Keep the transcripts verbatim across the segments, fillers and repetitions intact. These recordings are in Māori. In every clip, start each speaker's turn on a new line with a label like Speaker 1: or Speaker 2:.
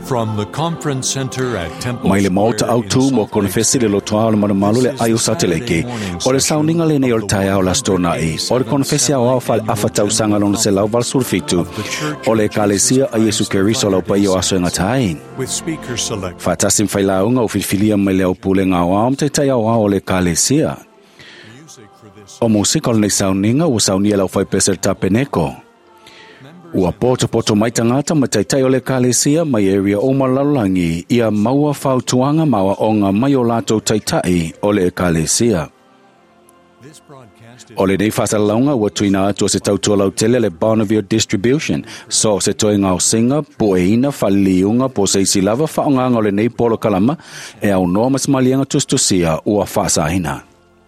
Speaker 1: From the conference center at Temple
Speaker 2: Mai le
Speaker 1: Square
Speaker 2: mauta au
Speaker 1: in
Speaker 2: tu mo
Speaker 1: Salt Lake
Speaker 2: konfesi le
Speaker 1: City.
Speaker 2: lotoa le malu le ayu sateleke. O le sauninga le ne o le tai au lastona i. O le konfesi au au fal afatau sanga lona se lau val surfitu. O le kalesia a Yesu Keriso lau pa i o aso inga tai.
Speaker 1: With speaker select.
Speaker 2: Fatasim whailaunga o filfilia mai le au pule ngā wāom te tai au au le kalesia. O musika o le sauninga o saunia lau whai peser tapeneko. Ua poto poto mai tangata ma taitai o le kalesia mai area o malalangi ia maua whautuanga maua o ngā mai o lato taitai o le kalesia. O le nei whasalaunga ua tuina atu o se tautua lau tele le Bonneville Distribution, so se toi ngā o singa, po e ina, whaliunga, po se isi lava whaonganga o le nei polo kalama, e au noa mas malianga tustusia ua whaasahina.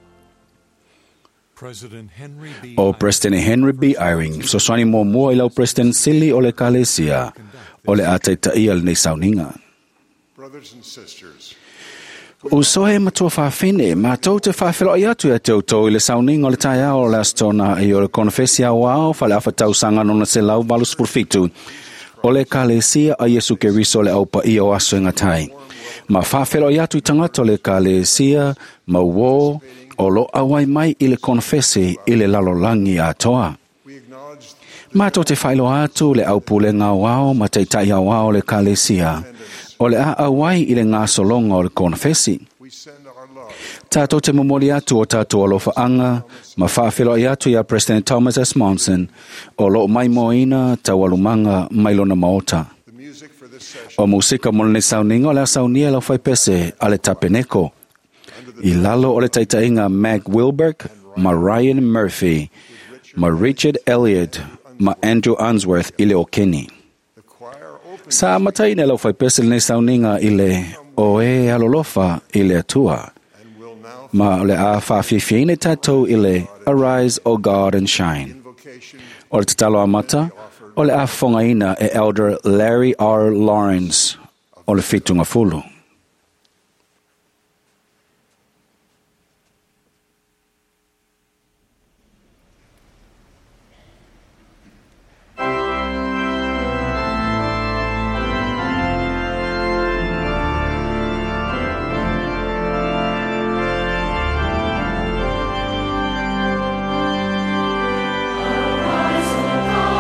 Speaker 1: President Henry B.
Speaker 2: O President Henry B. Eyring, so swani mo mua ilau President Sili o le kalesia, o le ataitai al nei sauninga.
Speaker 3: Brothers and sisters,
Speaker 2: O soe matua whawhine, ma tau te whawhelo i atu e tau tau i le sauninga o le tai ao le astona i o le konfesia wao, whale awhatau sanga nona se lau valus purfitu, o le kalesia a Yesu Keriso le aupa i o aso inga tai. Ma whawhelo i atu i tangata o le kalesia, ma wo, o lo awai mai i le konfesi i le lalolangi a toa. Ma tau te whailo atu le aupule ngā wao, ma te tai a wao le kalesia, o le a awai i le ngā solonga o le konfesi. Tātou te momoli atu o tātou alofa anga, ma whaafelo i atu i a President Thomas S. Monson, o lo mai moina tau alumanga mailona maota. O musika molene sauninga o le saunia lau whai pese a le tapeneko. I lalo o le taitainga Mag Wilberg, ma Ryan Murphy, ma Richard Elliott, ma Andrew Unsworth i le o Kenny. Sa matai ne lau whai pese le sauninga i le o e alolofa i le atua. Ma le a whawhiwhiine tātou i le Arise, O God, and Shine. O le tatalo amata, o le a whongaina e Elder Larry R. Lawrence o le fitunga fulu.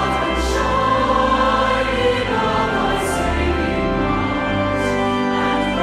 Speaker 4: And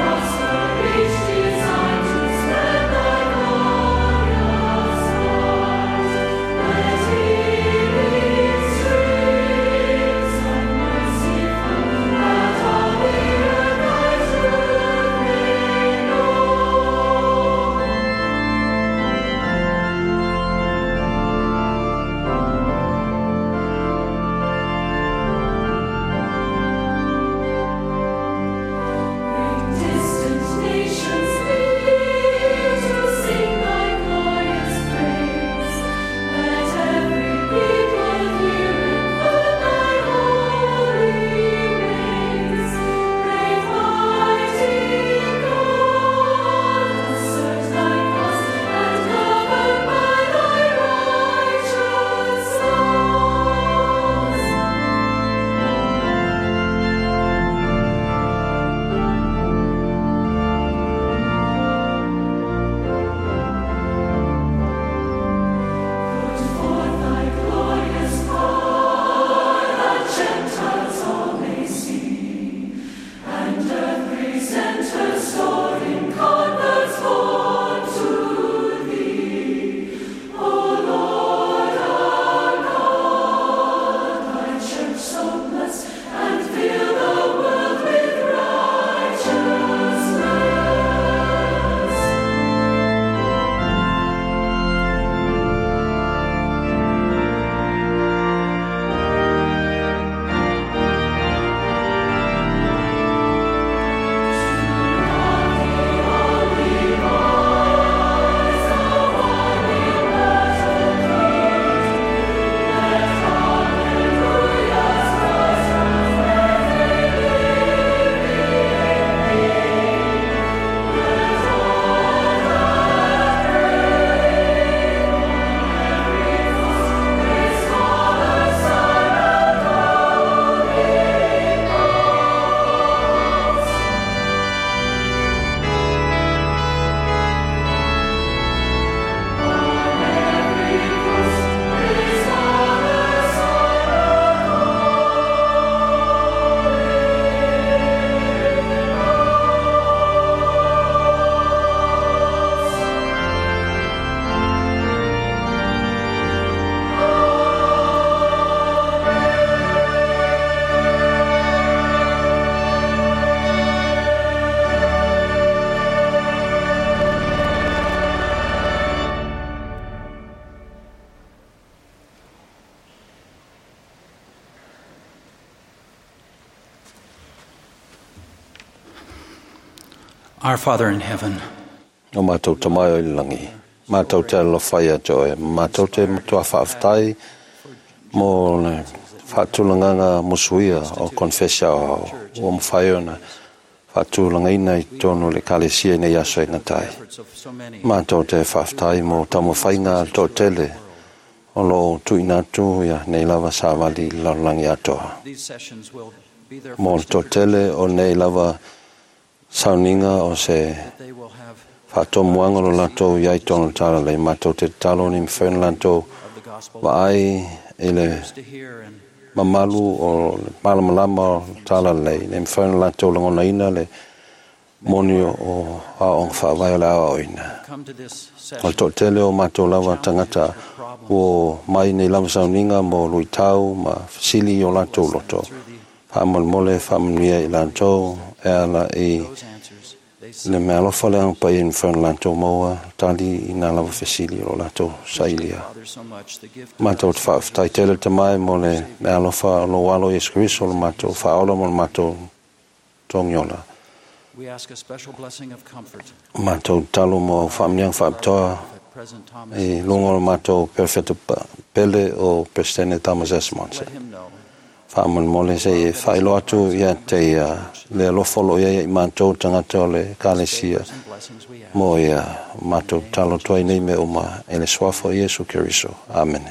Speaker 4: Our Father in heaven,
Speaker 5: o mātou tamai o ilangi. Mātou te alawhaia joe. Mātou te matua whaaftai mō le whaatulanganga musuia o confessia o o mwhaiona. Whaatulangaina i tono le kalesia nei aso e ngatai. Mātou te whaaftai mō tamo whainga tō tele o lo tuinatu ia nei lava sāwali laulangi atoa. Mō tō tele o nei lava sauninga o se whaato muanga lo lato iai tono tala le mātou te talo ni mwhena lato wa ai e le mamalu o malamalama o tala le ne mwhena lato langona ina le monio o aong whaawai o le awa oina. O tō tele o mātou lava tangata o mai nei lava sauninga mo lui tau ma fasili o lato loto. Whaamal mole whaamanuia i lato e ala i le mea alofa le angpa i mwhena lato maua tali i nā lava fasili o lato sailia. Mātou te whaaftai tele te mai mo le mea alofa lo walo Yesu Christo le mātou whaola mo le mātou tongiola.
Speaker 4: we ask a special blessing of comfort.
Speaker 5: Mātou talo mo whaamniang whaaptoa e longo le mātou perfecto pele o Presidente Thomas S. Monson. Whaaman mole se e whailo atu ia te le alofolo ia i mātou tangata o le kalesia mo ia mātou talo toai nei me uma e le swafo Yesu Kiriso. Amen.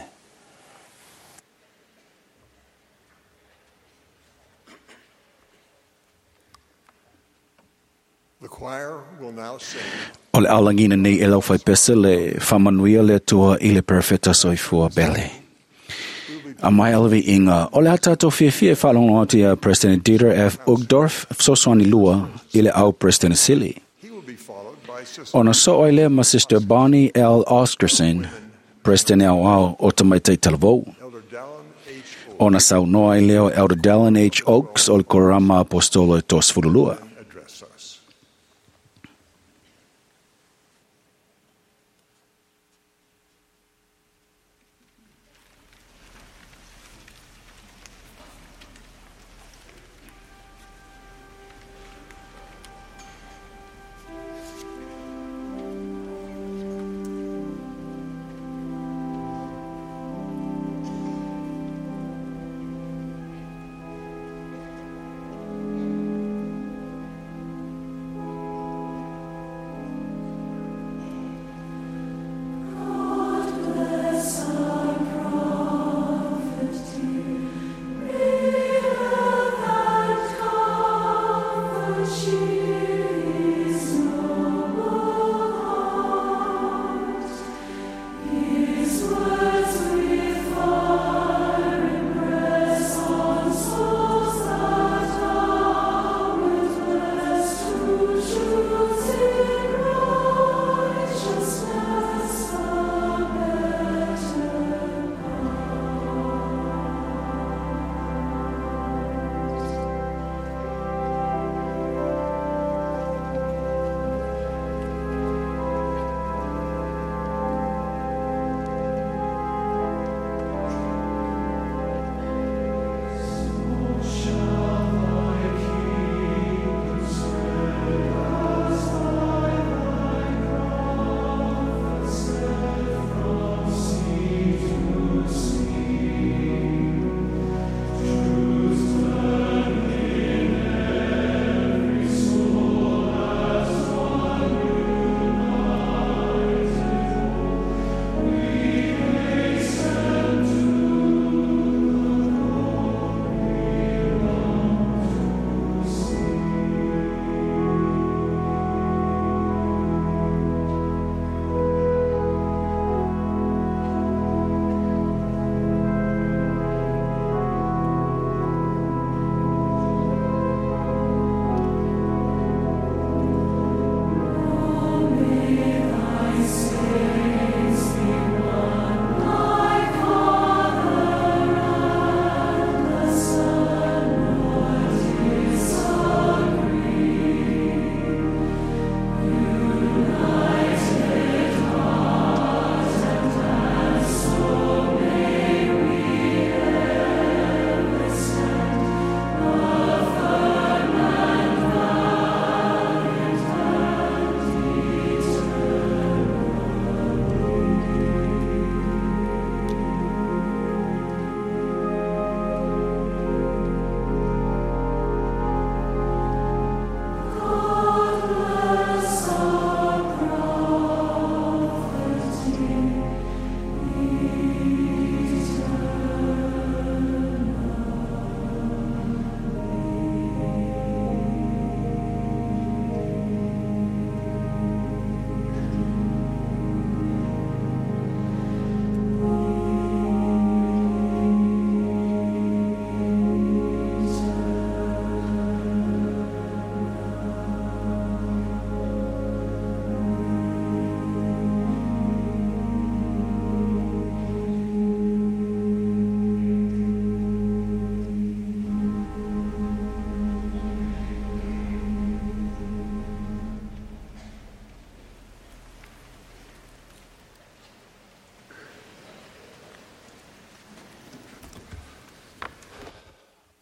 Speaker 3: The choir will now sing.
Speaker 2: O le alangina nei e lau fai pese le whamanuia le tua i le perfecta soifua bele. A mai alawi inga, o le atato fie fie whalongo atu ia President Dieter F. Uchtdorf, Soswani Lua, i le au President Silly.
Speaker 3: He will be followed by Sister
Speaker 2: Ona so oile ma Sister Bonnie L. Oscarson, President au au o tamaitei talavou.
Speaker 3: Elder Dallin H.
Speaker 2: Ona sau noa i leo Elder Dallin H. Oaks o le korama apostolo e tos fululua.
Speaker 3: address us.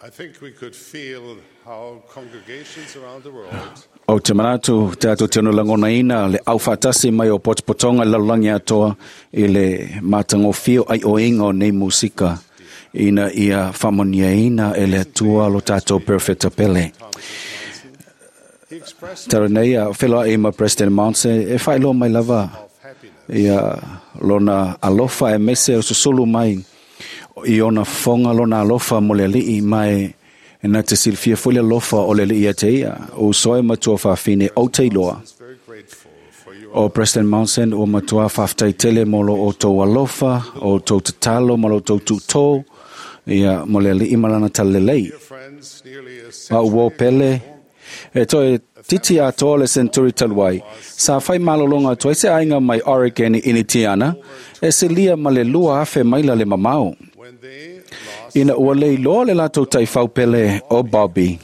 Speaker 6: I think we could feel how congregations around the world
Speaker 2: O te manatu, te atu te anu langona ina, le au whatasi mai o potopotonga lalangi atoa, i le matango fio ai o ingo nei musika, ina ia whamonia ina e le atua lo tato perfecta pele. Tara nei a whela e ma President Monson, e whailo mai lava, ia lona alofa e mese o susulu mai, i ona fonga lona alofa mo le lii mai, e na te silfia fwile alofa o le lii a te ia, o soe matua whawhine o te iloa. O President Monson, o matua whawhtai tele molo o tau alofa, o tau tatalo, molo tau tuto, ia mo le lii malana talelei. Ma uo pele, e toi titi a toa le Centuri Taluai, sa whai malolonga toi se ainga mai Oregon ini tiana, e se lia ma le lua afe maila le mamau. Ina ua lei loa le lato tai whaupele o Bobby.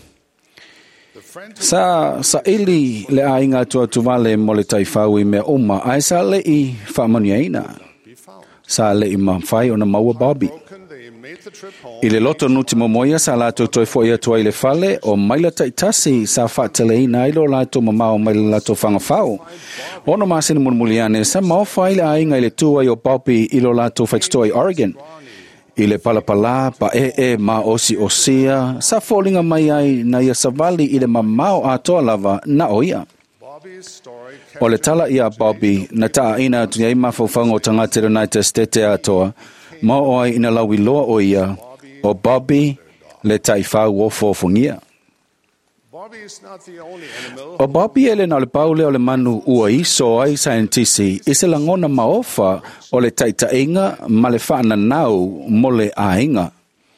Speaker 2: Sa, sa ili le ainga tua tuvale mo le tai whau I mea uma, ai sa le I whamaniaina. Sa le I mawhai o na maua Bobby. I le loto nuti momoia sa lato toi foia tua I le fale o maila taitasi sa whaatele ina ilo lato mamau maila lato whangawhau. Ono masini mulmuliane sa mawhai le ainga I le tua I o Bobby ilo lato whaitutoa I Oregon. I le palapala pa e e ma osi osia sa folinga mai ai na ia savali I le mamau a toa lava na oia. O le tala ia Bobby na taa ina tu iai mawhauwhanga o tangata United States a toa ma oi ina lawi loa o ia o Bobby le taifau o fofongia. O Bobby ele na le paule o le manu ua iso ai saintisi I se langona maofa o le taitainga ma le whaana nau mo le ainga.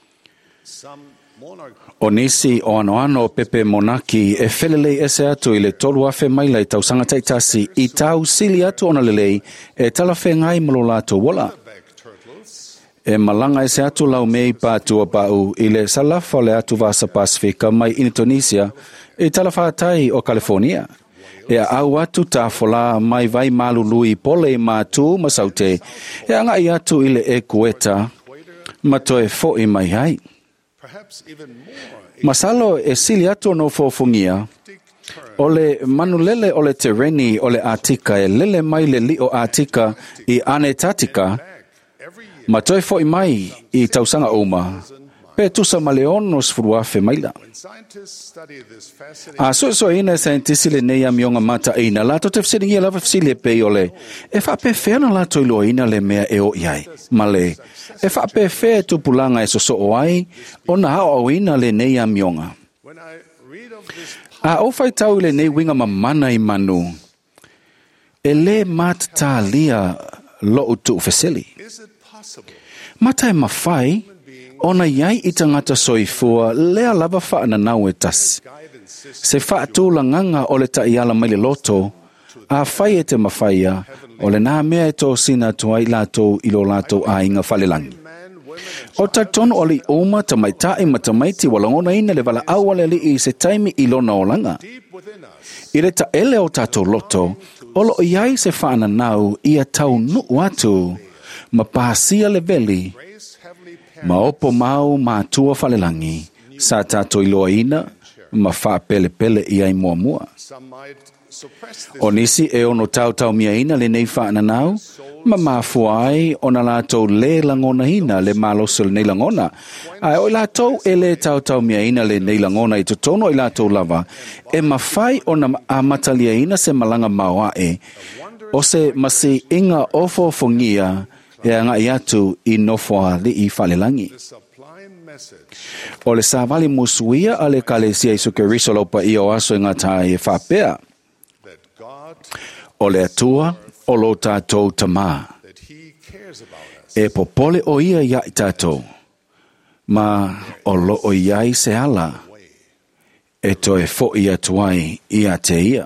Speaker 2: O nisi o anoano Pepe Monaki e whelelei ese atu I le tolu afe maila I tausanga taitasi I tau sili atu ona lelei e talafe ngai malo lato wala. E malanga ese atu lau mei pātua pāu I le salafa o le atu vasa Pasifika mai Indonesia e talawhātai o California. E a au atu tāwhola mai vai malului pole mātu masaute e anga I atu I le e kueta matoe fo I mai hai. Masalo e sili atu no fofungia o le manulele o le tereni o le Atika e lele mai le li o Atika I Antarctica ma toi foi mai I tausanga uma, pe tusa maleonos furuafe maila. A so so ina saintisi le neia mionga mata ina, la to te fsiringi lava fsili pe ole, e fa pe fena la to ilo ina le mea e o iai, male, e fa pe fe tu pulanga e so so oai, ona hao o ina le neia mionga. A o fai tau le nei winga mamana I manu, e le mat ta lia lo utu fesili. Matai mawhai, ona iai I tangata soifua lea lava whaana nau e tas. Se whaatu langanga o le taiala mai le loto, a whai e te mawhaia, o le nā mea e tō sina tuai lato ilo lato a inga whalelangi. O taitono o li oma ta mai tae matamaiti walangona ina le wala awale li I se taimi ilona o langa. I le ta ele o tato loto, olo iai se whaana nau ia tau nu atu, ma pasia le veli, ma opo mau ma tua whalelangi, sa tato iloa ina, ma wha pele pele I ai mua mua. O nisi e ono tau tau mia ina le nei whaana nau, ma mafuai o na lato le langona ina le maloso le nei langona. Ai o lato e le tau tau mia ina le nei langona I totono I lato lava, e mawhai o na amatalia ina se malanga maua e, o se masi inga ofo fongia, e anga I atu I nofoa li I whalelangi. O le sāwali musuia a le kalesia I suke risolopa I o aso inga tae e whapea. O le atua o lo tātou tamā. E popole o ia ia I tātou. Ma o lo o iai se ala. E to e fo ia tuai ia te ia.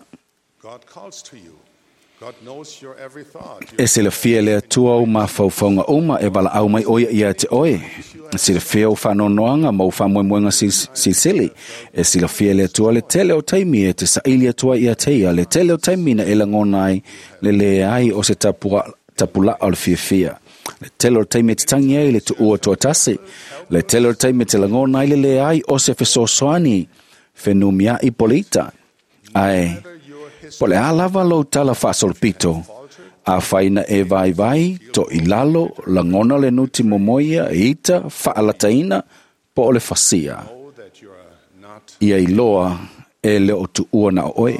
Speaker 2: E se le fia le atua o ma faufaunga uma e wala au mai oia ia te oe. E se le fia o whanonoanga ma o whamoemoenga sisili. E se le fia le atua le tele o taimi e te saili atua ia te ia. Le tele o taimi na e langonai le le ai o se tapula, tapula o le fia fia. Le telo le taimi te tangi ai le tu ua tua tasi. Le telo le taimi te langona ai le le ai o se fesosoani. Fenumia i polita. Ai, po le alava lo tala fasolpito. A faina e vai vai, to ilalo, langona le nuti momoia, ita, faalataina, po le fasia. Ia iloa e le o tu ua na oe.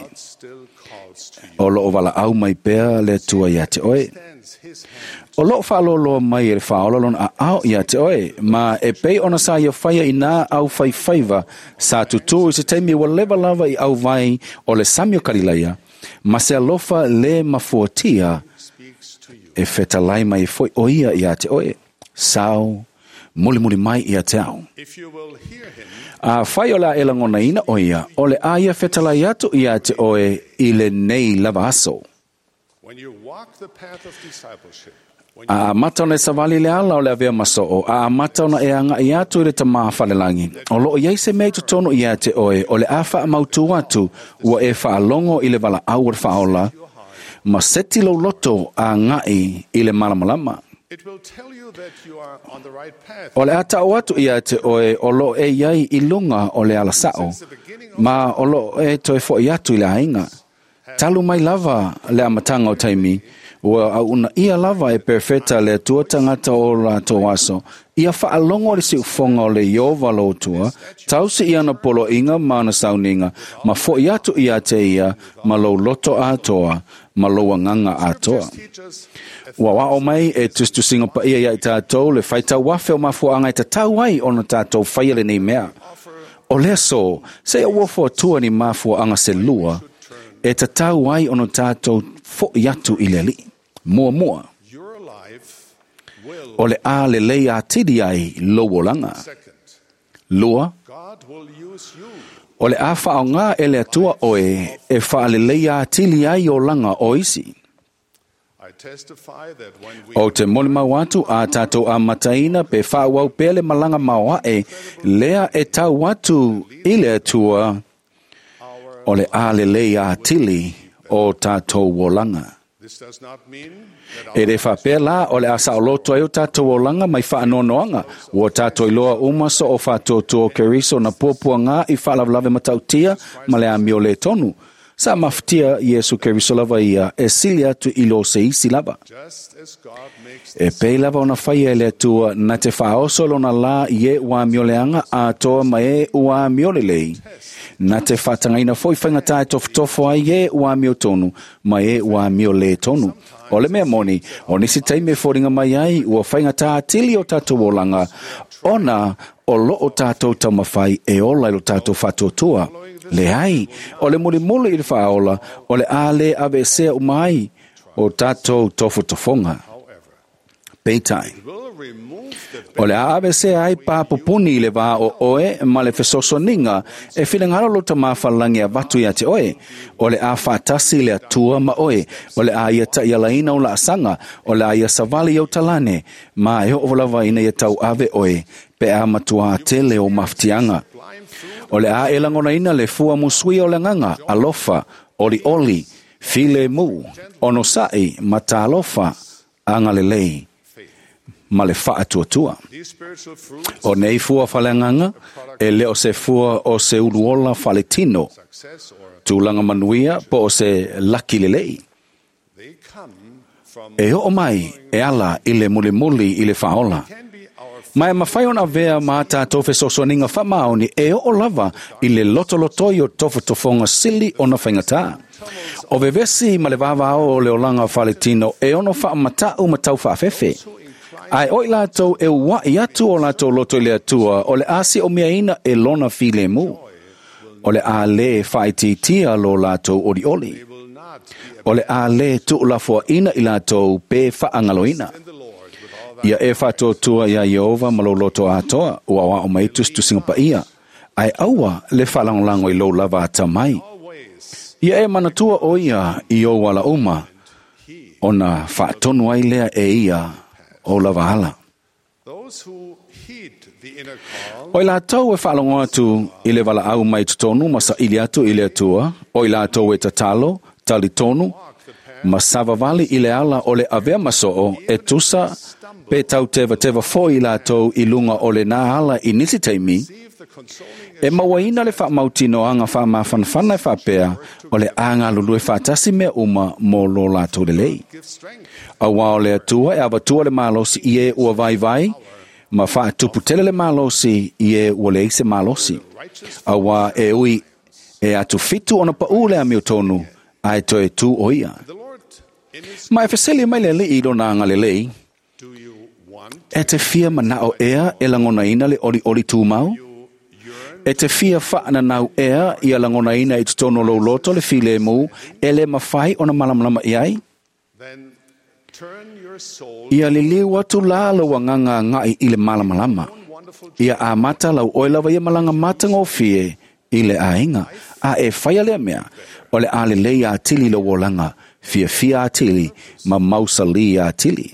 Speaker 2: O lo o wala au mai pea le tua ia te oe. O lo whaaloloa mai e le whaololon a au ia te oe, ma e pei ona sa ia whaia i nā au whai whaiva sa tutu i se teimi wa lewa lava i au vai o le samio karilaia, ma se alofa le mafuatia e wheta lai mai foi o ia ia te oe. Sao, muli muli mai ia te au. A whai o la elangona ina o ia, o le aia wheta lai atu ia te oe i le nei lava aso.
Speaker 6: When you walk the path of discipleship,
Speaker 2: A amata ona e savali le ala o le avea masoo. A amata ona e anga i atu i le tamaa whalelangi. O loo iei se mei tutono i ate oe, o le a wha mautu atu, ua e wha alongo i le wala au ar whaola, ma seti lo loto a ngai i le malamalama.
Speaker 6: it will tell you that you are on the right path.
Speaker 2: O le ata o atu i ate oe, o loo e iai i lunga o le alasao, ma o loo e toe fo i atu i le hainga. Talu mai lava le amatanga o taimi, ua au una ia lava e perfeta le tua tangata o la to aso. Ia whaalongo le si ufonga o le iova lo tua, tausi ia na polo inga ma na sauninga, ma fo i atu ia te ia, ma lo loto atoa, ma lo wanganga atoa. Ua wao mai e tustu singa pa ia ia i tātou le whaita wafe o mafuanga i tatau ai o na tātou whaia le nei mea. O le so, se a wafo atua ni mafuanga se lua, e tatau ai o na tātou fo i atu i le li. Mua mua.
Speaker 6: Your life will,
Speaker 2: O le a le lei a tidi ai lo wolanga.
Speaker 6: second,
Speaker 2: Lua,
Speaker 6: God will use you.
Speaker 2: o le a whao ngā e le atua oe e wha le lei a tili ai o langa o isi.
Speaker 6: I testify that when we
Speaker 2: O te moli mau atu a tātou a mataina pe wha wau pele malanga maua e lea e tau atu i le atua o le a le lei a tili o tātou wolanga.
Speaker 6: this does not mean that
Speaker 2: E
Speaker 6: our
Speaker 2: re whapea la o le asa o loto ai o tātou o langa mai wha anonoanga. Ua tātou i loa uma so o whātou tō keriso na pōpua ngā i whalavelave matautia ma le amio le tonu. Sa maftia Iesu keriso lava ia e sili atu i lo se isi lava.
Speaker 6: just as God makes
Speaker 2: E pei lava ona whaia e le atua na te whaoso lona la i e ua mioleanga a toa ma e ua miolelei. Na te whatangaina foi whangata e tofu tofu ai e ua mio tonu ma e ua mio le tonu. O le mea moni, o nisi teime fōringa mai ai ua whangata atili o tātou o langa. Ona o lo o tātou taumawhai e ola i lo tātou whatotua. Le ai, o le muli muli i le whaola, o le a le ave sea umai o tātou tofu tofonga. Peitai.
Speaker 6: will remove the
Speaker 2: O le ave se ai pa popuni le va o oe ma le fesosoninga e filengalo lo ta mafalangi a vatu ia te oe. O le a fatasi le atua ma oe. O le a ia ta ia laina o la asanga. O le a ia savali au talane. Ma e o volava ina ia tau ave oe. Pe a matua tele o maftianga. O le a elangona ina le fua musui o le nganga. Alofa, oli oli, file mu, ono sai, mata alofa, anga le lei. Ma le wha atua
Speaker 6: these spiritual fruits,
Speaker 2: o nei fua whalenganga, e leo se fua o se uruola whaletino,
Speaker 6: success or
Speaker 2: tūlanga manuia po o se laki lelei.
Speaker 6: they come from
Speaker 2: E o mai, e ala i le muli muli i le whaola.
Speaker 6: can be our
Speaker 2: Mai mawhai ona vea mā tātou fesosoninga whamaoni e o lava i le lotolotoi o tofu tofonga sili o na whaingatā. O vevesi ma le vava o le olanga whaletino e ono whaamata u matau whaafefe. Ai oi lātou e ua i atu o lātou loto i le atua o le asi o mea ina e lona file mu. O le a le whaititia lo lātou ori oli.
Speaker 6: will not be
Speaker 2: O le a le tu ulafua ina i lātou pe whaangaloina.
Speaker 6: in the Lord with all that
Speaker 2: Ia e whatotua ia Yehova ma lo loto atoa ua wa o mai tustu singapa ia. Ai aua le whalangolango i lo lava ata mai.
Speaker 6: always
Speaker 2: Ia e manatua o ia i o wala uma. O na whaatonu ai lea e ia o lava hala.
Speaker 6: those who heed the inner call
Speaker 2: O i lātou e whaalongo atu i le wala au mai tutonu masa ili atu i le atua. O i lātou e tatalo, tali tonu, Ma savavali i le ala o le avea masoo e tusa pe tau teva teva fo i lātou i lunga o le nā ala i nisi teimi, e mawaina le wha mautino anga wha mawhanwhana e wha pēa o le anga lulu e wha tasi mea uma mō lo lātou le lei. A wā o le atua e awatua le malosi i e ua vai vai, ma wha tupu tele le malosi i e ua le ise malosi. A wā e ui e atu fitu ona pa ule a mio tonu, ai toe tu oia. Ma e wheseli mai le li i do nanga le lei, e te fia mana o ea e langona ina le ori ori tū mau, e te fia whaana nau ea i a langona ina i tutono lo loto le file mu, e le mawhai o na malamalama i ai. Ia le liu atu la lo wanganga ngai i le malamalama. Ia a mata lau oilawa ia malanga mata ngō fie i le ainga, a e whaia lea mea, o le a le lei a tili lo wolanga, fia fia a tili, ma mausali a tili.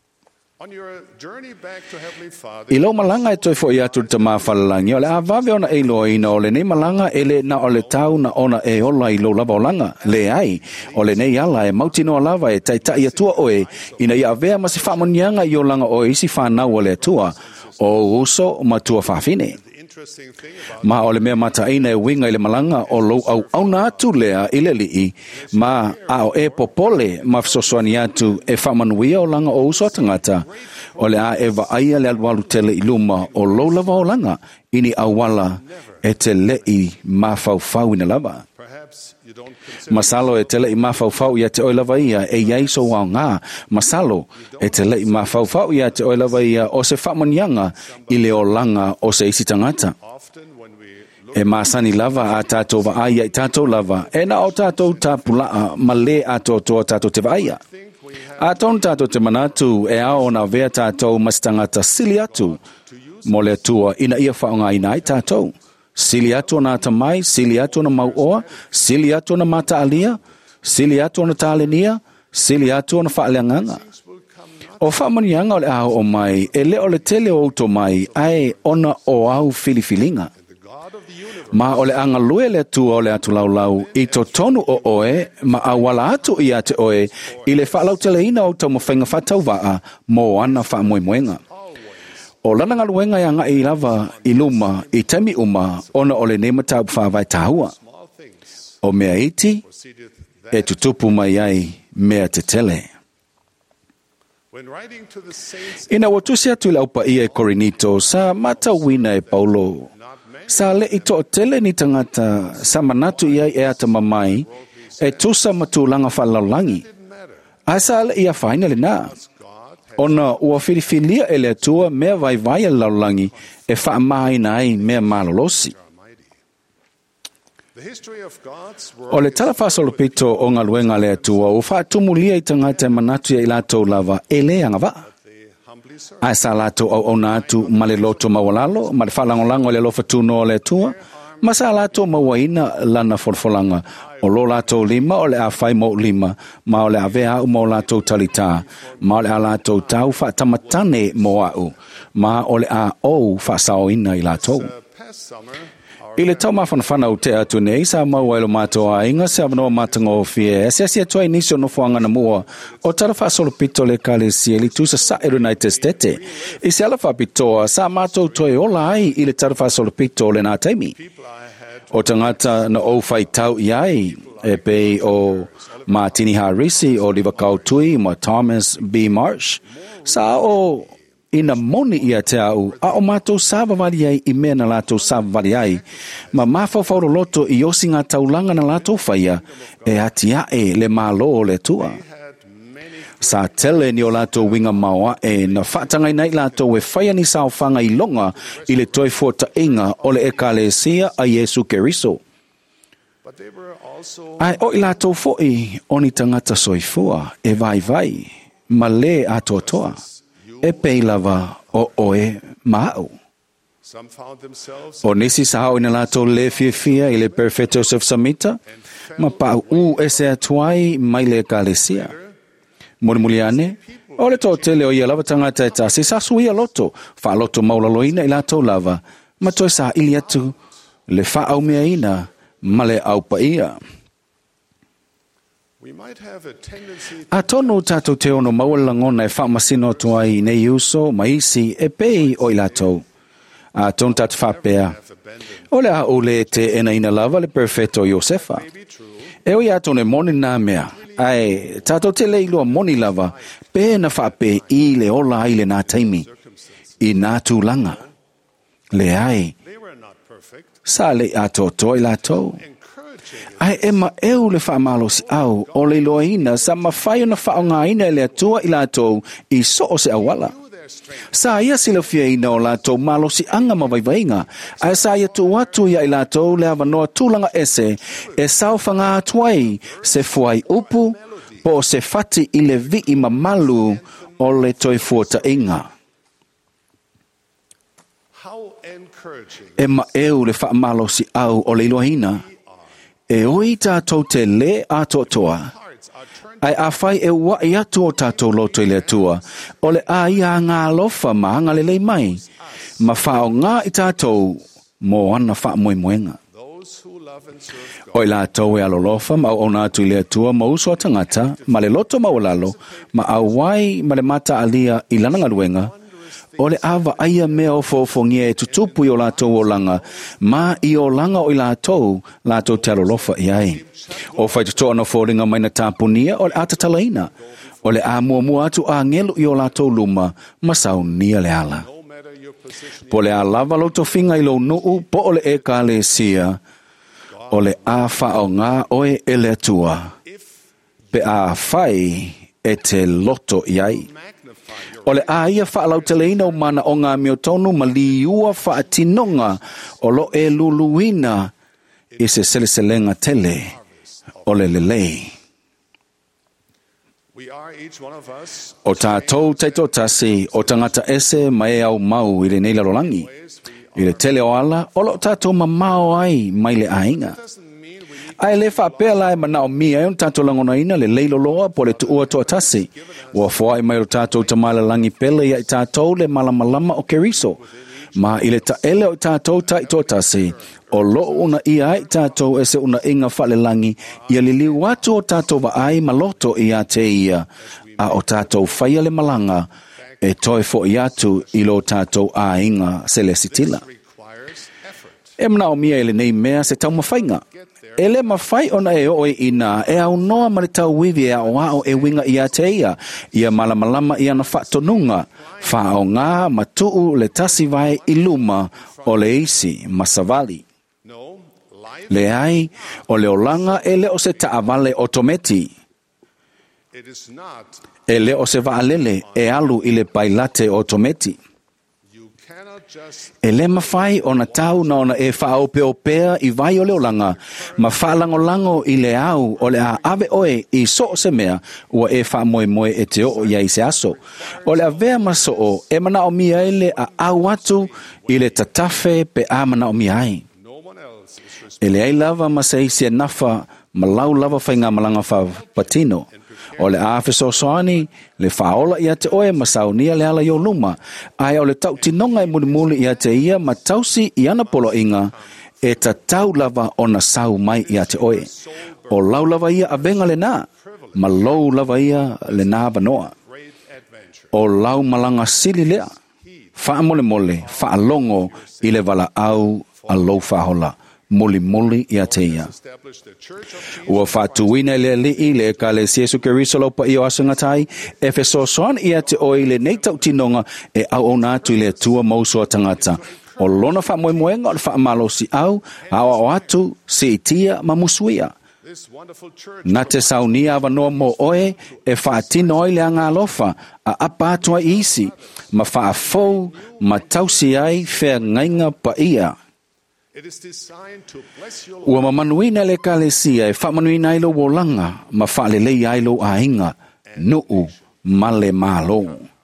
Speaker 2: I lo malanga e toi fo i atu te mawhalalangi, o le a vave ona e loa ina o le nei malanga e le na o le tau na ona e ola i lo lava o langa, le ai, o le nei ala e mautino o lava e tai tai atua oe, ina i a vea masi whamonianga i o langa o isi whanau o le atua, o uso matua whawhine. Ma o le mea mata ina e winga i le malanga o lo au au na atu lea i le lii, ma a o e popole ma fsosoani atu e whamanuia o langa o uso tangata, o le a e wa aia le alwalu tele i luma o lo lava o langa, ini awala e te lei ma fau ina lava. Masalo e tele i ma fau ia te oilava ia e iaiso wao ngā, masalo e tele i ma fau ia te oilava ia o se whamanianga i le o langa o se isi tangata. E masani lava a tātou wa aia i tātou lava, e na o tātou tāpulaa ma le a tō tātou te waia. A tōn tātou te manatu e ao na vea tātou masitangata sili atu, mo le tua ina ia whaonga ina i tātou. Sili atu na tamai, sili atu na mauoa, sili atu na mata alia, sili atu na tālenia, sili atu na whaaleanganga. O whamanianga o le ao o mai, e le o le tele o auto mai, ai ona o au filifilinga. Ma o le anga lue le atu o le atu laulau, i to tonu o oe, ma awala atu i ate oe, i le whaalau tele ina o tau mawhainga whatau waa, mo ana wha moemoenga. O lana ngaluenga ya ngai lava i luma i temi uma ona o le nema tau whawai tahua. O mea iti e tutupu mai ai mea te tele. Ina watusi atu ila upa ia e Korinito sa mata wina e Paulo. Sa le ito o tele ni tangata sa manatu ia e ata mamai e tusa matulanga whalaulangi. Asa le ia whaina le na. Ona ua whiriwhilia e le atua mea vai vai e laulangi e whaamai nai mea malolosi. O le talawhasolo pito o ngā luenga le atua o whaatumulia i tangata e manatu ia i lātou lava e le anga wa. Ai sa lātou au ona atu ma le loto mawalalo, ma le whalangolango le lofa tuno o le atua, ma sa lātou mawaina lana forfolanga o lo lātou lima o le a whai mo lima, ma o le a vea au mo lātou talita, ma o le a lātou tau whaatamatane mo au, ma o le a ou whaasaoina i lātou. I le tau mawhanawhana o te atu nei, sa mauailo mātou a inga, se avanoa mātango o fie, e se asia tua inisio no fuangana mua, o tara whaasolo pito le kale si li tusa sa e United Stete. I se ala whapitoa, sa mātou toi ola ai i le tara whaasolo pito le nā taimi. O tangata na o whai tau i ai, e pei o Martini Harisi, o Liva Kautui, ma Thomas B. Marsh, sa o ina moni ia te au, a o mātou sāwa wali ai i mea na lātou sāwa wali ai, ma mawhawhauro loto i osi ngā taulanga na lātou whaia, e ati ae le mālo o le tua. Sa tele ni o lātou winga maua e na whaatangai nei lātou e whaia ni sauwhanga i longa i le toi fuata inga o le ekalesia a Yesu Keriso. Ai o i lātou foi o ni tangata soifua e vai vai, ma le atotoa. E pei lava o oe maau. O nisi sa hao ina lātou le fia fia i le Perfect Joseph Samita, ma pau u e se atuai mai le kalesia. Mori muliane, o le tō tele o ia lava tangata e tasi, sa sui a loto, wha loto maulaloina i lātou lava, ma toi sa ili atu, le wha au mea ina, ma le au pa ia.
Speaker 6: We might have a tendency
Speaker 2: A tonu tātou te ono maualangona e whaamasino tua i nei uso, maisi, e pei o i lātou. A tonu tātou whapea. O le a ole te ena ina lava le perfecto Iosefa. E o i ato ne moni nā mea. Ai, tātou te leilua moni lava, pe na whape i le ola i le nā taimi. I nā tūlanga. Le ai,
Speaker 6: they were not perfect.
Speaker 2: sa le ato toi lātou. Ai e ma eu le whaamalo si au, o le loina sa mawhai na whaonga ina le atua i lātou i so o se awala. Sa ia sila fia ina o lātou malo si anga mawaiwainga, ai sa ia tu watu ia i lātou le awanoa tūlanga ese, e sau whanga atuai se fuai upu, po se fati i le vi i mamalu o le toi fuata inga.
Speaker 6: How encouraging
Speaker 2: E ma eu le whaamalo si au o le loina, e oi tātou te le ato toa.
Speaker 6: hearts are turned
Speaker 2: Ai a whai e wa i atu o tātou loto i le atua. O le a ia ngā lofa ma anga le lei mai. Ma whao ngā i tātou mo ana wha moe moenga.
Speaker 6: those who love and serve God.
Speaker 2: O i lātou e alo lofa ma o nātu i le atua ma uso a tangata, ma le loto ma o lalo, ma a wai ma le mata alia i lananga luenga. O le awa aia mea o fofongia e tutupu i o lātou o langa, ma i o langa o i lātou, lātou te alo lofa i ai. O whai tutoa na fōringa mai na tāpunia o le atatalaina. O le a mua mua atu a ngelu i o lātou luma, ma sau nia le ala.
Speaker 6: No matter your position,
Speaker 2: Po le a lava loto finga i lo nuu, po o le e ka le sia, o le a whao ngā oe e le atua. Pe a whai e te loto i ai.
Speaker 6: magnify your
Speaker 2: O le a ia whaalau te leina o mana o ngā miotonu ma liua whaatinonga o lo e luluina i se seleselenga tele o le lelei.
Speaker 6: We are each one of us
Speaker 2: O tātou teito tasi o tangata ese mai au mau i le nei larolangi. I le tele o ala, o lo tātou ma mao ai mai le ainga.
Speaker 6: doesn't mean we need
Speaker 2: Ai le whapea lai mana o mia e un tātou langona ina le leilo loa po le tuua toa tasi. Ua fwai mai o tātou tamala langi pele i tātou le malamalama o keriso. Ma i le taele o tātou tai toa tasi. O lo una ia ai tātou e se una inga whale langi. Ia li liu watu o tātou wa ai maloto i a te ia. A o tātou whaia le malanga. E toi fo i atu i lo tātou a inga se le sitila.
Speaker 6: requires effort.
Speaker 2: E mana o mia ele nei mea se tau mawhainga. E le mawhai ona e oe ina, e au noa ma le tau wiwi e au ao e winga i a te ia. Ia malamalama i ana whatonunga. Wha o ngā matuu le tasi vai i luma o le isi masavali.
Speaker 6: No, life,
Speaker 2: Le ai, o le olanga e le o se taavale otometi.
Speaker 6: it is not.
Speaker 2: E le o se vaalele e alu i le pailate otometi.
Speaker 6: You cannot just
Speaker 2: E le mawhai o na tau na ona e whaopeopea i vai o le olanga, ma whaalangolango i le au o le a ave oe i so o se mea ua e wha moe moe e te o ia i se aso. O le a vea maso o e mana o mia ele a au atu i le tatafe pe a mana o mia ai.
Speaker 6: no one else is responsible.
Speaker 2: E le ai lava ma se isi e nafa ma lau lava whainga malanga wha patino. O le afe so soani, le whaola ia te oe ma saunia le ala yo luma. Ai o le tau tinonga i muli muli ia te ia ma tausi i ana polo inga e ta tau lava o na sau mai ia te oe. O lau lava ia a venga le nā, ma lou lava ia le nā vanoa.
Speaker 6: Great adventure.
Speaker 2: O lau malanga sili lea, wha mole mole, wha longo i le wala au a lou whahola. Muli muli ia te ia.
Speaker 6: Establish the Church of Jesus.
Speaker 2: Ua whatuina le li i le ka le Siesu Keriso pa i o asangatai, e fe so soan ia te oi le nei tau tinonga e au o nātu i le tua mausoa tangata. O lona wha moe moenga o le wha amalo si au, awa o atu, si itia ma musuia.
Speaker 6: This wonderful church
Speaker 2: Na te saunia wanoa mo oe, e wha atino oi le anga alofa, a apa atua isi, ma wha afou, ma tausi ai whea ngainga pa ia.
Speaker 6: it is designed to bless your life.
Speaker 2: Ua mamanuina le kalesia e whamanuina ilo wolanga, ma whaalelei ailo a inga, nuu male malo.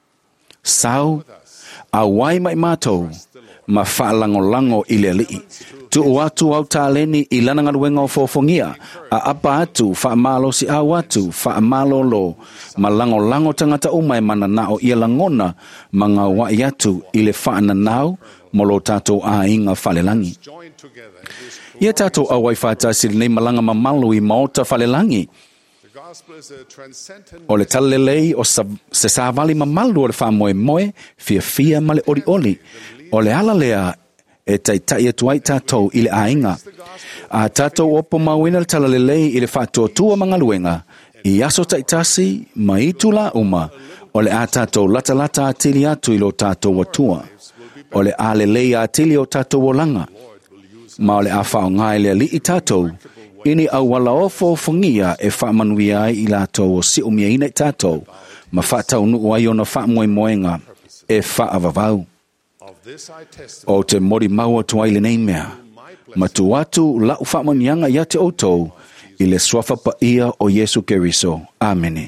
Speaker 2: Sau, a wai mai mātou, ma whaalangolango i le li. Tu atu au tāleni i lanangaruenga o fofongia, a apa atu, whaamalo si au atu, whaamalo lo, ma langolango tangata umai mana nao ia langona, ma ngā wai atu i le whaananau, molo tātou a inga whalelangi.
Speaker 6: Joined together in this
Speaker 2: Ia tātou awai whātāsiri nei malanga mamalu i maota whalelangi.
Speaker 6: gospel is a transcendent
Speaker 2: O le talalelei o sa, se sa vali mamalu o le whamoe moe, fia fia ma le ori oli. O le ala lea e tai tai atuai tātou i le ainga. A tātou opo mawina le talalelei i le whātua tua mga luenga. I aso tai tasi, ma itula uma. O le a tātou lata lata atili atu i lo tātou watua. O le a lelei atili o tātou olanga. Ma o le a whao ngai le li i tātou. Ini au wala ofo fungia e whamanuia i lātou o si umia ina i tātou. Ma whātau nuu ai ona whamoe moenga e whaavavau. O te mori maua tuai le nei mea. Ma tu atu lau whamanianga ia te outou i le swafa pa ia o Yesu Keriso. Amene.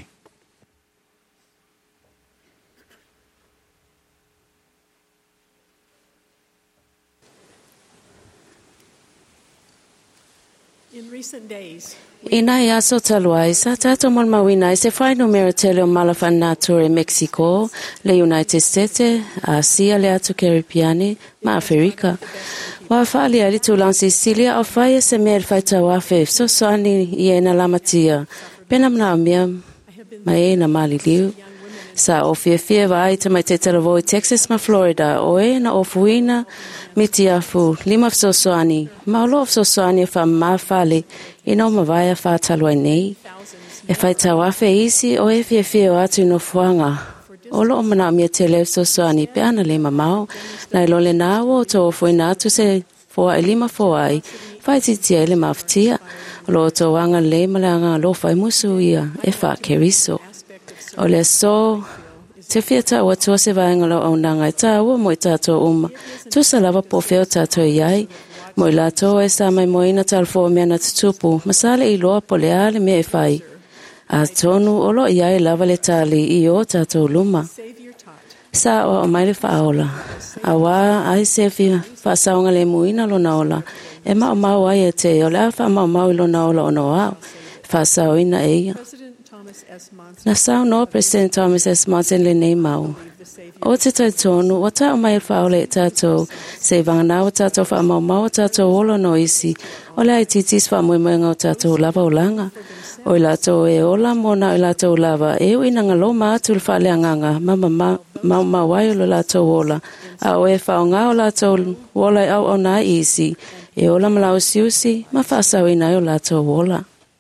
Speaker 7: In recent days,
Speaker 8: Ina ia so taluai sa tato mon mawina se fai no meritele o malafan nature Mexico, le United States, a sia le atu Caribbean, ma Afrika. Wa fali ali tu lan Sicilia o fai se mer fai tawafe so soani iena lamatia. Pena mna mia ma e na mali liu. Sa o fie fie vai te mai te telavoi Texas ma Florida o e na ofuina mitiafu lima so soani. Ma o lo so soani fa ma fali ino ma vai fa taloi nei. E fai tawafe isi o e fie fie o atu no fuanga. O lo mana mia te leo so soani pe ana le mamao. Na ilo le nawo to ofuina atu se foa e lima foa ai. Fai titia ele maftia. Lo to wanga le malanga lo fai musu ia e fa keriso. O le so, te whiata ua tua se vaengalo au nanga i tā ua mo i tātou uma. Tu sa lava po wheo tātou iai. Mo i lātou e sa mai mo ina talfo mea na tutupu. Masale i loa po le ale mea e whai. A tonu olo iai lava le tali i o tātou luma. Sa o o mai le whaola. A wā ai se whia whasaonga le muina lo na ola. E ma o mau ai e te o le awha ma o mau i lo na ola o no au. Whasao ina eia. Na sao no President Thomas S. Monson le nei mau. O te tai tonu, o tau mai whaole e tātou, se vangana o tātou wha mau mau o tātou olo no isi, o le ai titis wha mui moenga o tātou lava o langa. O i lātou e ola mona i lātou lava, e ui nanga lo mātu le whale anganga, mama mau mau wai o le lātou ola. A o e whao ngā o lātou wola i au au nā isi, e ola malau siusi, ma whaasau i nai o lātou wola.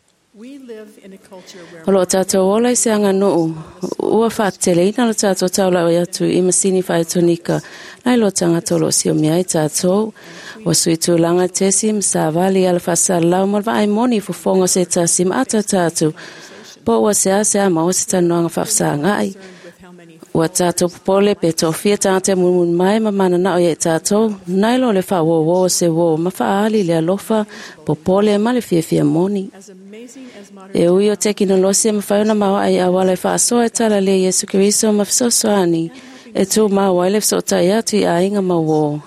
Speaker 8: O lo tātou ola i se anga nuu, ua whaatele ina lo tātou taula o atu i masini whaetonika, nai lo tangata lo si o mea i tātou, wa sui tūlanga tesi msa vali ala whasalau malwa ai moni fufonga se tasi ata tātou, po ua se a se a mao se tanuanga whafsa ngai. Ua tātou popole pe tofia tāte mumun mai ma mana na o ye tātou, nai lo le wha wo wo se wo, ma wha ali le alofa, popole ma le fia fia moni. E ui o te kina losi ma whaiona mawa ai awala e wha soa e tala le Yesu Keriso ma whasosoani, e tū mawa ele whasota i atu i a inga ma wo.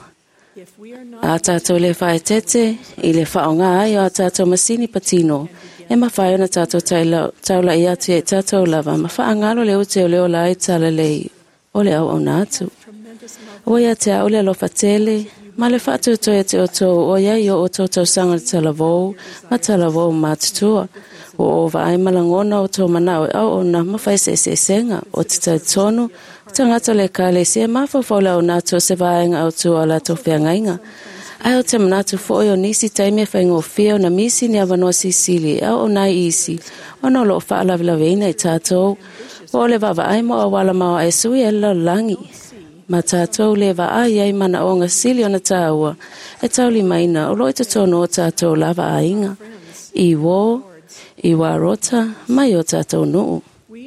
Speaker 8: A tātou le wha e tete, i le wha o ngā ai o a tātou masini patino, e ma whaiona tātou taula i atu e tātou lava, ma wha angalo le ute o leo la e tala lei, o le au au nātu. O ia te au le alofa tele, ma le whatu to e te o tō o ia i o o tōtou sanga le talavou, ma talavou mātutua. O o vai malangona o tō manao e au o na mawhai se se senga, o te tai tonu, o tangata le kale se mawhawhaula o nātua se vaenga au tū ala tō whiangainga. Ai o te manatu fōi o nisi taime whaingo whio na misi ni awanoa Sicily, au o nai isi, o no lo whaalawilaweina i tātou, o le wawa ai mo a wala mao e sui e lau langi. Ma tātou le wa ai ai mana o ngā sili o na tāua, e tauli maina o loi te tono o tātou lava ainga. I wō, i wā rota, mai o tātou nuu.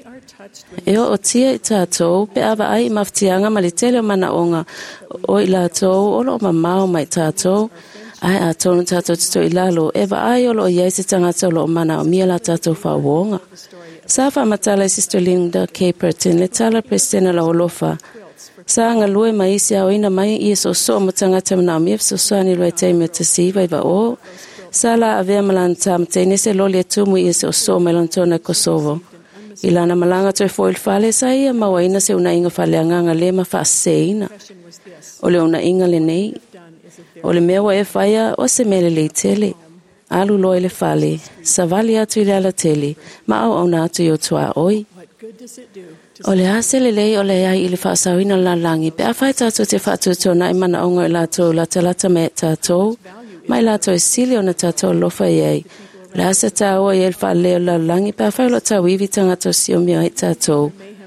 Speaker 8: E o o tia i tātou, pe awa ai i maftianga ma le tele o mana onga o i lātou, o lo ma mao mai tātou, ai a tonu tātou tito i lalo, e wa ai o lo iai se tangata o lo mana o mia la tātou wha wonga. Sa wha matala i Sister Linda Caperton, le tala presena la olofa. Sa anga lue mai isi au ina mai i so so mo tangata mana o mia so soani lue teime te siva i wa o. Sala avea malanta mtene se loli e tumu i se o so melantona Kosovo. Ilana malanga toi foil fale sa ia mawaina se una inga fale anganga le ma fa seina. O le una inga le nei. O le mewa e faya o se mele le tele. alu loe le fale, sa vali atu i le ala tele, ma au au na atu i o tua oi.
Speaker 7: What good does it do to
Speaker 8: O le ase le lei o le ai i le whaasawina la langi, pe a whai tātou te whātou tōna i mana onga i lātou la talata me tātou, mai lātou e sili o na tātou lofa i ei. Le ase tā ua i e le whaaleo la langi, pe a whai lo tāu iwi tangato si o mio i tātou.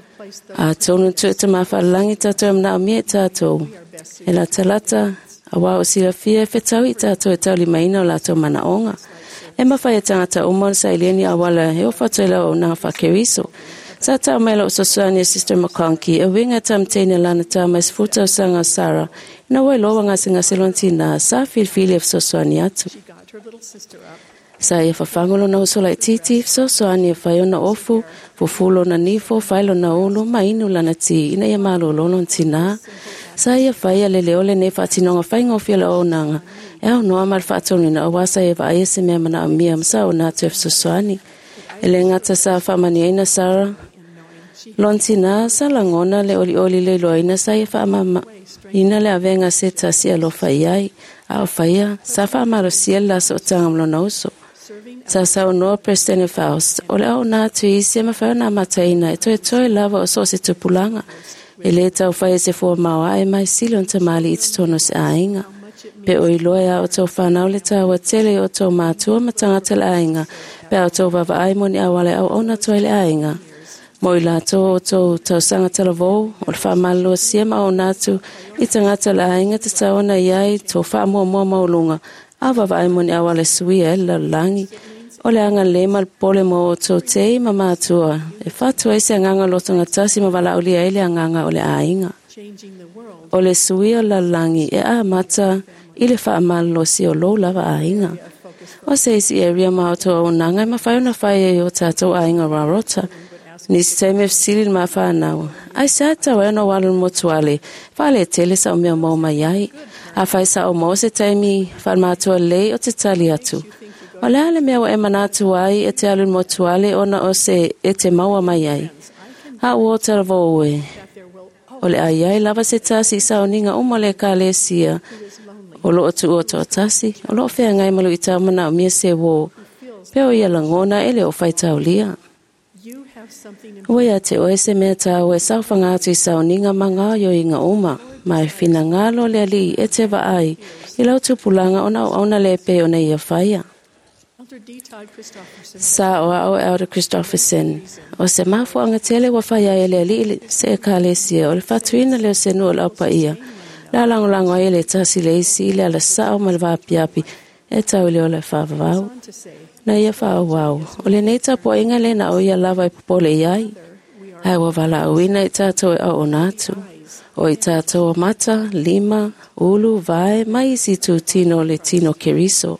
Speaker 8: A tonu tu te ma whaalangi tātou am nao mi i tātou. E la talata, a wā o sila fia e whetau i tātou e tau li maina o lātou mana onga. E ma whai e tangata umon sa ilieni a wala he o whatuela o nga whakeriso. Sa tau mai lo sosuani Sister McConkie, e winga tam teine lana tau mais futa o sanga Sarah, ina wai loa ngasi ngasi lontina, sa filfili e sosuani atu.
Speaker 7: she got her little sister up.
Speaker 8: Sa ia whawhangolo na usola i titi, sosuani e whai ona ofu, fufulo na nifo, whailo na ulu, mainu lana ti, ina ia malo lolo ntina. Sa ia whai a lele ole ne whatinonga whaingofia la o nanga, e au noa mal whatoni na awasa e wa aese mea mana a mia msa o nā tu e sosuani. Ele ngata sa whamani aina Sarah, lontina sa langona le oli oli le loina sa ia whaamama. Ina le avenga se tasi alo whaiai, a o whaia, sa whaamaro siela sa o tangam lo nauso. Sa sa o noa Preston Faust, o le au nā tu isi ma whai na mataina, e toi toi lava o so se tupulanga. E le tau whai se fua maua e mai silon tamali i tutono se ainga. Pe o i loia o tau whanau le tau a tele o tau mātua matangata le ainga, pe o tau wawa aimoni awale au ona toi le ainga. Mo i lato o tau tau sanga talavou, o le whamalo o siema o natu, i tangata le ainga te tau na iai, tau whamua mua maulunga, a wawa aimoni awale suia e la langi. O le anga lema le pole mo o tau tei ma mātua, e whatua isi anganga lotonga tasi ma wala ulia ele anganga o le ainga. O le suia la langi e a mata i le whaamalo si o lo lava ainga. O se isi area ma o tau nanga e ma whai ona whai e o tātou ainga rarota. Nisi taime fsili ma whanau. Ai sa tau e no walu motuale, whale e tele sa o mea mau mai ai. A whai sa o mo se taimi whanmatua lei o te tali atu. O le ale mea o e manatu ai e te alu motuale ona o se e te maua mai ai. Ha ua taravo oe. O le ai ai lava se tasi sa o ninga umo le ka le sia. O lo atu o to tasi, o lo whea ngai malu i tamana o mia se wo. Peo ia langona ele o whai tau lia. Oia te oe se mea tau e sau whangatu i sau ninga manga yo i ngā uma, mai whina ngalo le ali e te wa ai, i lau tupulanga o nau auna le pe o nei a whaia. Sa o au Elder Christopherson, o se mafu anga tele wa whaia e le ali se e ka le sia, o le whatuina leo se nua lau pa ia, la lango lango ai le tasi le isi, le ala sao ma le wapiapi, e tau leo le whawawau. Na ia whawau, o le nei tapo inga le na o ia lava i popole iai. Ai wa wala awina i tātou e au o nātu. O i tātou mata, lima, ulu, vai, mai isi tu tino le tino keriso.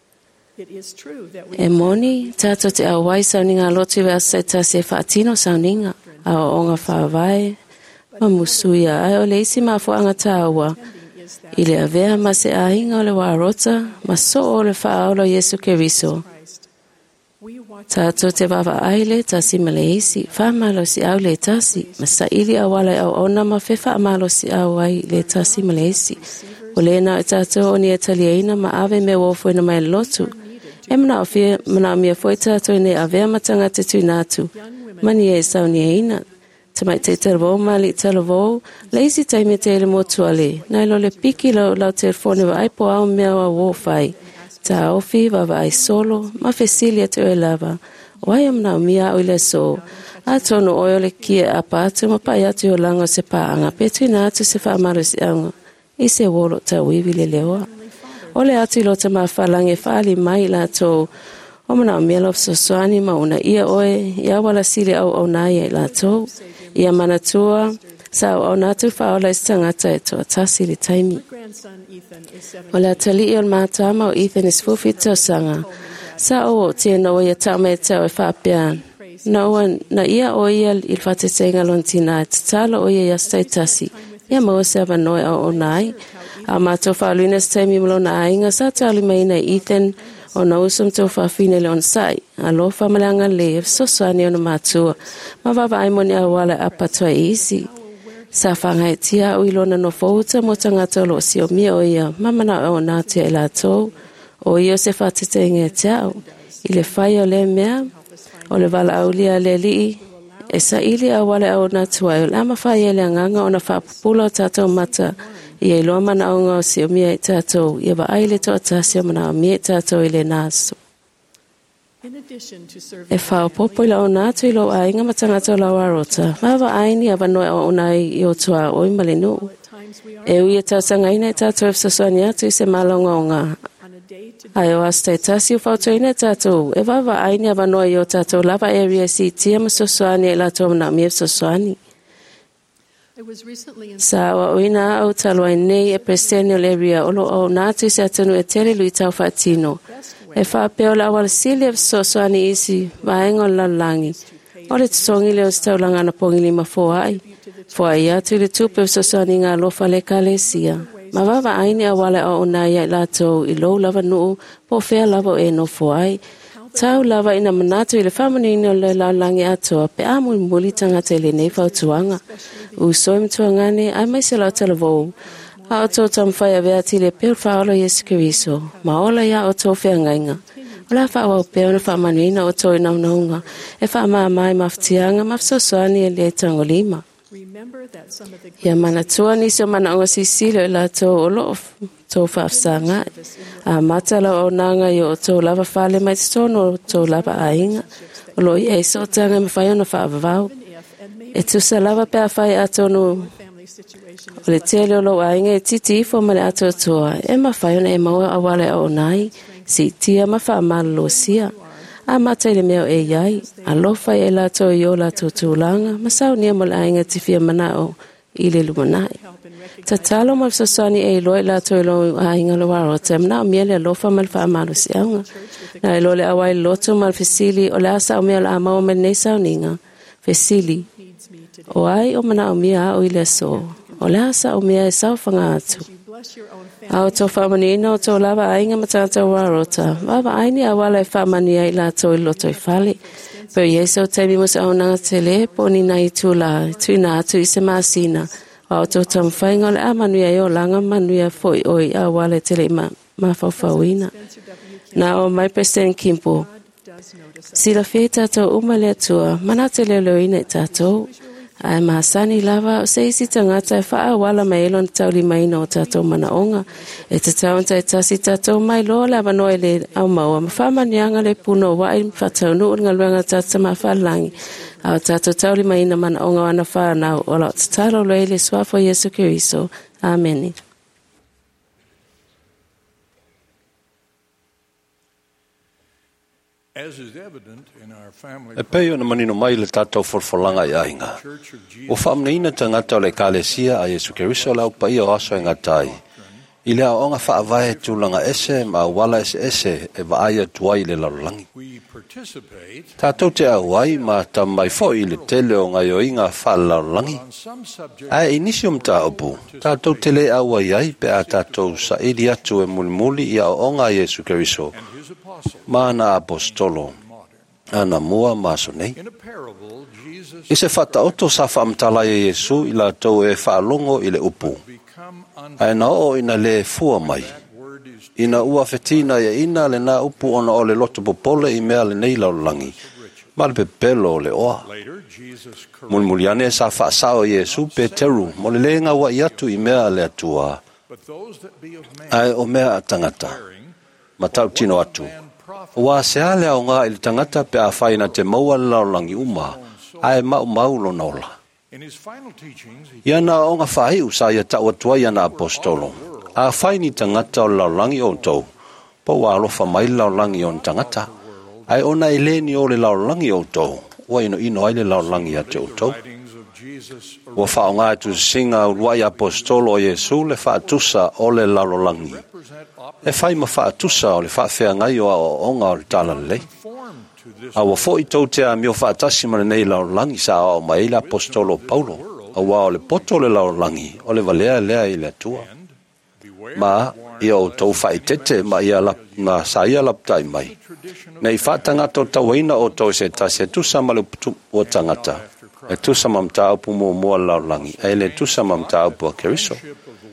Speaker 8: E moni, tātou te au wai sauninga lotu wea se tasi e whaatino sauninga. A o onga whawai, ma musuia, ai o le isi mafuanga tāua. I le avea ma se ainga o le warota, ma so o le whaolo Yesu keriso. Tātou te wawa aile, tasi ma le isi, whamalo si au le tasi, ma sa ili awala au ona ma fe whamalo si au ai le tasi ma le isi. O le na e tātou o ni e talieina ma ave me wofo ina mai lotu. E mana o fia, mana o mia foi tātou ne avea matanga te tui nātu, mani e sau ni e ina. Tamai te televou mali televou, le isi taime te ele motuale, nai lo le piki lau lau telefone wa aipo au mea wa wofai. Ta ofi wa wa ai solo, ma fesilia te oe lava. O ai amna o mia o le so. A tono oe le kia a pātu, ma pai atu o langa se paanga. Petu ina atu se wha amaro si anga. I se wolo ta wiwi le leoa. O le atu lo ta ma whalange whaali mai la tō. O mana o mea lof sosuani ma una ia oe, ia wala sile au au nai e la tō. Ia manatua, sa au au natu whaola is tangata e toa tasi le taimi. O le atali i o mātama o Ethan is fufita o sanga. Sa o tia no ia tama e tau e whapea. Na oa na ia o ia il whatetenga lontina e tatalo o ia iastai tasi. Ia maua se ava noe au o nai. A mātou whaaluina se taimi mlo na ainga sa tali maina Ethan o na usum tau whaafine le on sai. A lo whamalanga le so sani o na mātua. Ma wawa aimoni a wala a patua isi. Sa whangai tia o ilona no fauta mo tangata lo si o mia o ia mamana o nātia e la tau. O ia se whatete inge teau. I le whai o le mea, o le wala aulia le lii, e sa ili a wale au na tuai, o le ama whai e le anganga o na whapupula o tātou mata, i e loa mana o ngau si o mia i tātou, i e wa aile to atasi o mana o mia i tātou i le nāsu. E whao popo i la o nātu i lo a inga matangata o la warota, wawa aini a wanoe o unai i o tua o i malinu. E ui e tausanga ina i tātou e fsaswani atu i se malonga o ngā. Ai o asta e tasi o whauto ina tātou, e wawa aini a wanoe i o tātou lava area si tia masoswani e la tō mana mi e fsaswani. Sa wa oina au talwa nei e Presenial area olo o nātu i se atanu e tele lui tau whaatino. E whapeo la wala sili e fsaswani isi vaenga la langi. O le tutongi leo stau langa na pongi lima fōai. Fōai atu le tupe fsaswani ngā lofa le kalesia. Ma wawa aini a wale o unai ai lato i lou lava nuu po fea lava e no fōai. Tau lava ina manatu i le whamanini o le laulangi atoa pe a mui muli tangata i le nei whautuanga. U soi mtuangane ai mai se lau talavou. A o tō tamwhai a vea ti le peo whaolo Yesu Kiriso. Ma ola ia o tō whea ngainga. O la wha o peo na whamanuina o tō i naunaunga. E wha maa mai maftianga mafsoswani e le tangolima. Ia mana tua nisi o mana onga sisilo i la tō o lo tō whaafsanga. A matala o nanga i o tō lava whale mai tono o tō lava ainga. O lo i e so tanga me whai ona whaavavau. E tusa lava pēr whai a tonu. O le tele o lo ainga e titi ifo male ato toa. E ma whai ona e maua awale o nai. Si tia ma wha amalo sia. A mata le meo e iai. A lofa e la to i o la to tūlanga. Ma sau nia mo le ainga tifia manao i le lumanai. Ta talo ma fsaswani e loe la to i lo ainga lo waro. Te manao miele a lofa ma le wha amalo siaunga. Na e lo le awai loto ma le fesili o le asa o mea la amao me nei sau ninga. Fesili. O ai o manao mia o i le so. O le asa o mea e sau whanga atu. Au tō whamanina o tō lava ainga matata warota. Wawa aini a wala e whamania i la tō i loto i whale. Pero yeso teimi mo sa aunanga tele, poni na i tūla, tuina atu i se masina. Au tō tamwhainga le a manuia i o langa manuia foi oi a wala e tele ma, ma whawhawina. Na o mai President Kimpo. Sila whee tātou umale atua, mana te leo leo ina i tātou. Ai mahasani lava o se isi tangata e wha wala mai elon tau li mai no tātou manaonga. E te taunta e tasi tātou mai loa lava noe le au maua. Ma whamanianga le puno wai whatau nuu nga luenga tātou ma whalangi. Au tātou tau li mai na manaonga wana whanau. O lau tataro loe le swafo Yesu Kiriso. Amen.
Speaker 5: E peo na manino mai le tātou forfolanga i ainga. O whamneina tangata o le kālesia a Yesu Keriso lau pa ia o aso e ngatai. I lea o ngā whaavae tūlanga ese ma wala ese ese e waaia tuai le lalangi. Tātou te auai ma ta mai fo i le tele o ngai o inga whalalangi. Ai inisi o mta opu. Tātou tele auai ai pe a tātou sa ili atu e muli muli i a o ngā Yesu Keriso. Mana apostolo ana mua maso nei. I se whata oto sa whaamtala e Yesu i la tau e whaalongo i le upu. Ai na o ina le fua mai. Ina ua fetina e ina le na upu ona o le loto popole i mea le nei laulangi. Ma le pepelo le oa. Mulmuliane sa whaasao Yesu pe teru. Mo le lenga wa iatu i mea le atua. Ai o mea tangata. Ma tau tino atu. Wa se ale au ngā ili tangata pe a whaina te maua laulangi uma, ai mau maulo naola. Iana o ngā whai usa ia tau atua iana apostolo. A whaini tangata o laulangi o tau, pa wa alofa mai laulangi o tangata. Ai ona ileni o le laulangi o tau, wa ino ino ai le laulangi a te o tau. Wa whao ngā tu singa uruai apostolo o Yesu le whaatusa o le laulangi. E whai ma whaatusa o le whaafea ngai o o onga o le tala lei. A wa fo i tau te a mio whaatasi mana nei laulangi sa o mai le apostolo Paulo. A wa o le poto le laulangi o le valea lea i le atua. Ma ia o tau whai tete ma ia lap, na sa ia laptai mai. Nei whaatangata o tawaina o tau se tasi e tusa ma le putu o tangata. E tusa mam ta upu mo mua laulangi. E le tusa mam ta upu a Keriso.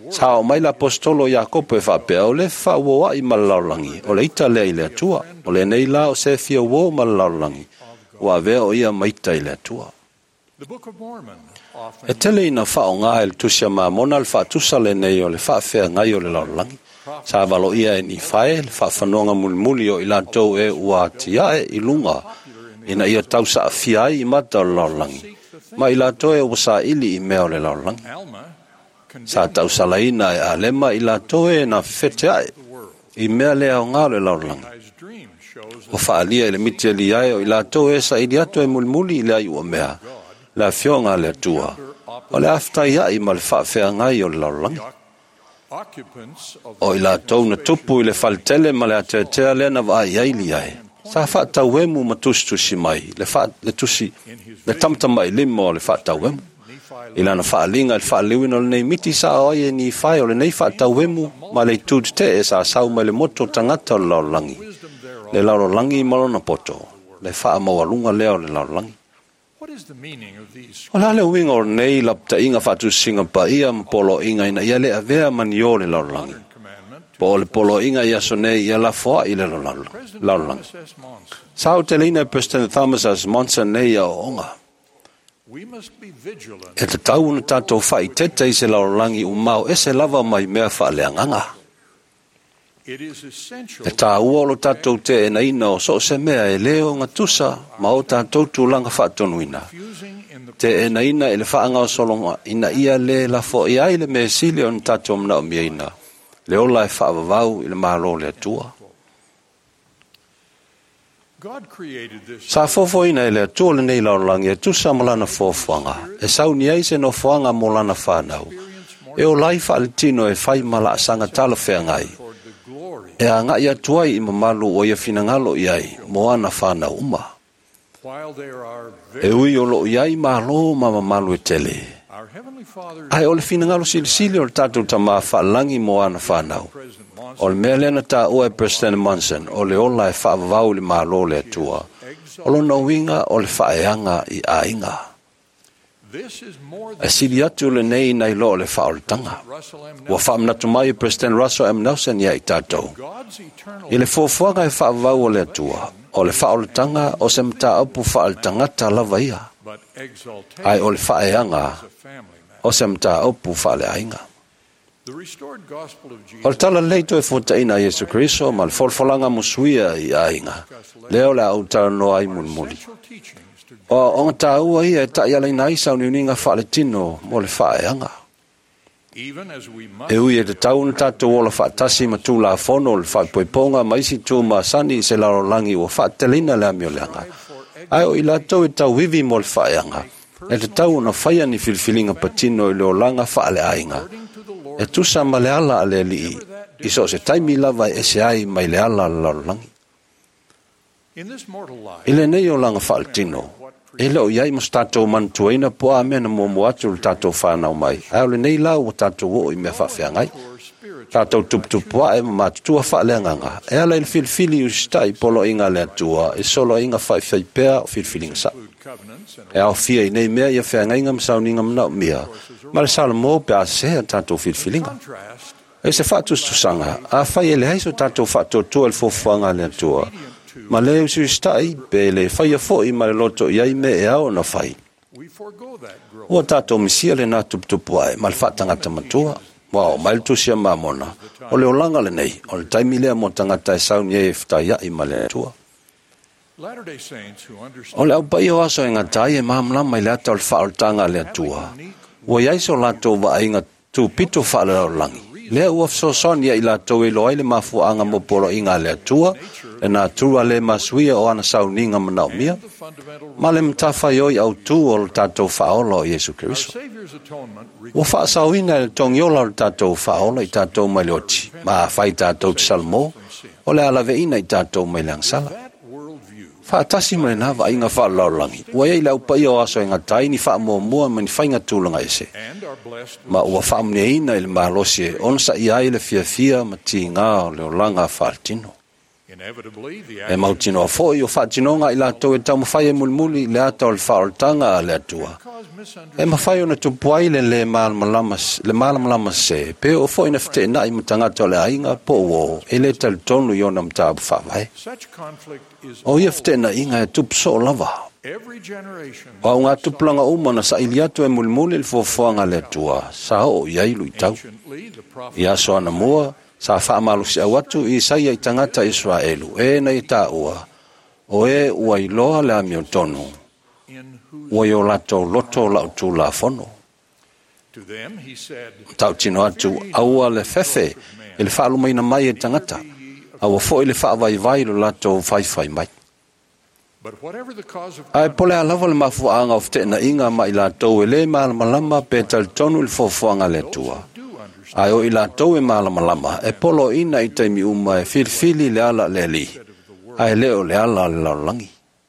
Speaker 5: Sa o mai la apostolo Iakopo e whapea o le whaua i malaulangi. O le ita lea i le atua. O le nei la o se fia uo malaulangi. Wa vea o ia maita i le atua.
Speaker 1: The Book of Mormon often
Speaker 5: E tele ina whao ngā e le tusia mā mona le whaatusa le nei o le whaafea ngai o le laulangi. Sa valo ia e ni whae le whaafanonga mulimuli o i lātou e ua tia e i lunga. Ina ia tau sa fiai i mata o le laulangi. Ma i lātou e wasa ili i mea o le laulangi.
Speaker 1: Alma
Speaker 5: Sa tau salaina e a lema i lātou e na wheteae. I mea lea o ngā le laulangi.
Speaker 1: His dream shows
Speaker 5: O whaalia e le mitia li ai o i lātou e sa ili atu e mulimuli i le ai ua mea. La fionga le atua. O le aftai ai ma le whaafea ngai o le laulangi.
Speaker 1: occupants of
Speaker 5: O i lātou na tupu i le whaltele ma le ateatea le na wa ai li ai. Sa whaatau emu ma tustusi mai. Le wha le tusi. Le tamtama i limo o le whaatau emu. I lana whaalinga le whaaliwina o le nei miti sa o ai e ni whai o le nei whaatau emu ma le tūtu te e sa sau ma le moto tangata o le laulangi. Le laulangi i malona poto. Le wha mawalunga leo le laulangi.
Speaker 1: what is the meaning of these
Speaker 5: O la le winga o nei lapta inga whatu singa pa ia mpolo inga ina ia le avea mani o le laulangi.
Speaker 1: commandment?
Speaker 5: Po le polo inga ia so nei ia la foa i le laulangi.
Speaker 1: Thomas S. Monson,
Speaker 5: Sao te leina President Thomas S. Monson nei a onga.
Speaker 1: we must be vigilant
Speaker 5: E te tau na tātou whai tete i se laulangi u mau e se lava mai mea whaaleanganga.
Speaker 1: it is essential
Speaker 5: E tā uolo tātou te e naina o so se mea e leo ngā tusa ma o tātou tūlanga whaatonuina.
Speaker 1: fusing in the
Speaker 5: Te e naina e le whaanga o solonga ina ia le la fo i ai le mea sili o tātou mna o miaina. Le ola e whaavavau i le mālo le atua.
Speaker 1: God created this
Speaker 5: Sa fofoina e le atua le nei laulangi e tusa malana fofoanga. E sau ni ai se no foanga molana whanau. E o lai whaalitino e whai mala asanga tala whea ngai.
Speaker 1: toward the glory
Speaker 5: E a ngai atuai i mamalu o ia finangalo i ai, moana whanau uma.
Speaker 1: while there are
Speaker 5: E
Speaker 1: very
Speaker 5: ui o lo i ai malo ma mamalu e tele.
Speaker 1: our heavenly Father
Speaker 5: Ai o le finangalo sili sili o le tātou tama whaalangi moana whanau.
Speaker 1: President Monson
Speaker 5: O le mea lena tā ua e President Monson, o le ola e whaavavau li malo le atua. O lo na winga o le whaeanga i ainga.
Speaker 1: this is more
Speaker 5: E
Speaker 1: than
Speaker 5: sili atu le nei nei lo le whaoletanga.
Speaker 1: Russell M.
Speaker 5: Wa whaamnatu mai President Russell M. Nelson ia i tātou.
Speaker 1: God's eternal
Speaker 5: I le fofuanga e whaavavau o le atua. O le whaoletanga o se mta apu whaoletanga ta lava ia.
Speaker 1: but exaltation
Speaker 5: Ai o le whaeanga
Speaker 1: is a family matter.
Speaker 5: o se mta apu whaale ainga.
Speaker 1: The restored gospel of
Speaker 5: O le
Speaker 1: Jesus
Speaker 5: tala leito e futaina Yesu Kristo ma le folfolanga musuia i ainga. Leo le au tano ai mulmuli.
Speaker 1: essential teachings to
Speaker 5: O onga tāua ia e ta ia leina isa o niuninga whaale tino mo le whaeanga.
Speaker 1: even as we must
Speaker 5: E ui e te tauna tātou o la whaatasi ma tū la whono le whaipoiponga ma isi tū ma sani se laro langi o whaatelina le amio leanga. Ai o i lātou e tau hivi mo le whaeanga. E te tau na whaia ni filfilinga patino i leo langa whaale ainga.
Speaker 1: to the Lord
Speaker 5: E tusa ma le ala a le li i so se taimi lava e se ai mai le ala le laro langi.
Speaker 1: in this mortal life.
Speaker 5: I le nei o langa whaaltino. E leo iai mas tātou mantuaina po a mena mo mo atu le tātou whanau mai. Ai o le nei lau o tātou o i mea whawhiangai.
Speaker 1: Or spiritual
Speaker 5: Tātou tuptupua e matutua whaaleanganga. E ala il filfili ustai polo inga le atua. E solo inga whai whaipea o filfilinga sa.
Speaker 1: food covenants and
Speaker 5: E au fia i nei mea ia whainga inga msauninga mnau mea. Ma le sala mo pe a sea tātou filfilinga.
Speaker 1: contrast
Speaker 5: E se whatus tusanga. A whai e le haiso tātou whatotua le fofuanga le atua. Ma le usi ustai pe le whaia fo i ma le loto iai me e ao na whai.
Speaker 1: we forego that growth
Speaker 5: Ua tātou misia le nā tuptupua e ma le whatangata matua. Wao, mai le tusia mamona. O le olanga le nei. O le taimi lea mo tangata e sauni e whtaia i ma le atua.
Speaker 1: Latter-day Saints who understand
Speaker 5: O le au pai o aso e ngatai e mamla mai le ata o le whaoltanga le atua. Ua iaiso lātou wa ainga tū pito whaale o langi. Lea ua fsosonia i lātou e loai le mafuanga mo polo inga le atua. E nā tua le masuia o ana sauninga manau mia.
Speaker 1: the fundamental
Speaker 5: Ma le mtawhai oi au tū o le tātou whaolo o Yesu
Speaker 1: our
Speaker 5: Christo.
Speaker 1: Savior's atonement
Speaker 5: Ua whaasauina le tongiola o le tātou whaolo i tātou mai leoti. Ma whai tātou te salmo. O le alaveina i tātou mai langsala.
Speaker 1: that worldview
Speaker 5: Whaatasi mai nā wa inga whaalaulangi. Ua ei lau pai o aso e ngatai ni wha mua mua ma ni whainga tūlanga ese.
Speaker 1: and are blessed
Speaker 5: Ma ua whaamneina i le mahalosi e onsa i ai le fia fia ma ti ngā o le olanga whaaltino.
Speaker 1: Inevitably, the
Speaker 5: E mau tino a fōi o whātinonga i lātou e tau mawhai e mulimuli le ata o le whaoltanga a le atua. E mawhai o na tupuai le le malamalama le malamalama se, pe o fōi na fte na i matangata o le ainga po o e le tal tonu i ona mtabu whawai.
Speaker 1: such conflict is
Speaker 5: O ia fte na inga e tupu so lava.
Speaker 1: every generation.
Speaker 5: O ngā tupulanga umana sa ili atu e mulimuli le fōwhanga le atua, sa o iai lui tau.
Speaker 1: Anciently, the prophet
Speaker 5: Ia so ana mua, sa whaamalusi au atu i saia i tangata Israelu, e na i tā ua, o e ua i loa le amio tonu,
Speaker 1: in whose
Speaker 5: ua i o lato loto lau tū la fono.
Speaker 1: to them he said,
Speaker 5: Tau tino atu, aua le fefe, i le whaalumaina mai e tangata, aua fo i le whaavaivai lo lato whaifai mai.
Speaker 1: but whatever the cause of
Speaker 5: Ai pole a lava le mafuanga o fte na inga mai lato e le malamalama pe tal tonu il fofuanga le tua.
Speaker 1: do understand
Speaker 5: Ai o i lato e malamalama, e polo ina i taimi uma e filfili le ala le li. Ai leo le ala le laulangi.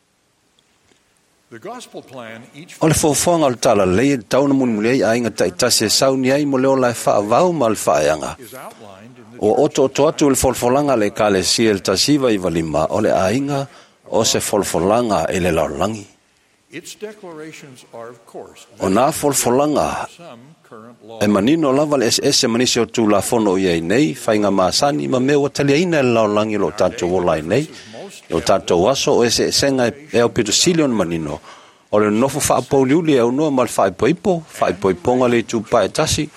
Speaker 1: the gospel plan each
Speaker 5: O le fofuanga o le tala le e tauna munmulei a inga taitase sauni ai mo leo lai whaavau ma le whaeanga.
Speaker 1: is outlined in the
Speaker 5: O oto oto atu le folfolanga le kale si el tasiva i valima o le a inga o se folfolanga e le laulangi.
Speaker 1: its declarations are of course
Speaker 5: O nā folfolanga
Speaker 1: some current law
Speaker 5: e manino lava le S S e manisi o tū la fono i ei nei, whainga māsani ma mea o taliaina e laulangi lo tātou o lai nei, o tātou aso o ese senga e au pitu silion manino, o le nofo whaapauliuli e au noa mal whaipoipo, whaipoiponga le tūpa e tasi,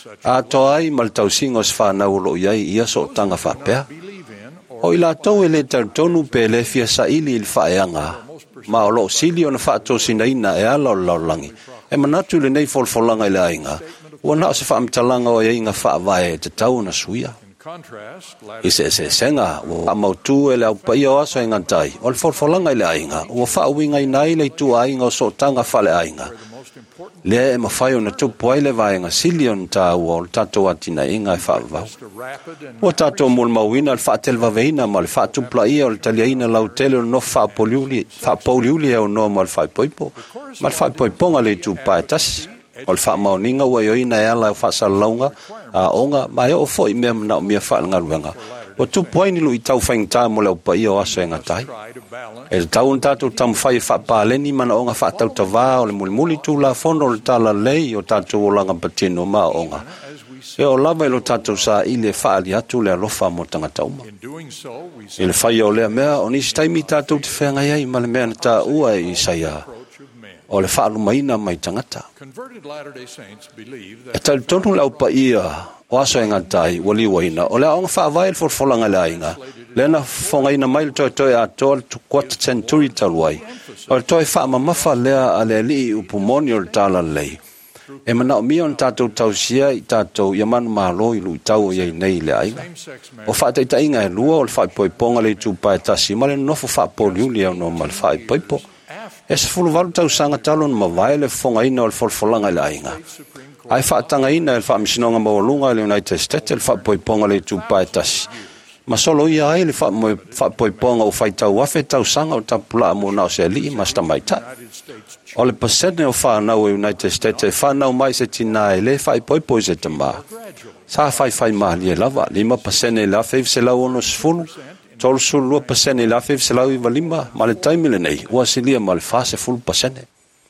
Speaker 5: a toa ai mal tausinga o se whanau lo iai ia so tanga whapea.
Speaker 1: believe in or
Speaker 5: O i la tau e le tautonu pe le fia sa ili il whaeanga, ma o lo sili o na whaato sinaina e ala o laulangi, e manatu le nei folfolanga i le ainga, ua nao se whaamtalanga o e inga whaavae te tau na suia.
Speaker 1: in contrast
Speaker 5: I se se senga, o amautu e le au pai o aso e ngantai, o le folfolanga i le ainga, ua whaawinga i nai le tu ainga o so tanga whale ainga.
Speaker 1: the most important
Speaker 5: Le e mawhai o na tupu ai le vaenga silion ta ua o le tato atina inga e whaavau.
Speaker 1: is the rapid and
Speaker 5: Ua tato mul mawina le whaatel vaveina ma le whaatupla ia o le taliaina lau tele o no whaapoliuli, whaapauliuli e o no ma le whaipoipo, ma le whaipoiponga le tupa e tasi. O le whaamaoninga ua ioina e ala o whaasalaunga a onga, ma e o fo i mea mna o mea whaangaruenga. O tupu ai nilu i tau whaingta mo le upa ia o aso e ngatai.
Speaker 1: try to balance
Speaker 5: E le tau tātou tamu whai whaapāleni mana o ngā whaatau tawā o le mulimuli tū la fono o le tala lei o tātou o langa patino ma o ngā.
Speaker 1: as we
Speaker 5: E
Speaker 1: see.
Speaker 5: o lava i lo tātou sa i le whaali atu le alofa mo tangata uma.
Speaker 1: In doing so, we
Speaker 5: I
Speaker 1: see
Speaker 5: le whai o lea mea o nisi taimi tātou te whenga iai ma le mea na tā ua i saia
Speaker 1: approach of men.
Speaker 5: o le whaalu maina mai tangata.
Speaker 1: Converted Latter-day Saints believe
Speaker 5: E
Speaker 1: that
Speaker 5: tau tonu lau pa ia o aso e ngatai wali waina o le aonga whaavai le forfolanga le ainga. Le na whonga ina mai le toi toi a toa le tukwata centuri taluai. O le toi wha mamafa lea a le li upumoni o le tala lei. E mana o mia on tātou tausia i tātou i amanu mahalo i lui tau i nei le ainga.
Speaker 1: same-sex
Speaker 5: O wha te tainga e lua o le whaipoiponga le tūpa e tasi ma le nofo whaapoliuli au no ma le whaipoipo. E se fulu walu tau sanga talo na mawai le whonga ina o le folfolanga le ainga. Ai whaatanga ina e le whaamisinonga mawalunga le United States e le whaipoiponga le tūpa e tasi. Ma solo ia ai le whaipoiponga o whaitau wafe tau sanga o tapula mo nao se li ma sta mai ta.
Speaker 1: United States Church
Speaker 5: O le pasene o whanau e United States e whanau mai se tina e le whaipoipo i se tama. Sa whai whai mahali e lava, lima pasene la whaiv se lau ono sifulu, tolu sulu lua pasene la whaiv se lau i walima, ma le taimile nei, ua silia ma le whase fulu pasene.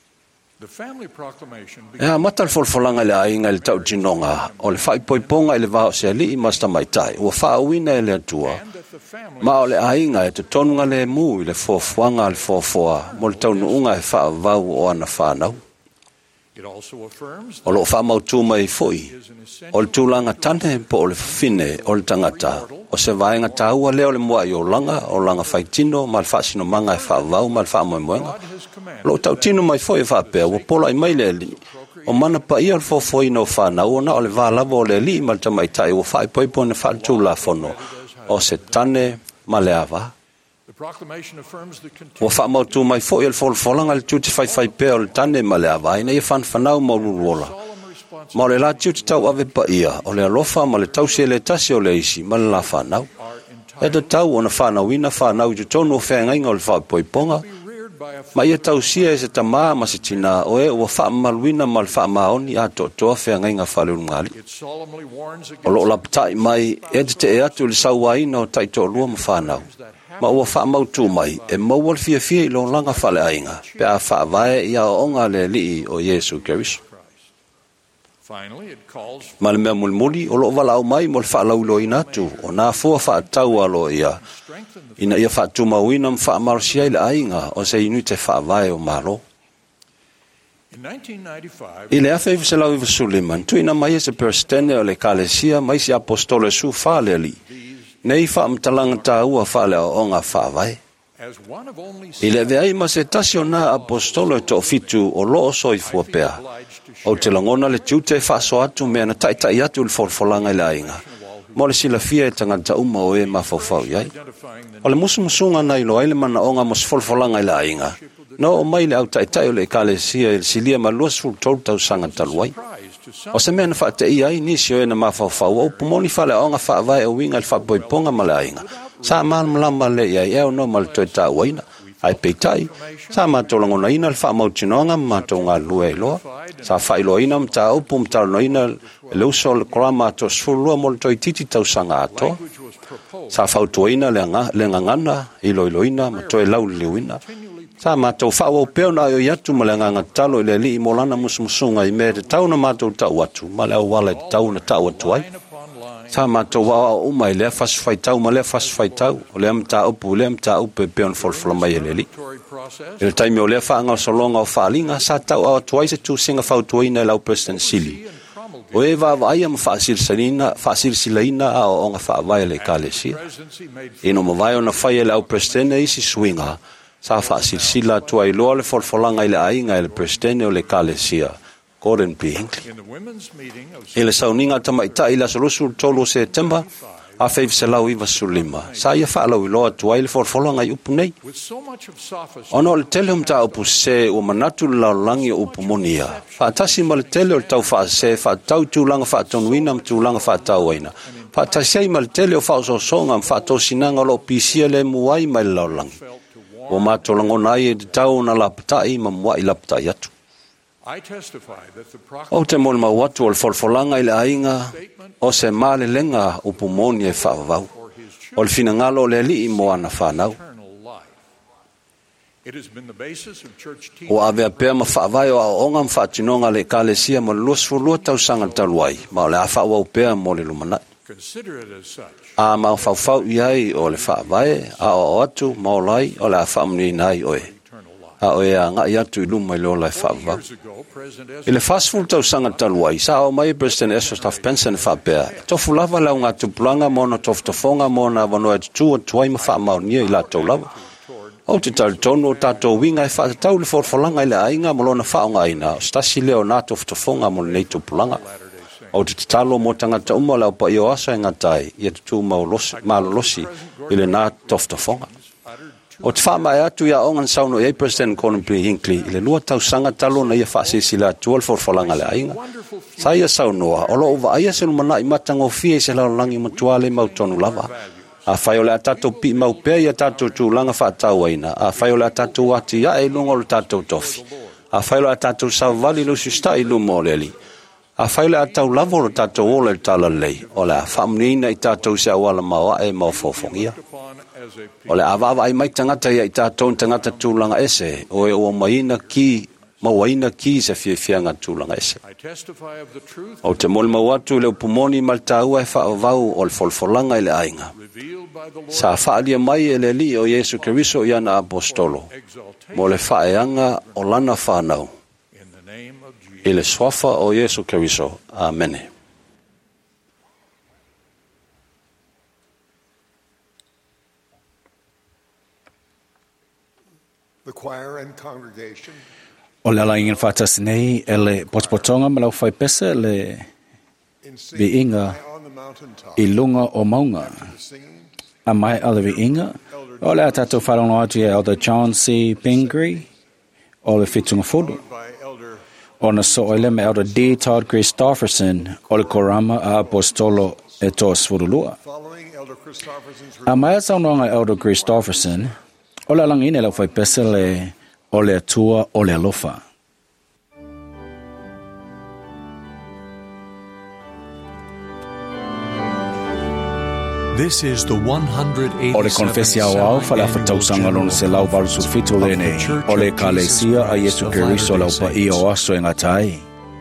Speaker 1: The family proclamation
Speaker 5: E a mata le folfolanga le ainga le tau jinonga, o le whaipoiponga e le vao se ali i masta mai tai, ua whaawina e le atua.
Speaker 1: and that the family
Speaker 5: Ma o le ainga e te tonunga le mu i le fofuanga le fofoa, mo le tau nuunga e whaavau o ana whanau.
Speaker 1: it also affirms
Speaker 5: O lo whaamautu mai foi,
Speaker 1: is an essential
Speaker 5: o le tūlanga tane po o le fine o le tangata, o se vaenga tāua leo le mua i o langa, o langa whaitino, ma le whaasino manga e whaavau, ma le whaamoemoenga.
Speaker 1: God has commanded
Speaker 5: Lo tau tino mai foi e whaapea, o pola i mai le li. O mana pa ia le fofoi no whanau, o na o le wālava o le li, ma le tamaitai, o whaipoipo ne whaatū la fono, o se tane ma le awa.
Speaker 1: the proclamation affirms the
Speaker 5: O
Speaker 1: continued
Speaker 5: whaamautu mai foi e le folfolanga le tuti whai pea o le tane ma le awa, ina ia whan whanau ma uluola.
Speaker 1: solemn responsibility
Speaker 5: Ma o le la tiu te tau ave pa ia, o le alofa ma le tau se le tasi o le isi, ma le la whanau.
Speaker 1: are
Speaker 5: E
Speaker 1: entitled
Speaker 5: te tau o na whanau ina whanau te tonu o whenga inga o le whapoiponga,
Speaker 1: by a
Speaker 5: Ma ia tausia e se tamā ma se tina o e ua whaamaluina ma le whaamaoni a to toa whea ngainga whaleungali.
Speaker 1: It solemnly warns
Speaker 5: O loo
Speaker 1: against
Speaker 5: laptai mai e te te e atu le sauaina o taito lua ma whanau. Ma ua whaamautu mai e maua le fia fia i lo langa whale ainga pe a whaavae i a onga le lii o Yesu Keriso.
Speaker 1: Finally, it calls for
Speaker 5: Ma le mea mulimuli o loo walau mai mo le whaalaulo ina atu o nā fua whaatau alo ia.
Speaker 1: strengthen the
Speaker 5: Ina ia whaatu mauina ma whaamarosia i le ainga o se inu te whaavae o malo.
Speaker 1: In nineteen ninety-five,
Speaker 5: I le awhi se lau i Suleiman, tu ina mai e se perstene o le kalesia mai si apostole su whaale li. Nei wha amtalanga tā ua whaale o onga whaavae.
Speaker 1: as one of only
Speaker 5: I le veai ma se tasio nā apostole to fitu o loo soi fua pea. O te langona le tiute whaaso atu mea na taitai atu le forfolanga i le ainga. Mo le sila fia e tangata uma o e mawhauwhau iai.
Speaker 1: identifying the
Speaker 5: O le musumusunga na ilo aile mana onga mos forfolanga i le ainga. No o mai le au taitai o le kalesia i le silia ma luas ful tolu tau sanga taluai.
Speaker 1: prize to some
Speaker 5: O se mea na whaate i ai nisi o e na mawhauwhau au pumoni whale aonga whaavai o winga le whapoiponga ma le ainga. Sa maa malama le iai eo no ma le toi tā waina. Ai peitai, sa maa tolangona ina le wha mautinonga ma tau ngā lua e loa. Sa whailo ina mta upu mta no ina le uso le korama to sfulua mo le toi titi tau sanga ato.
Speaker 1: which was proposed
Speaker 5: Sa whautua ina le nga le ngangana, ilo ilo ina, ma toi lau le liwina. Sa maa tau whaua peo na ayo iatu ma le nganga talo i le li i molana musumusunga i mea te tau na maa tau tau atu, ma le au wala te tau na tau atu ai.
Speaker 1: line upon line
Speaker 5: Sa maa tau wā uma i lea fasfai tau, ma lea fasfai tau, o lea mta upu, lea mta upu e peo na folfola mai e le li.
Speaker 1: Tory process
Speaker 5: I le taimi o lea whaanga o solonga o whaalinga, sa tau au atuai se tu singa whautuaina i lau President Sili. O e wā waia ma whaasirsilaina, whaasirsilaina a o onga whaavai le kalesia.
Speaker 1: presidency made
Speaker 5: Ino ma vai o na whai e le au President e isi swinga, sa whaasirsila atua i loa le folfolanga i le ainga i le President o le kalesia. Gordon B. Hinckley.
Speaker 1: in the women's meeting of
Speaker 5: I le sauninga tamaita i la solusu tolu September, a feiv se lau iwa sulima. Sa ia whaalau i loa atua i le folfolanga i upu nei.
Speaker 1: with so much of sophistry
Speaker 5: Ono le tele um ta upu se o manatu la langi o upu monia. Fa tasi ma le tele o tau fa se fa tau tu langa fa tonuina tu langa fa tau waina. Fa tasi ma le tele o fa so songa fa to sinanga lo pisia le muai mai la langi. O ma to lango nai e tau na laptai ma muai laptai atu.
Speaker 1: I testify that the
Speaker 5: O
Speaker 1: proclamation
Speaker 5: te mol ma watu o le folfolanga i le ainga o se male lenga upu monia e fa vau.
Speaker 1: for his
Speaker 5: O le finangalo le li i moana whanau.
Speaker 1: eternal life. It has been the basis of church teaching.
Speaker 5: O avea pea ma whaavai o a onga ma whaatinonga le kalesia ma luas fulua tau sanga taluai, ma o le a whaawau pea mo le lumanai.
Speaker 1: Consider it as such.
Speaker 5: A ma o whauwhau iai o le whaavai, a o atu, ma o lai, o le a whaamuni nai oe.
Speaker 1: Eternal life.
Speaker 5: A oe a ngai atu i luma i leo lai whaavau.
Speaker 1: Years ago, President
Speaker 5: I le fastful tau sanga taluai, sa o mai President Ezra Taft Benson whaapea, e tofu lava lau ngā tupulanga mo na toftofonga mo na wanoa tutua tuai ma whaamau nia i la tau lava. O te tau tonu o tātou winga e whaatau le forfolanga i le ainga mo lona whaonga ina, o stasi leo nā toftofonga mo le nei tupulanga. O te talo mo tangata uma lau pa i o asa e ngatai, i atu tū malolosi i le nā toftofonga. O te whaama e atu ia ongan sauno e President Gordon B. Hinckley, i le lua tau sanga talo na ia whaasisi le atua le forfolanga le ainga. Sa ia saunoa, o lo uva aia se lumana i matango fia i se lau langi matuale mau tonu lava. A whai o le a tātou pi mau pea i a tātou tūlanga whaatau aina. A whai o le a tātou ati ia e lungo le tātou tofi. A whai o le a tātou savali lo sista i lumo o leli. A whai o le a tau lavo le tātou o le tala lei. O le a whamnina i tātou se awala maua e mau fofongia.
Speaker 1: upon as a
Speaker 5: O le a wawa ai mai tangata ia i tātou tangata tūlanga ese. O e o maina ki, mawaina ki se fia fianga tūlanga ese.
Speaker 1: I testify of the truth
Speaker 5: O te mole mawatu le upumoni mal tāua e whaavau o le folfolanga i le ainga.
Speaker 1: revealed by the Lord
Speaker 5: Sa whaalia mai e le li o Yesu Keriso i ana apostolo.
Speaker 1: exaltation
Speaker 5: Mo le whaeanga o lana whanau.
Speaker 1: in the name of Jesus.
Speaker 5: I le swafa o Yesu Keriso. Amene.
Speaker 3: The choir and congregation
Speaker 2: O le ala ingin whātasi nei e le potopotonga ma lau whai pesa le
Speaker 3: in
Speaker 2: vi
Speaker 3: singing
Speaker 2: inga
Speaker 3: High on the mountaintop.
Speaker 2: i lunga o maunga.
Speaker 3: Singing
Speaker 2: A mai ala vi inga. O le a tātou wharongo atu e Elder John C. Pingree. O le whitunga whodu.
Speaker 3: by Elder
Speaker 2: O na so oile me Elder D. Todd Christofferson. O le korama a apostolo e toa svurulua.
Speaker 3: following Elder Christopherson's
Speaker 2: A mai a saunonga Elder Christofferson. O le alangine lau whai pesa le o le atua o le alofa.
Speaker 9: This is the one hundred eighty-seventh
Speaker 2: O le konfesia o au fala fatausanga lona se lau valu sulfito lene. O le kalesia a Yesu Keriso lau pa i o aso e ngatai.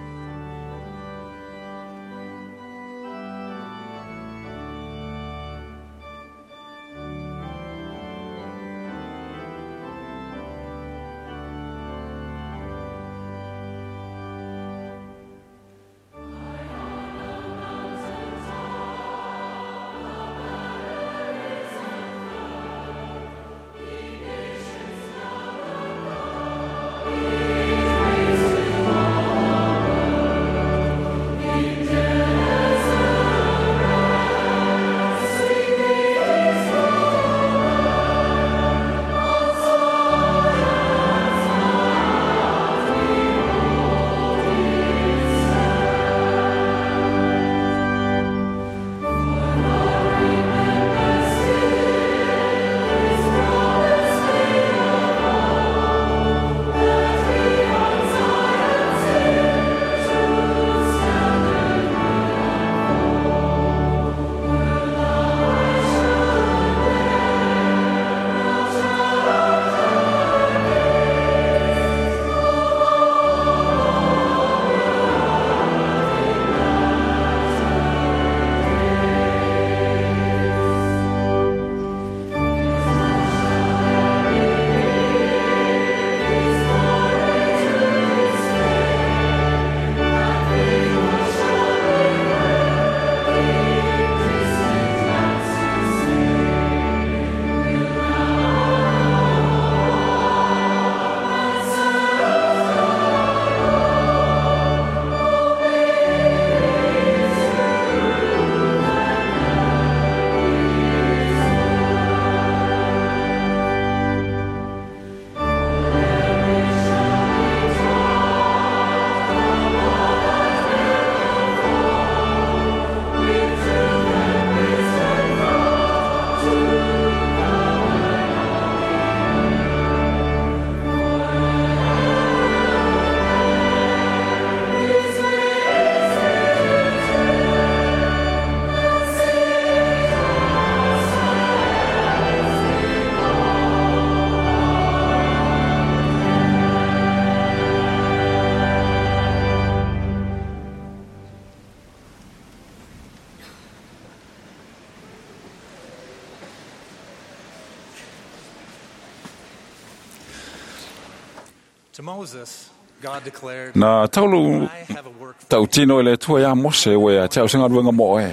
Speaker 10: Na taulu tau tino le tua ya Mose we a tau singa luenga mo e.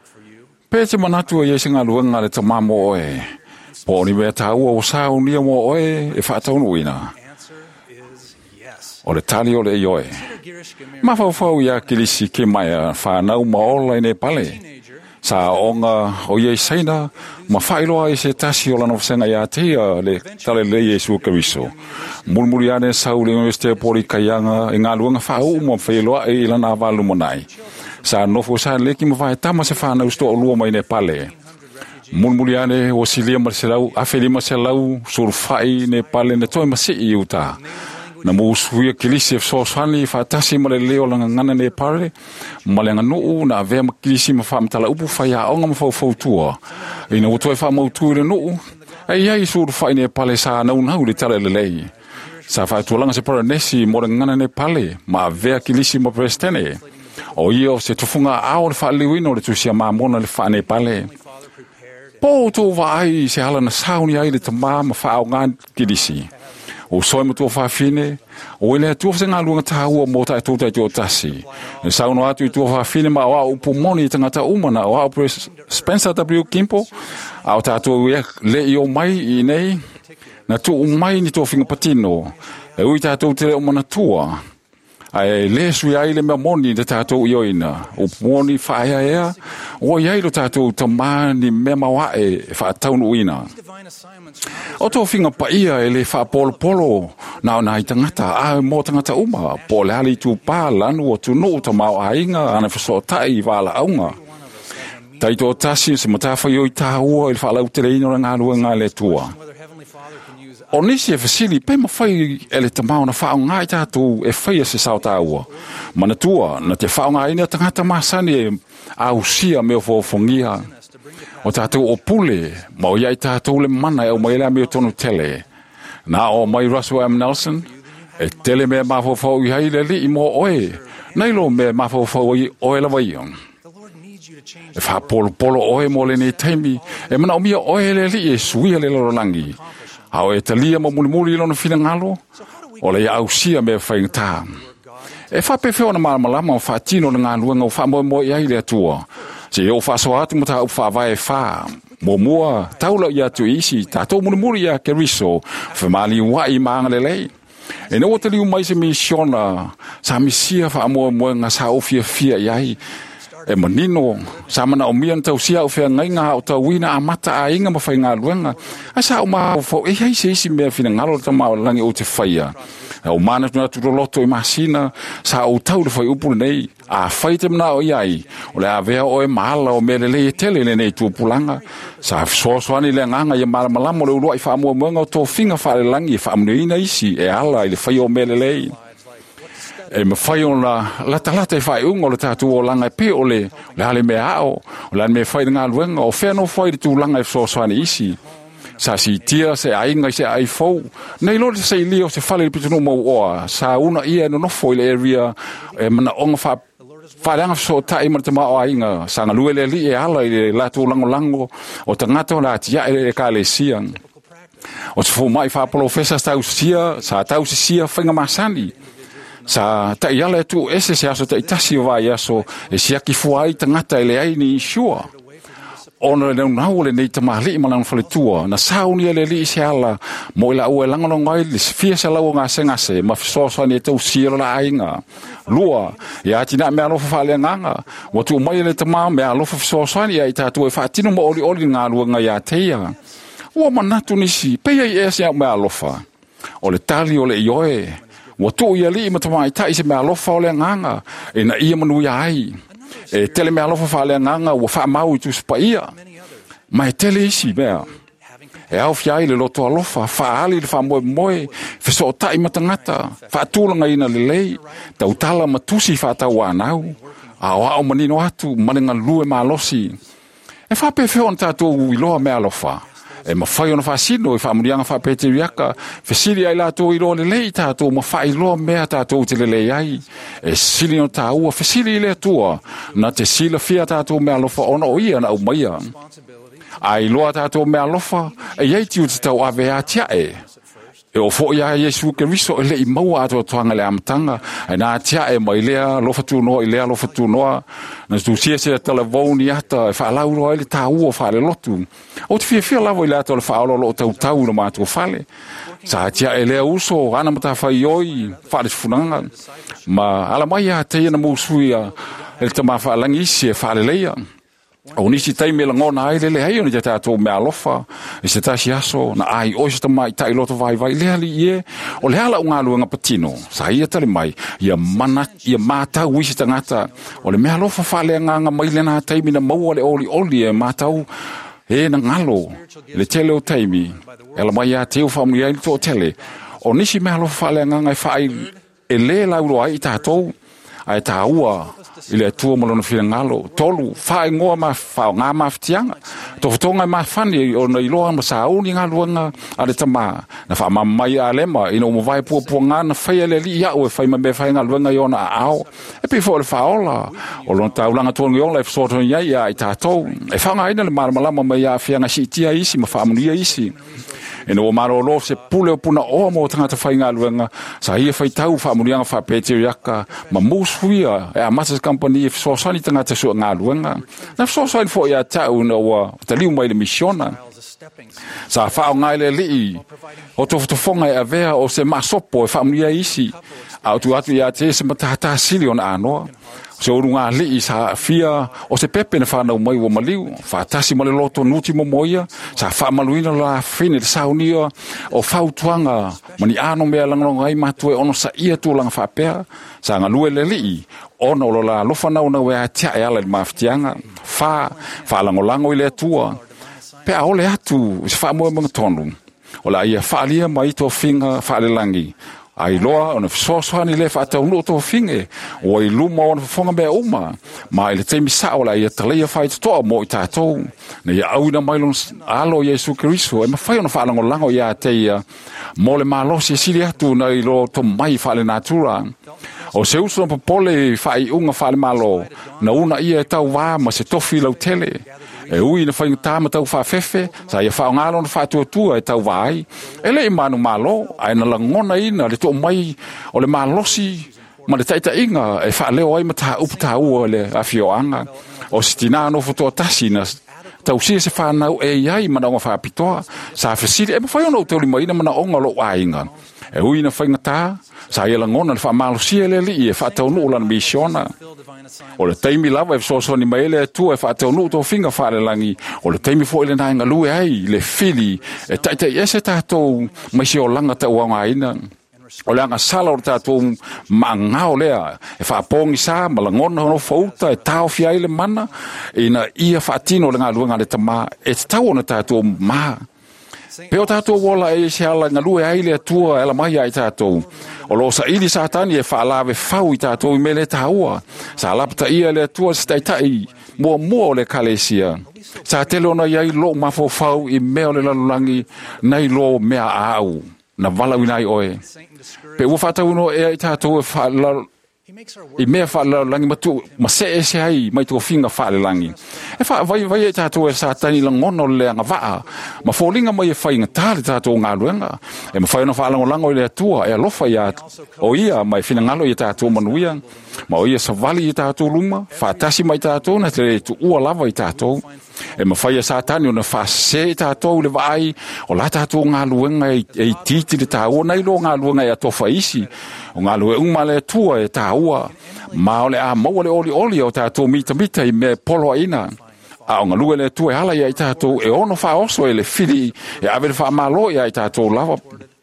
Speaker 10: Pe te manatu e singa luenga le tama mo e. Po ni me tau o sao ni mo e e whaatau nuina. O le tali o le ioe. Ma fau fau ia kilisi ke mai a whanau maola i ne pale. Sa onga o ye saina ma whailoa i se tasi o lana whasenga ia tea le tale le Yesu Keriso. Mulmuri ane sau le ngeste pori kaianga i ngā luanga whau mo whailoa i lana avalu monai. Sa nofo sa leki ma whae tama se whanau sto o lua mai ne pale. Mulmuri ane o silia ma se lau, awheli ma se lau, sur whai ne pale ne toi ma se i uta. Na musuia kilisi e sosani whaatasi ma le leo langa ngana ne pare, ma le nganuu na avea ma kilisi ma whaamtala upu whaia onga ma whau fautua. Ina utoe wha mautu le nuu, e iai suru whai ne pale sa nau nau le tale le lei. Sa whaatualanga se paranesi mo le ngana ne pale, ma avea kilisi ma prestene. O io se tufunga ao le whaaliwino le tusia ma mona le wha ne pale. Po tō vai se hala na sauni ai le tama ma wha au ngā kilisi. O soi mo tua whawhine, o ele atua whase ngā luanga tāua mō tai tōtai tō tasi. E sauno atu i tua whawhine ma o au upo moni i tangata umana, o au Pres Spencer W. Kimpo, au tātua ea le i o mai i nei, na tō mai ni tō whinga patino, e ui tātua te le umana tua, ai le sui ai le mea moni te tātou i oina. O moni whaia ea, o iai lo tātou ta mani mea mawae e whaataunu uina. O tō whinga pa ia e le whaapolo polo nao nai tangata, a mō tangata uma, po le hali tū pā lanu o tū nuu ta mao ainga, ana whaso tai wala aunga. Tai tō tasi se matawhai o i tā ua i le whaalau te reino ngā lua ngā le tua. O nisi e fasili pe ma fai e le tamau na whao ngai tātou e whai se sao tāua. Mana tua, na te whao ngai ina tangata masani e au sia meo whōwhongia. O tātou o pule, ma o iai tātou le mana e o maila meo tonu tele. Na o mai Russell M. Nelson, e tele mea mawhawhau i hai le li i mo oe. Nailo mea mawhawhau i oe la waion. E wha polo polo oe mo le ne taimi, e mana o mia oe le li e suia le lorolangi. Hau e talia mo muli muli ilona fina ngalo, o le au sia mea whaingtā. E wha pe whiona malamalama o wha tino le ngā luanga o wha moe moe i ai le atua. Se o wha soa atu mo ta au wha vai e wha. Mo mua, taula i atu isi, tātou muli muli ia ke riso, whamali wai maanga le lei. E no te liu mai se mi siona, sa mi sia wha moe moe ngā sa ofia fia i ai. E manino, sa mana o mian tau sia o whea ngai ngā o tau wina a mata a inga ma whai ngā luenga. A sa o maa o whau, e hei se isi mea whina ngaro ta maa langi o te whaia. E o mana tuna turo loto i masina, sa o tau le whai upule nei, a whai te mna o iai, o le a vea o e maala o mele le e tele le nei tua pulanga. Sa soaswani le nganga i mara malamo le urua i wha mua muenga o tō whinga whare langi, wha amune ina isi, e ala i le whai o mele lei. E me whai o la lata lata e whai unga o le tātu o langa e pe o le le hale mea ao, o le me whai ngā luenga o whea no whai le tū langa e soaswani isi. Sa si tia se ainga se ai fou. Nei lo se li o se fale le pitunu mo oa, sa una ia no no foi le area e mana onga fa Whareanga so tai mana te mao ainga, sa ngalue le li e ala i le latu lango lango, o tangata o la tia e ka le siang. O se fo mai whapolo fesa tau sia, sa tau si sia whainga masani. Sa ta iala tu ese se aso ta itasi o vai aso, e siaki fuai tangata e le aini i shua. Ona le nau le nei tamali i malang whaletua, na sauni e le li se ala, mo ila ue langono ngai le fia se lau ngā se ngase, ma fisosa ni e tau siro la ainga. Lua, e ati na mea lofa whale nganga, watu o mai le tama mea lofa fisosa ni e tātua e whaatino mo oli oli ngā lua ngai a teia. Ua manatu nisi, peia i e se au mea lofa. O le tali o le ioe, watu i ali i matamai tai se mea lofa o le nganga, e na ia manu ia ai. E tele mea lofa whaale nganga ua wha mau i tu spa ia. Ma e tele isi mea. E au fiai le loto alofa, wha ali le wha moe moe, wheso o tai matangata, wha tūlanga ina le lei, tau tala matusi wha tau anau, a o ao manino atu, manenga lue maa losi. E wha pe whio na tātou iloa mea alofa. E ma whai ona whasino e whamurianga whapete riaka, whesiri ai lātou i roa le lei tātou, ma whai loa mea tātou te le lei ai. E sili o tā ua, whesiri i le atua, na te sila fia tātou mea lofa ona o ia na au maia. Ai loa tātou mea lofa, e iei tiu te tau ave a tia e. E o fo ia Yesu ke riso e le i maua ato toanga le amatanga, e nā tia e mai lea lofa tu noa, i lea lofa tu noa, na tu sia se tala vauni ata, e wha lauro ai le tā ua wha le lotu. O te fia fia lavo i lea to le wha aolo o tau tau na mātua whale. Sa tia e lea uso, ana mata whai oi, wha le funanga. Ma ala mai a te ina mūsuia, e le tama wha langi isi e wha le leia. O nisi taimi la ngona ai lele hei ona te tātou mea alofa, e se tasi aso, na ai oisa ta mai tai loto vai vai, lea li ie, o le hala unga luanga patino, sa ia tale mai, ia mana, ia mātau isi tangata, o le mea alofa whale nganga mai le nā taimi na maua le oli oli e mātau, e na ngalo, le tele o taimi, e la mai a teo whamui ai to tele, o nisi mea alofa whale nganga e whai, e le lauro ai tātou, ai tā ua, i le atua malona whina ngalo, tolu, whae ngoa ma whao ngā mawhitianga, to whatonga i mawhani, o na iloa ma sa auni ngā luanga, a le tama, na wha mamai a lema, ina umo vai pua pua ngā, na whaia le li iau, e whai ma me whai ngā luanga i ona a ao, e pi whao le whaola, o lona taulanga tuangi ola, e whasoto ni ai a i tātou, e whanga ina le maramalama mai a whianga si itia isi, ma whaamunia isi, e no maro lo se pule o puna o mo tangata whai ngā luanga, sa ia whai tau whaamurianga wha pete riaka, ma mūsuia, e a Matas Company e whasosani tangata sua ngā luanga. Na whasosani fo ia tau na ua, ta liu mai le misiona. Sa whao ngai le lii, o to whatofonga e a vea o se masopo e whaamuria isi, au tu atu ia te se matahata sili o na anoa. Se oru ngā lii sa fia o se pepe na whanau mai wa maliu, whaatasi ma le loto nuti mo moia, sa whaamaluina la whine le saunia o whautuanga, mani ano mea langonga ai matue ono sa ia tūlanga whapea, sa ngā lue le lii, ono lo la lofanau na wea tia e ala le mawhitianga, wha, wha langolango i le atua, pea ole atu, se wha moe mga tonu. o la ia whaalia mai tō whinga whaalelangi. Ai loa, ona fisoasoani le whaataunu o tō whinge, o i luma o na whafonga mea uma, ma i le teimi sao la ia talaia whai toa mo i tātou, na ia auina mailon alo Jesu Keriso, e ma whai ona whaalango lango ia teia, mo le malosi e siri atu na i lo to mai whaale natura. O se uso na popole whai unga whaale malo, na una ia e tau wā ma se tofi lau tele, e ui na whai tāma tau whaafefe, sa ia whao ngalo na whaatuatua e tau wāi, e le i manu malo, ai na langona ina, le tō mai o le malosi, ma le taita inga, e whaaleo ai ma taha upu taha ua le awhioanga, o si tina no fotoa tasi na tau sia se whanau e iai mana onga whaapitoa, sa whesiri, e ma whai ona o tau lima ina mana onga lo ainga, e ui na whai ngata, sa ia langona le whaamalosia le li, e whaatau nuu lana misiona, o le taimi lava e so ni maele tu e whaatau nuu tō whinga whaalelangi, o le taimi fo ile nai ngalue ai, le fili, e taitai ese tātou mai si o langa tau anga ina, o le anga sala o le tātou maangao lea, e whaapongi sa, malangona hono fauta, e tau fia ile mana, e na ia whaatino le ngā luenga le tama, e tau ona tātou maa. Peo tātou wola e se ala ngalue aile atua ela mai ai tātou. O lo sa ili sa tani e whaalawe whau i tātou i mele tāua. Sa lapta ia le atua sa taitai mua mua o le kalesia. Sa tele ona iai lo mafo whau i mea o le lalulangi nei lo mea au. Na walawinai oe. Pe ua whatau no e ai tātou e whaalawe i mea whaalelangi matu ma se e se hai mai tō whinga whaalelangi. E wha vai vai e tātou e sa tani langono le anga waa ma fōlinga mai e whainga tāle tātou ngā ruenga e ma whaiona whaalango lango i le atua e alofa ia o ia mai whina ngalo i tātou manuia ma o ia sa vali i tātou luma whaatasi mai tātou na te re tu ua lava i tātou e ma whaia sa tani o na whase i tātou le vai o la tātou ngā ruenga e titi le tāua nei lo ngā ruenga e atofa isi o ngā lue unga le tua e tāua ma o le a maua le oli oli o tātou mita mita i me polo ina a o ngā lue le tua e hala ia i tātou e ono wha oso e le fili e ave le wha malo ia i tātou lava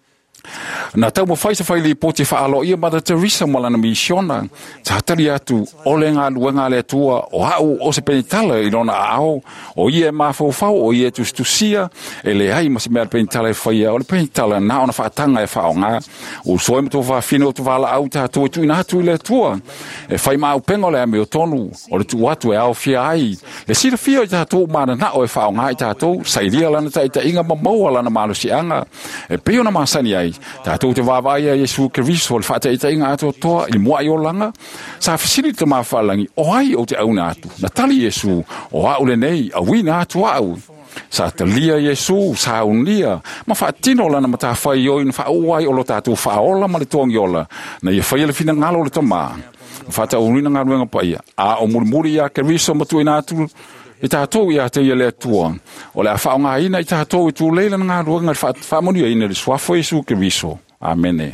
Speaker 10: na tau mo whaisa whaili poti wha alo ia Mother Teresa malana misiona ta hatari atu o le ngā luenga le tua o hau o se penitala i lona ao o ia e mafau fau o ia tu stusia e le hai masi mea penitala e whaia o le penitala na ona whaatanga e whao ngā o soe mto wha whino tu wala au ta tu tu ina hatu i le tua e whai maa upengo le ame o tonu o le tu watu e au fia ai le sira fia i ta tu mana na o e whao ngā i ta tu sairia lana ta ita inga mamaua lana malu si anga e peo na masani ai tātou te wāwai a Jesu Keriso le whaata ita inga ato toa i mua i o langa sa whisiri te maa whalangi o hai o te auna atu na tali Jesu o au le nei a wina atu au sa talia Jesu sa unia ma whaatino lana ma tā whai o ina whaauai o lo tātou whaola ma le tongi ola na ia whai le fina ngalo le tama whaata unina ngā ruenga paia a o murimuri a Keriso matu ina atu i tātou i a te ia le atua. O le a whao ngā ina i tātou i tū leila ngā ruanga i whaamoni a ina le swafo Jesu Keriso. Amen.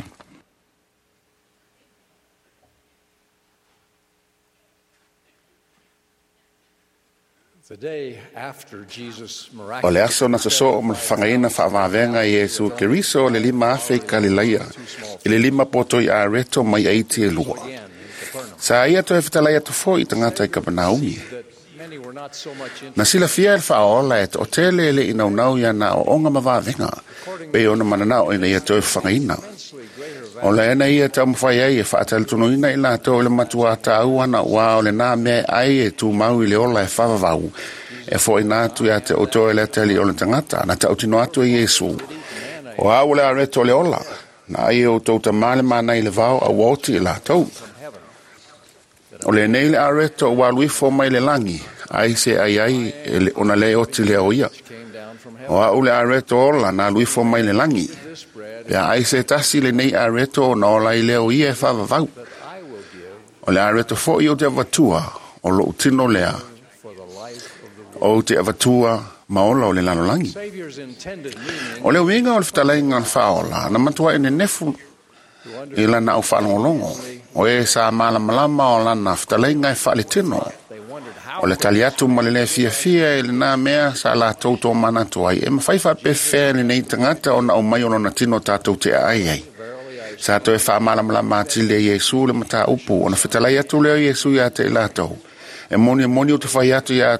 Speaker 9: O le aso na saso o ma whangaina whaavavenga i Jesu Keriso le lima afe i Galileia. I le lima poto i a reto mai aiti e lua. Sa ia to e whitalai atu fo i tangata i Kapernaumi. Na sila fia el whaola e o tele le ina unau ia na o onga mawawenga pe ona mananao ina ia toi whangaina. O le ena ia tau mwhai ai e whaatal tunu ina i la tau le matua ta aua na ua o le nā mea ai e tu mau i le ola e whawawau e fo i nātu ia te o toi le tali o le tangata na tau tino atu i Jesu. O au le areto le ola na ai o tau ta male mana i le vau a wauti i la tau. O le nei le areto o waluifo mai le langi ai se ai ai ele ona le oti le oia o a ule areto ola na luifo mai le langi ya ai se tasi le nei areto na ola i le oia e whavavau o le areto fo i o te avatua o lo utino lea o te avatua maola o le lano langi o le winga o le fitalai ngan whaola na matua ene nefu i lana au whanolongo o e sa malamalama o lana fitalai ngai whale tino o le taliatu ma le fia fia e le nā mea sa la tauto mana tuai e ma whaifa pe whea le nei tangata o na o mai o na tino tātou te ai ai sa to e wha malamala māti le Jesu le mata upu o na whetalai atu leo Jesu ia te la tau e moni e moni o te whai atu ia atu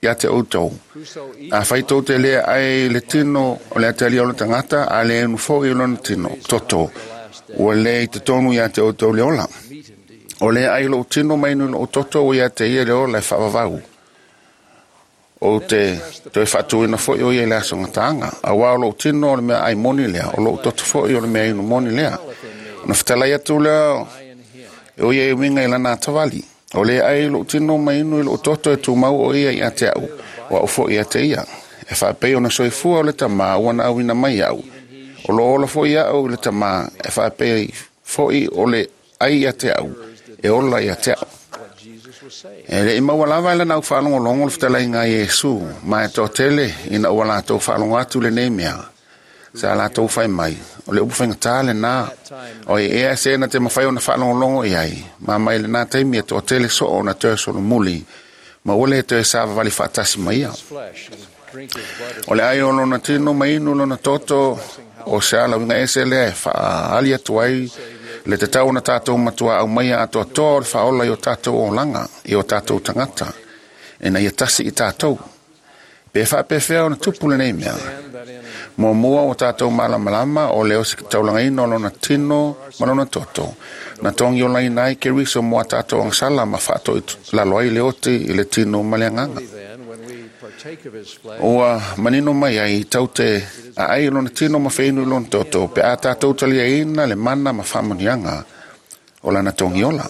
Speaker 9: ia te outou. A whaitou te lea ai le tino o le atali o le tangata a le enu fo i lona tino toto. Ua le i te tonu ia te outou le ola. O le ai lo tino mai nu o toto o ia te ia le ola e whaavavau. O te te whatu ina fo i o ia le asonga tanga. A wao lo tino o le mea ai moni lea. O lo toto fo i o le mea inu moni lea. Na whatalai atu lea o ia i winga i lana tawali. O le ai lo tino mai inu i lo toto e tu mau o ia i a te au. Wa o fo i a te ia. E whapei o na soifua o le tama wana au ina mai au. O lo ola fo i au le tama e whapei fo i o le ai a te au. E ola i a te au. E le ima walawa ila nau whalongo longo le whtalai ngā Yesu. Ma e tō tele ina ua la tō whalongo atu le nemea. Sa la tō whai mai. O le upu whainga tāle nā. O e ea se na te mawhai o na whalongo longo i ai. Ma mai le nā teimi e tō tele so o na tō solo muli. Ma ule e tō e sāwa wali whatasi mai ia. O le ai o lona tino mai inu lona toto o se ala winga ese le e wha ali atu ai. Le te tau na tātou matua au mai a toa toa le whaola i o tātou o langa, i o tātou tangata. E na ia tasi i tātou. Pe wha pe whea o na tupu le nei mea. Mo mua o tātou malama lama o leo si taulanga ino lona tino malona toto. Na tongi o lai nai ke riso mua tātou ang sala ma whato i laloai le oti i le tino maleanganga. Oa manino mai ai tau te a ai lona tino ma whainu lona toto pe a tātou talia ina le mana ma whamanianga o lana tongi ola.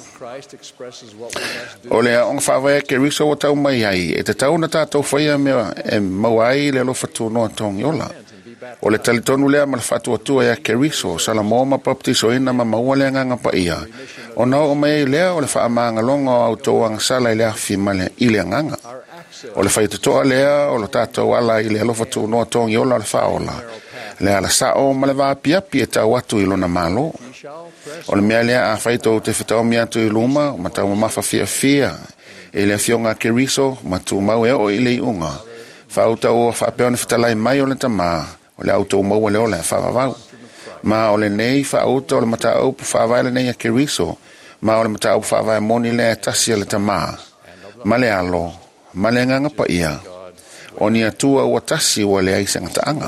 Speaker 9: O lea onga whawaya ke riso o tau mai ai e te tau na tātou whaia mea e mawai le lo whatu noa tongi ola. O le talitonu lea ma le whatu atua ea ke riso sala moama baptiso ina ma maua lea nganga pa ia. O nao o mai lea o le wha amaanga longa au tau ang sala i lea whimale i lea nganga. O le whai tutoa lea o le tātou ala i le alofa tu noa tongi ola le whaola. Le ala sao ma le vāpia pia tau atu i lona malo. O le mea lea a whaitou te whetau mea tu i luma, ma tau ma mawha fia fia. E le fionga ke riso, ma tu mau e o i le i unga. Whautau o whapeo ni whetalai mai o le tama, o le autou mau le o le whawawau. Ma o le nei whauta o le mata aupu whawai le nei a ke riso, ma o le mata aupu whawai moni le tasi le tama. Ma le alo. Malenganga pa ia o ni atua ua tasi ua le aisa ngataanga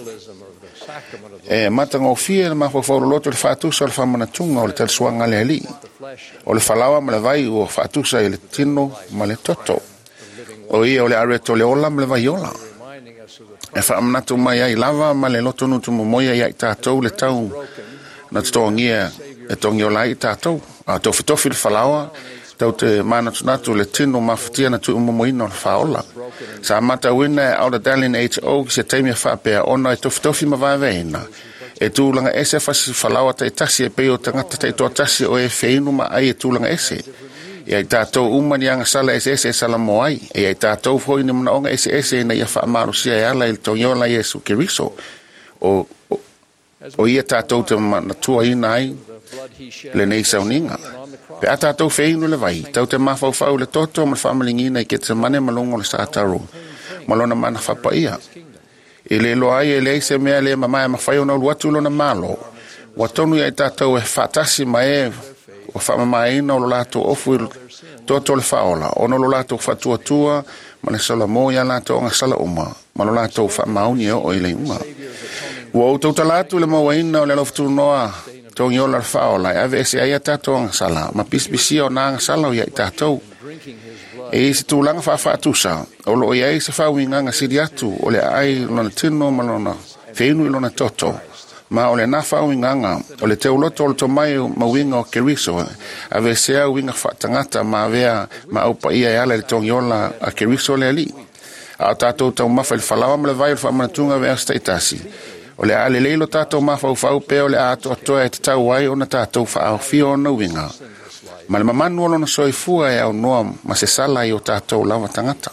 Speaker 9: e matanga o fia le mawhawhawro loto le whaatusa o le whamanatunga o le talsuanga le ali o le whalawa ma le vai ua whaatusa i le tino ma le toto o ia o le areto le ola ma le vai ola e whaamanatu mai ai lava ma le loto nutu momoia i ai tātou le tau na tutongia e tongi o lai tātou a tau fitofi le whalawa tau te mana tunatu le tino mawhatia na tu umomoina o le whaola. Sa mata wina e au da Dallin H O ki se teimia whapea ona e tofitofi mawaweina. E tūlanga ese fasi whalawa te tasi e peo tangata te toa tasi o e wheinu ma ai e tūlanga ese. E ai tātou umani anga sala ese ese sala mo ai. E ai tātou fhoi ni muna onga ese ese na ia whaamaru sia e ala il tongola Yesu Kiriso. O, o, o ia tātou te matua ina ai le nei sauninga. Pe ata tau feinu le vai, tau te mafau fau le toto ma whamalingina i ke te mane malongo le sātaro, malona mana whapaia. I le lo ai e le se mea le mamai ma whai ona uatu lona malo, wa tonu ia i tātou e whatasi ma e, o whamamaina o lo lato ofu i toto le whaola, ono lo lato whatua tua, ma le sala mo ia lato onga sala uma, ma lo lato whamauni o i le unga. Ua o tauta lato le mawaina o le loftu noa, tongi ola whaola, e ave ese aia tātou ang sala, ma pisbisi o nanga sala o ia i tātou. E isi tūlanga whawhatusa, o lo ia isi whawinga nga siri atu, o le ai lona tino ma lona wheinu i lona toto, ma o le na whawinga nga, o le teuloto o le tomai ma winga o Keriso, ave ese a winga whatangata ma avea ma aupa ia e ala le tongi ola a Keriso le ali. A tātou tau mawha il whalawa ma le vai il whamanatunga vea staitasi. O le ale leilo tātou mawhau whau pe o le ato atoa e te tau ai o na tātou whaau fio o na winga. Ma le mamanu alo na soifua e au noa ma se sala i o tātou lava tangata.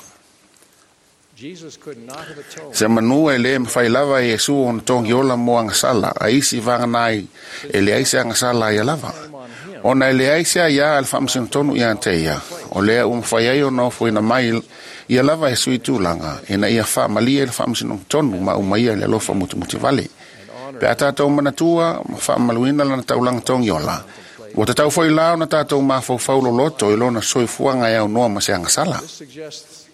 Speaker 9: Se manu e le mwhai lava e Yesu o na tongi ola mo anga sala, a isi vanga nai e le aise anga sala i a lava. O na e le aise a ia al whamsin tonu i anteia, o le u mwhai ai o na ofo ina mai ia lava e sui tūlanga, e na ia wha malia e le whamsin tonu ma umaia le alofa muti muti vale. Pe a tātou manatua, ma wha maluina lana taulanga tongi ola. O te tau foi lao na tātou ma fau faulo loto i lona soi fuanga e au noa ma se anga sala.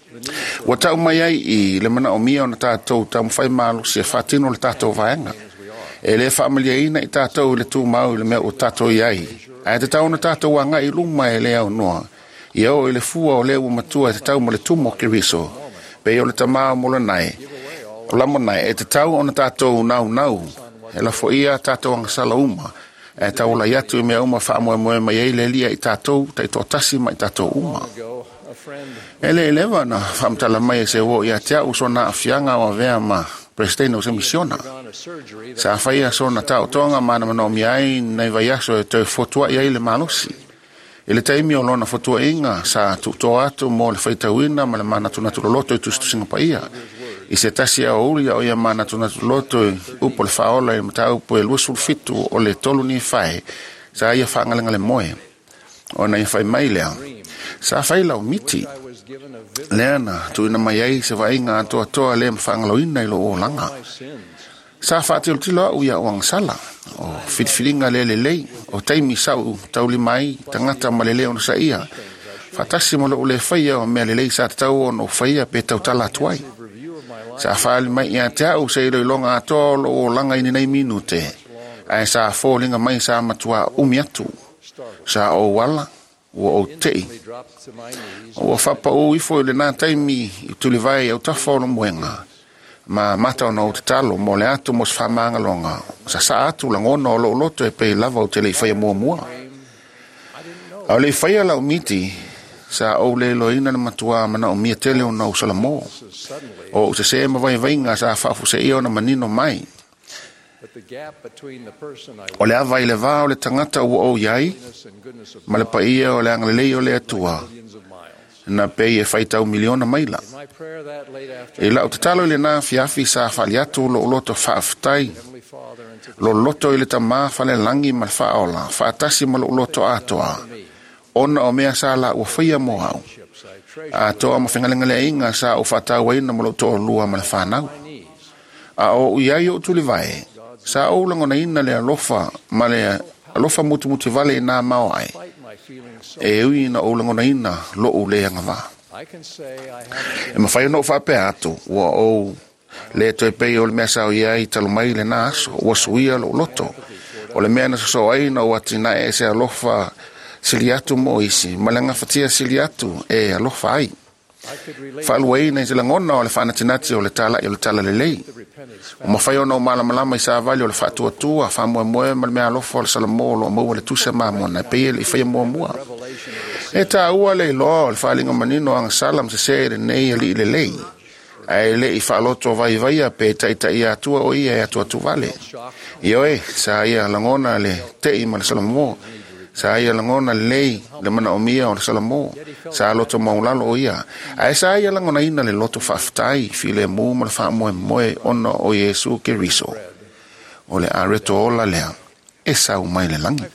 Speaker 9: Wa tau mai ai I le mana o mia o na tātou tau mwhai malo si e whātino le tātou vaenga. E le whaamalia ina I tātou le tū mau le mea o tātou iai. A te tau na tātou wanga I luma e le au noa. I au I le fua o le ua matua e te tau mo le tumo Keriso. Pe o le tamā mo le nai. O lamo nai e te tau o na tātou nau nau. E la fo ia tātou anga sala uma. E tau la yatu I mea uma wha moe moe mai ei le lia I tātou, ta I tō tasi mai tātou uma. E le elewa na whamtala mai e se wo ia tea uso na afianga o vea ma prestene o se misiona. Sa whaia so na tau tonga mana mano mi ai nei vai aso e te fotua ia I le malosi. E le taimi o lona fotua inga sa tuto atu mo le whaitawina ma le mana tuna tuloloto I tustu singa pa ia. I se tasi a uri o ia mana tuna tuloloto I upo le whaola I mata upo e luasul fitu o le tolu ni whae sa ia whaangalenga le moe. O na ia whai mai lea. Sa whai lau miti. Leana, tu ina mai ai se vainga atoa toa le mwhangaloina I lo o langa. Sa whaate o tilo au ia o angsala. O whitwhiringa le le lei. O taimi sau tauli mai tangata ma le leo na sa ia. Whatasi mo lo le whaia o mea le lei sa tau o no whaia pe tau tala tuai. Sa whaali mai ia te au se ilo ilonga atoa lo o langa ini nei minute. Ai sa fōlinga mai sa matua umi atu. Sa o wala. O o tei. O whapa o ifo le nā taimi I tuli vai au tawha o muenga. Ma mata o no te talo mo le atu mos whamanga longa. Sa sa atu langona o lo loto e pei lava o te le whaia mua mua. Au le whaia lau miti sa o le loina na matua mana o mia tele o nau salamo. O se se ma vai vainga sa whafu se io na manino mai. O le awa I le vā o le tangata ua o iai, ma le pa ia o le angalelei o le atua, na pei e whaitau miliona maila. E la o te talo I le nā fiafi sa whali atu lo loto whaaftai, lo loto I le tamā whale langi ma le whaola, whaatasi ma lo loto atoa, ona o mea sa la ua whaia mo au. Atoa ma whengalengale inga sa o whaatau waina ma lo to o lua ma le whanau. A o iai o tuli vai, sa o lango na ina le alofa ma le alofa mutu mutu vale I nā mau ai. E ui na o lango na ina lo o le anga wā. E ma whai no whape atu, ua o le toi pei o le mea sao iai talo mai le nā aso, ua suia lo loto. O le mea na so ai na ua tina e se alofa sili atu mo isi, ma le ngafatia sili atu e alofa ai. Whaaluei nei se langona o le whanatinati o le tala I o le tala le lei. O ma whai ona o malama lama I sa vali o le whaatua tua, whaamua moe ma le mea alofa o le salamolo o maua le tusa mamona, e pei le I whaia mua mua. E ta ua le loa o le whaalinga manino anga salam se se le nei ali I le lei. Ai le I whaaloto vai vai pe ta ita I atua o ia e atua tu vale. I oe, sa ia langona le te I ma le salamo. Sa ia langona lei le mana o mia o le salamo. Sa loto maulalo o ia. Ai sa ia langona ina le loto whaftai fi le mu ma le wha moe moe ona o Yesu Keriso. O le areto o la lea. E sa umai le langi.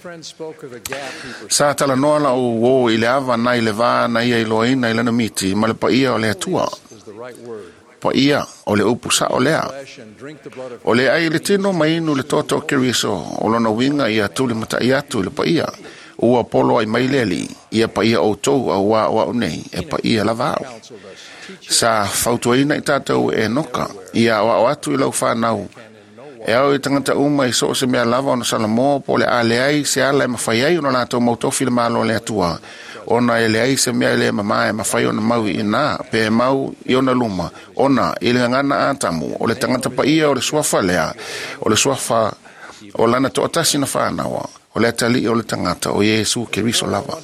Speaker 9: Sa tala noa la o o I le ava na I le vā na ia I loina I lana miti ma le pa ia o le atua. Pa ia o le upu sa o lea. O le ai le tino mainu le toto Keriso o lona winga ia tuli mata ia tu le pa ia. Ua polo ai mai leli, ia pa ia o tou a ua ua o nei, e pa ia la vau. Sa fautuaina I tātou e noka, ia o o atu I lau whanau. E au I tangata uma I so se mea lava o na salamo po le a le ai se ala e mawhai ai o na lātou mautofi le malo le atua. Ona e le ai se mea le mama e mawhai o na mau I nā, pe e mau I ona luma. Ona, I le ngana atamu, o le tangata pa ia o le suafa lea, o le suafa o lana to atasi na whanawa. O le atali o le tangata o Yesu Keriso lava.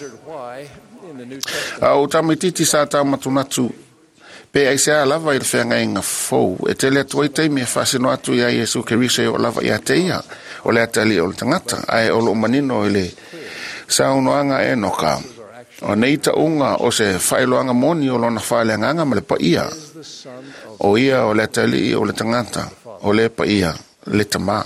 Speaker 9: Au tamititi sa tau matunatu. Pe ai se a lava I le whenga inga fau. E te le atuai teimi e whasino atu ia Yesu Keriso o lava ia te ia. O le atali o le tangata. Ai o lo manino I le saunoanga e noka. O neita unga o se whailoanga moni o lona whaleanganga ma le pa ia. O ia o le atali o le tangata. O le pa ia. Le tama.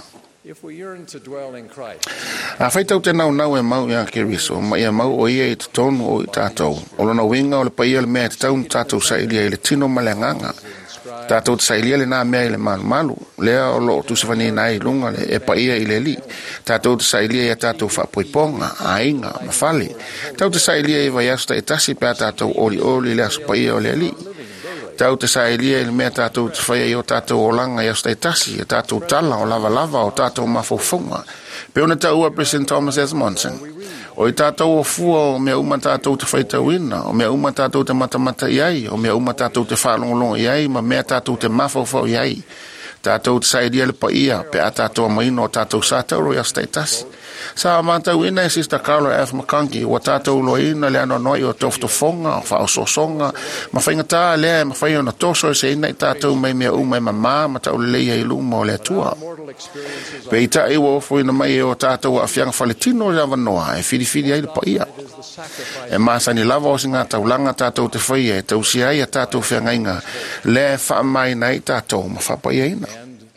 Speaker 9: A whaitau te nau nau e mau ia Keriso, ma ia mau o ia I te tonu o I tātou. O lona winga o le paia le mea te taun tātou sailia I le tino malenganga. Tātou te sailia le nā mea I le malu malu. Lea o lo tu se whani nai lunga le e paia I le li. Tātou te sailia ia tātou whapoiponga, ainga, mawhale. Tātou te sailia I vai asta e tasi pēr tātou ori ori le aso paia o le li. Tau te saelia i le mea tātou te whaia i o tātou o langa i au staitasi, o tātou tala, o lava lava, o tātou mawhauwhaunga. Pe ona tau ua President Thomas S. Monson. O i tātou o fua o mea uma tātou te whaitauina, o mea uma tātou te matamata i ai, o mea uma tātou te whaalongolongo i ai, ma mea tātou te mawhauwhau i ai. Tātou te saelia le pa ia, pe a tātou maino o tātou sātauro i au staitasi. Sa mātau ina e Sister Carla F. McConkie, o tātou loina le ano noi o toftofonga, o whaososonga, ma whainga tā lea, ma whainga na toso e se ina i tātou mai mea umai ma mā, ma tau le leia i luma o le atua. Pe i ta iwa ofo ina mai o tātou a whianga whaletino le avanoa, e whiri ai le pa ia. E māsani lava o singa tau langa tātou te whaia, e tau si ai a tātou whianga inga, le wha mai nei tātou, ma whapa ia ina.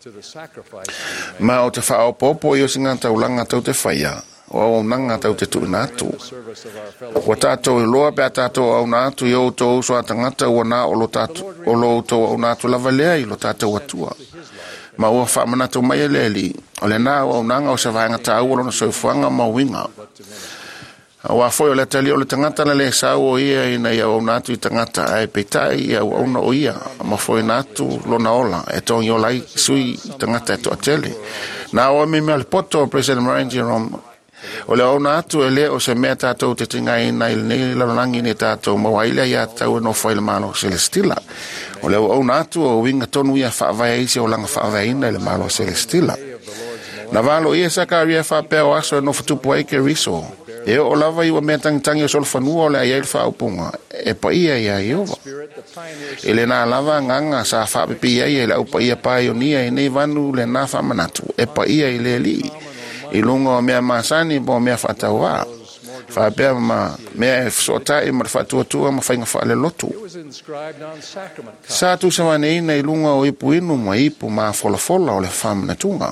Speaker 9: Ma o te whao popo i o singa tau langa tau te whaia, o au nanga tau te tui nātu. Wa tātou i loa pia tātou au nātu i o tō so a tangata ua nā o lo tō au nātu lava lea i lo tātou atua. Ma ua whaamanatou mai e leli, o le nā o au nanga o sa vaenga tā ua lona soifuanga ma winga. Wa foi o le tali o le tangata na le sa o ia ina ia o natu i tangata ai peitai ia o na o ia ma foi natu lo na ola e tongi o lai sui tangata e to atele na o me me le poto President Marion Jerome o le o natu e le o se mea tātou te tinga ina il nei la langi ne tātou ma waile ia tau no foi le malo celestila o le o natu o winga tonu ia whaavai eisi o langa whaavai ina le malo celestila na valo ia sakaria whapea o aso no fatupu aike riso e o lava i wa mea tangitangi o solfanua o le aiai le whaupunga, e pa ia ia i ova. E le nā lava nganga sa whapipi ia i le au pa ia pai o nia i nei vanu le nā whamanatu, e pa ia i le li. I lunga o mea masani po mea whatau wā. Whapea ma mea e fsotai ma whatuatua ma whainga wha le lotu. Sa tu sa wane ina i lunga o ipu inu ma ipu ma fola fola o le whamanatunga.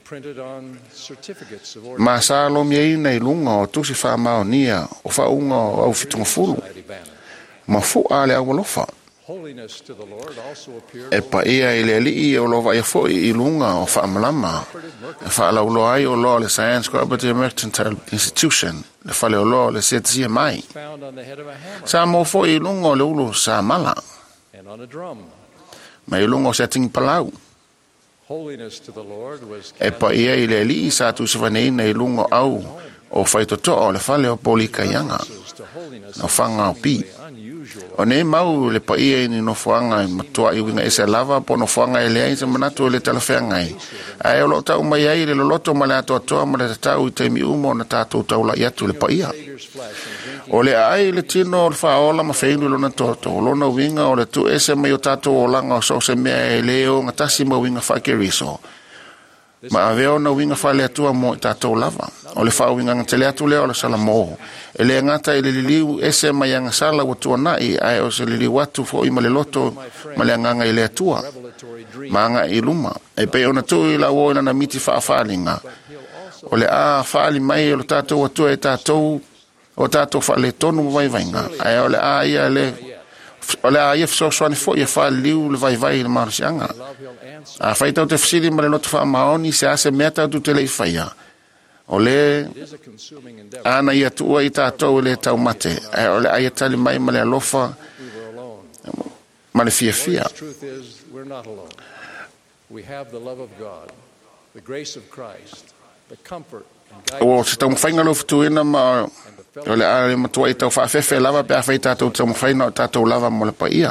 Speaker 9: Ma sa lo mea ina i lunga o tusi wha mao nia o wha unga o au fitunga fulu. Ma fu a le awalofa. E pa ia i le alii o lo vai foi i lunga o wha amalama. E wha ala ulo ai o lo le Science Cooperative Mercantile Institution. Le whale o lo le setia mai. Sa mo foi i lunga o le ulo sa mala. Ma i lunga o setting palau. E pa ia i le alii sa tu se vaneina i lunga au o whaitoto o le whale o polika ianga. No whanga o pi. O ne mau le pa ia ni no fuanga i matua i winga ese lava po no fuanga i lea i se manatu le talawhianga i. Ai o lo tau mai ai le loto ma le ato atoa ma le tau i teimi umo na tātou tau la iatu le pa ia. O le ai le tino o le whaola ma whainu lona toto. O lona winga o le tu ese mai o tātou o langa o so se mea e leo ngatasi ma winga whakeriso. Ma aveo na winga whale atua mo i tātou lava. O le whao winga ngatele atu leo le sala mo. E le ngata i le liliu ese mai anga sala watua nai ai o se liliu watu fo i ma le loto ma le nganga i le atua. Ma anga i luma. E pe ona tu i la uoina na miti wha whalinga. O le a whali mai o le tātou watua e tātou o tātou whale tonu vai vainga. Ai o le a ia le o le a ia fsoswani fo i whali liu le vai vai le marasianga. A whaitau te fsiri ma le loto wha maoni se ase mea tau te lei whaia. O le ana ia tua i tātou le tau mate. O le aia tali mai ma le alofa ma le fia fia. O se tau mwhainga lo futuina ma o le ale matua i tau whaafefe lava pe a whai tātou tau mwhaina o tātou lava mo le pa ia.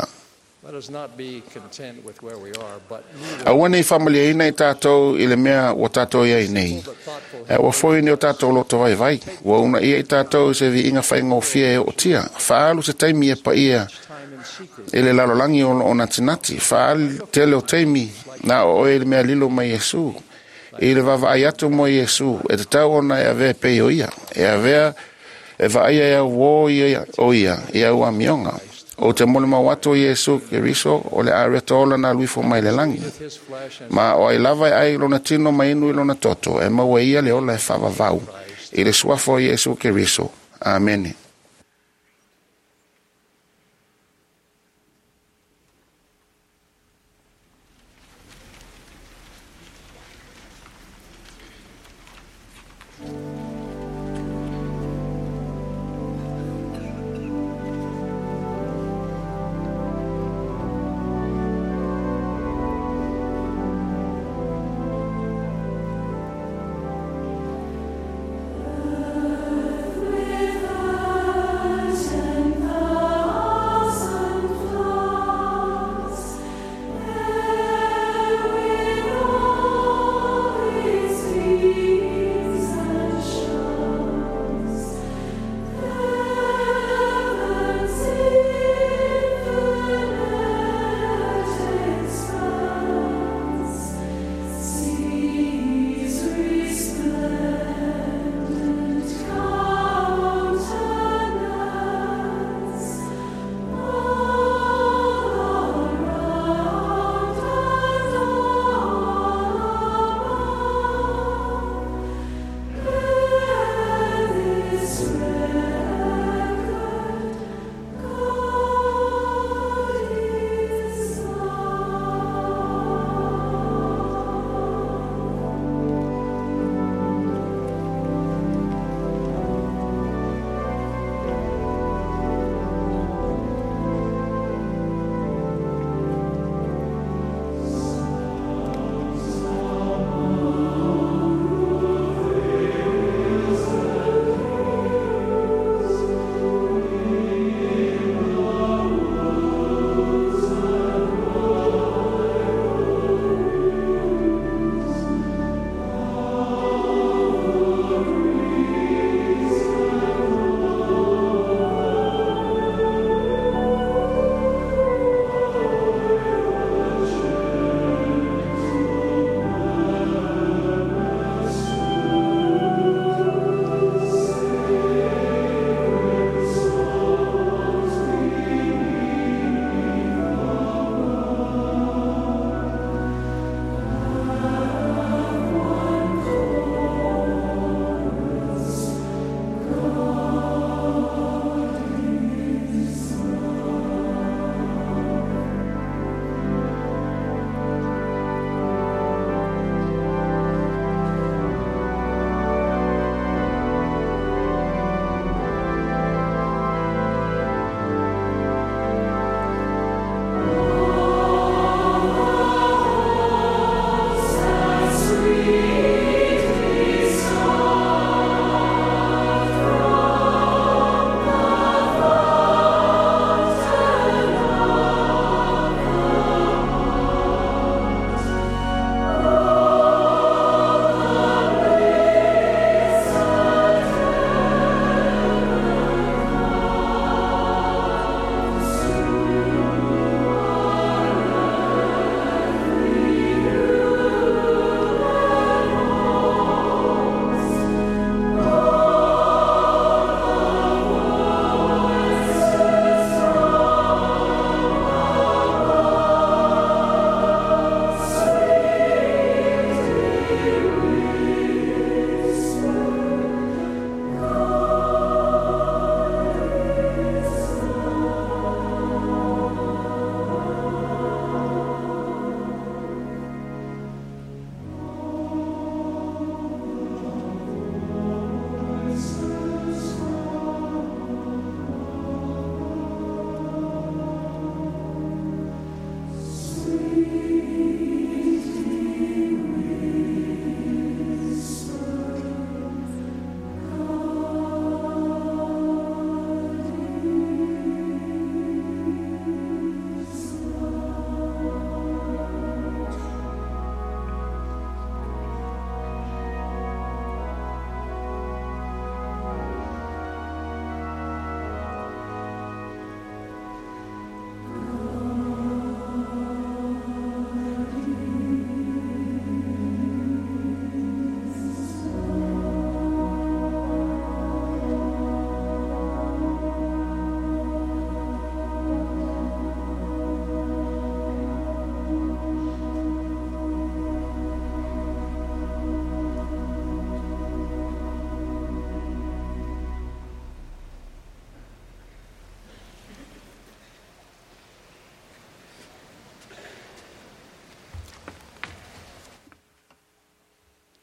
Speaker 9: Awane i familia ina i tātou i le mea o tātou ia i nei. E o foi ni o tātou loto vai vai. Wa una ia i tātou se vi inga whainga o fia e o tia. Whaalu se taimi e pa ia e le lalolangi o, o natinati. Whaalu tele o taimi na o e le mea lilo mai Yesu. E le vava ai atu mo Yesu. E te tau ona e avea pe o ia. E avea e va aia e o ia o ia. E au a mionga. O te mole ma watu Yesu Keriso o le areta ola na luifo mai le langi. Ma o ai lava ai lona tino mai inu i lona toto. E maua ia le ola e whawa vau. I le suafo Yesu Keriso. Amen.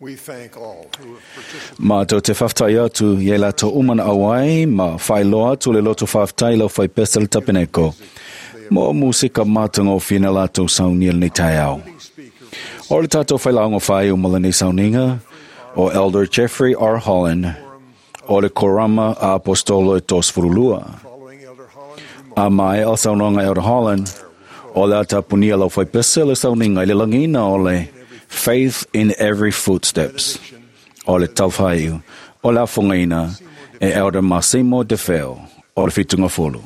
Speaker 3: We thank all who have participated.
Speaker 2: Ma tau te whaftai atu, ye la to umana awai, ma whai loa tu le loto whaftai lau whai pesel tapeneko. Mo musika mātango whina la tau sauniel ni tai au. O le tātou whai laongo whai o mala ni sauninga, o Elder Jeffrey R. Holland, o le korama a apostolo e tos furulua. A mai al saunonga Elder Holland, o le ata punia lau whai pesel e sauninga i le langina o le Faith in Every Footsteps. O le tauwhaiu, o le afongaina, e Elder Massimo De Feo, o le fitunga fulu.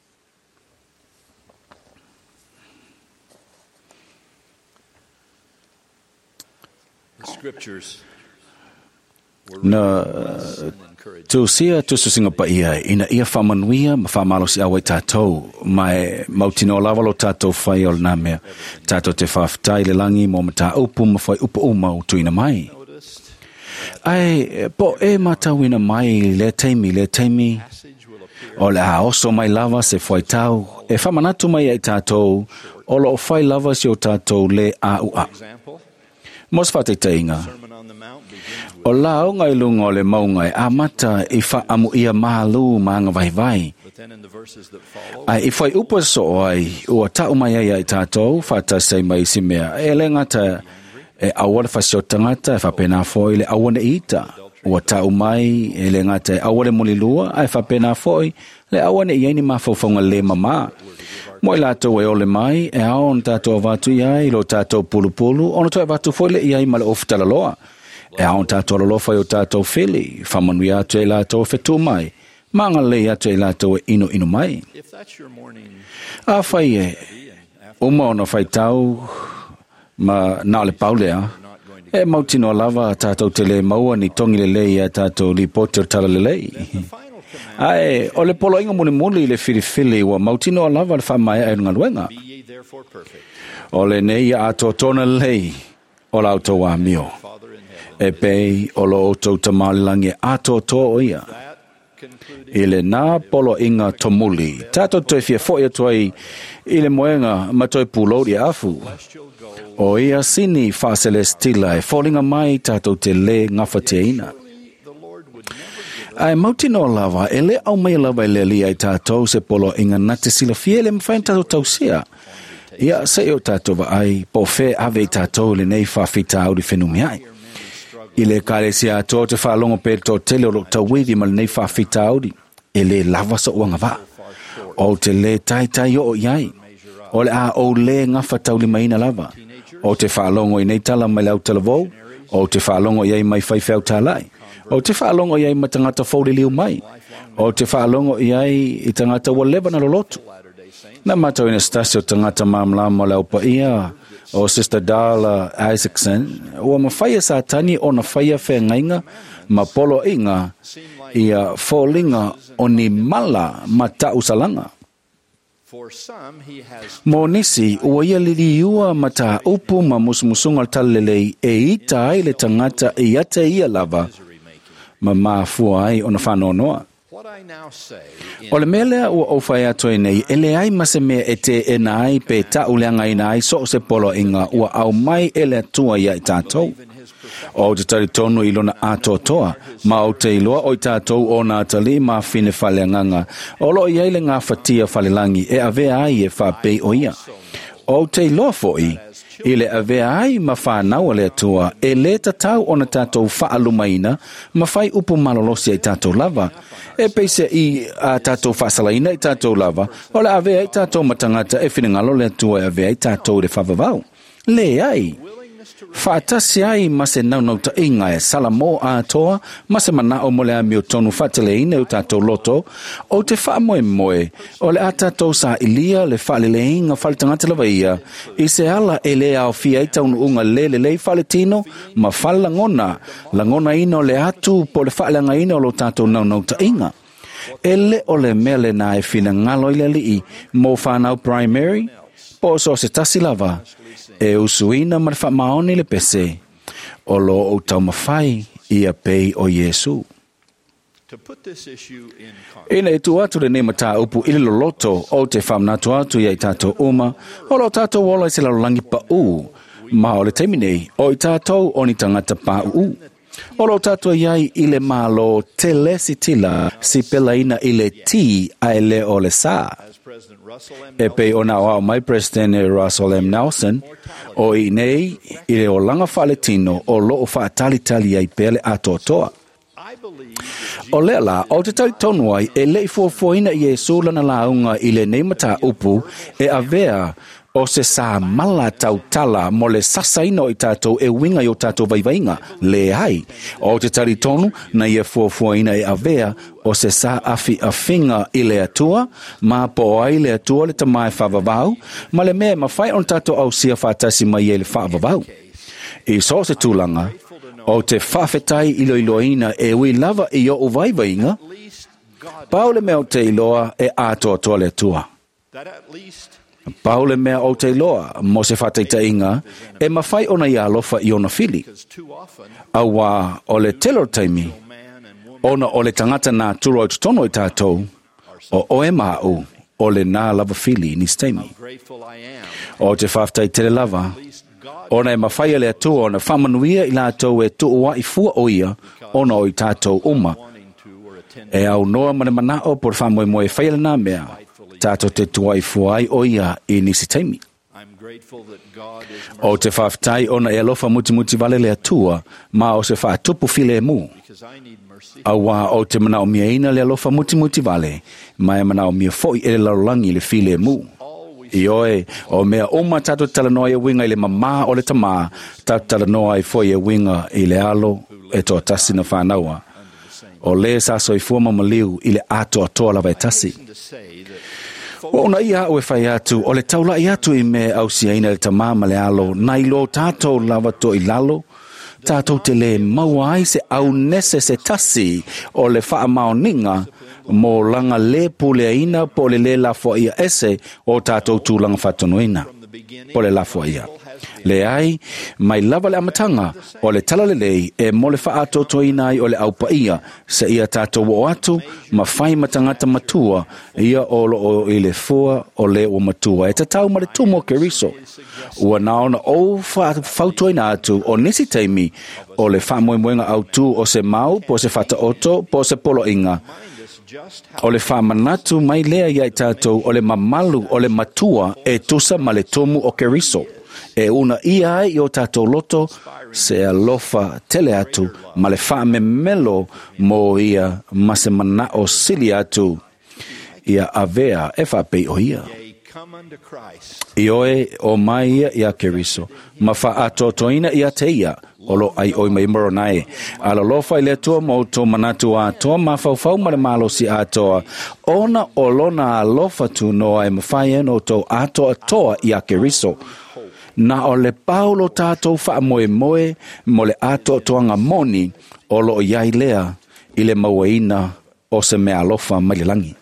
Speaker 2: Na tu sia tu susinga pa ia, ina ia whamanuia, ma whamalo si awai tātou, mai mautino lawalo tātou whai o le nāmea, tātou te whaftai le langi mo ma tā upu ma whai upu uma o tuina mai. Ai, po e matawina mai le teimi, le teimi, o le a oso mai lava se whai tau, e whamanatu mai ai tātou, o lo o whai lava si o tātou le a ua. Mos whate te inga. O lao ngai lunga o le maungai a mata i wha amu ia mahalu maanga vai vai. Ai i whai upa so ai ua tau mai ai ai tātou whata sei mai si mea. E le ngata e awara whasio tangata e whapena foi le awane ita. Ua tau mai e le ngata e aware muli lua ai whapena foi le awane i aini mawhauwhaunga le mama. Moi lātou e ole mai e aon tātou avatu iai lo tātou pulupulu ono toi avatu foi le iai ma le ofutala loa. E aon tātou alolofa o tātou whili, whamanui atu e lātou whetu mai, maanga lei atu e lātou e ino ino mai. A whai e, uma ona whai tau, ma nā le paulea, e mautino lava tātou te le maua ni tongi le lei a tātou li poter tala le lei. Ai, o le polo inga muni muli le whiri whili wa mautino lava le whamai e runga luenga. O le nei a ato tona lei, o lauto wa mio. E pei o lo outou tamalilangi ato to oia. I le nā polo inga tomuli. Tato toi fia foia toi i le moenga ma toi pulori afu. O ia sini wha celestila e fōlinga mai tato te le ngafa te ina. Ai mautino lava e le au mai lava e le li ai tato se polo inga nate sila fie le mwhain tato tausia. Ia se o tato va ai po fe ave tato le nei wha fita au di whenumi ai. I le kare si a tō te whaalongo pe tō tele o lo tawiri ma le nei whawhita audi. E le lava sa uanga wā. O te le tai tai o iai. O le a o le ngafa tauli maina lava. O te whaalongo i nei tala mai lau talavou. O te whaalongo iai mai whaiwhau tālai. O te whaalongo iai ma tangata whauri liu mai. O te whaalongo iai i tangata walewa na lolotu. Na matau ina stasio tangata mamlama lau pa ia. O Sister Darla Isaacson, ua mawhaia sa tani o na whaia whengainga, ma polo inga, ia fōlinga o ni mala ma tau salanga. Mo nisi, ua ia liri iua ma ta upu ma musumusunga talelei e ita ai le tangata i ate ia lava, ma mafua ai o na whanonoa. O le mele ua ofai atu e nei, ele ai ma se mea e te e nai pe ta uleanga i nai so se polo inga ua au mai ele atua ia i tātou. O te tari tonu ilona ato toa, ma o te iloa o i tātou o nā tali ma fine whale nganga, o lo i eile ngā whatia whale langi e avea ai e whapei o ia. O te iloa foi, i le avea ai ma whanau le atua, e le tatau o na tātou whaalumaina, ma whai upu malolosi ai tātou lava, e peise i a tātou whasalaina i tātou lava, o le avea i tātou matangata e whinangalo le atua e avea i tātou le whavavau. Le ai, whaatasi ai ma se naunau ta inga e salamo a toa, ma se mana o mole a mio tonu whateleine o tātou loto, o te wha moe moe, o le a tātou sa ilia le whalele inga whaletangata lava ia, i se ala e le au fia i taunu unga le le lei whale tino, ma whale langona, langona ino le atu po le whaleanga ino lo tātou naunau ta inga. Ele o le mele na e whina ngalo i le li mo whanau primary, po so se tasi lava, e usuina ma wha maoni le pese, o lo o tau mawhai ia pei o Yesu. Ina e tu atu le ne mata upu ili lo loto o te whamnatu atu ia i tātou uma, o lo tātou wola i se lalolangi pa u, Ma o le teimi nei, o i tātou o ni tangata pāu. O lo tātou iai i le malo te le sitila si pelaina i le ti ai le o le sā. E pe o na o mai President Russell M. Nelson, o i nei i le o langa whaletino o lo o whaatalitali ai pele atotoa. O lea la, o te tau tonu ai, e lei fuafuaina i e sūlana launga i le neimata upu, e avea o se sā mala tau tala mo le sasaina o i tātou e winga i o tātou vaivainga, le ai. O te tari tonu, na i e fuafuaina e avea o se sā afi afinga i le atua, ma po ai le atua le tamai whavavau, ma le mea mawhai on tātou au sia whātasi mai e le whavavau. I so se tūlanga, o te whawhetai ilo iloina e ui lava i o uvaivainga, paule mea o te iloa e atoa toa le atua. Paule mea o te iloa mo se whataitainga e mawhai ona i alofa i ona fili. Awa o le telo taimi, ona o le tangata nā turo o tutono i tātou, o oe mau o le nā lava fili ni staimi. O te whawhetai tele lava, ona e mawhaia le atua ona whamanuia i lātou e tuua i fua o ia ona o i tātou uma. E au noa mane manao por whamoe moe whaile nā mea, tātou te tua i fua ai o ia i nisi taimi. O te whawhetai ona e alofa muti muti vale le atua, ma o se whaatupu file e mu. Awa o te manao mia ina le alofa muti muti vale, ma e manao mia foi e le laulangi le file e mu. I oe, o mea oma tātou talanoa e winga i le mamā o le tamā, tātou talanoa i foi e winga i le alo e toa tasi na whānaua. O le saso i fuama maliu i le ato atoa lava e tasi. O ona ia o e whai atu, o le taula i atu i me au siaina le tamā ma le alo, na i lo tātou lava to i lalo, tātou te le maua ai se au nese se tasi o le wha maoninga, mo langa le puleaina po le le lafo ia ese o tātou tūlanga whatonuina. Po le lafo ia. Le ai, mai lava le amatanga o le tala le lei e mo le whaato toina ai o le aupa ia se ia tātou o atu ma whai matangata matua ia o lo o i le fua o le o matua. E tatau ma le tumo ke riso. Ua naona o whautoina atu o nisi teimi o le whamoemoenga au tu o se mau po se whata oto po se polo inga. O le whamanatu mai lea iai tātou o le mamalu o le matua e tusa ma le tomu o keriso. E una ia ai o tātou loto se alofa tele atu ma le whaame melo mo ia ma se mana o sili atu ia avea e whapei o ia. I oe o mai ia ia keriso ma wha ato toina ia te ia o lo ai oi mai moro nai. Ala lofa i le atua mo to manatu a toa ma whauwhau ma le malo si atoa. Ona o lona a lofa tu no ai mawhai no to atoa toa i a keriso. Na o le paulo tātou wha moe moe mo le atoa toanga moni o lo iai lea i le mawaina o se mea lofa mai le langi.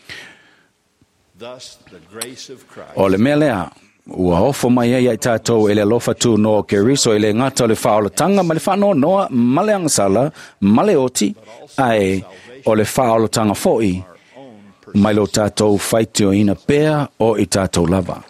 Speaker 2: O le mea lea, ua ofo mai ai ai tātou e le alofa tu no ke riso e le ngata o le whaolotanga ma le whanoa noa ma le angasala, ma le oti, ai o le whaolotanga foi, mai lo tātou whaitio ina pēa o i tātou lava.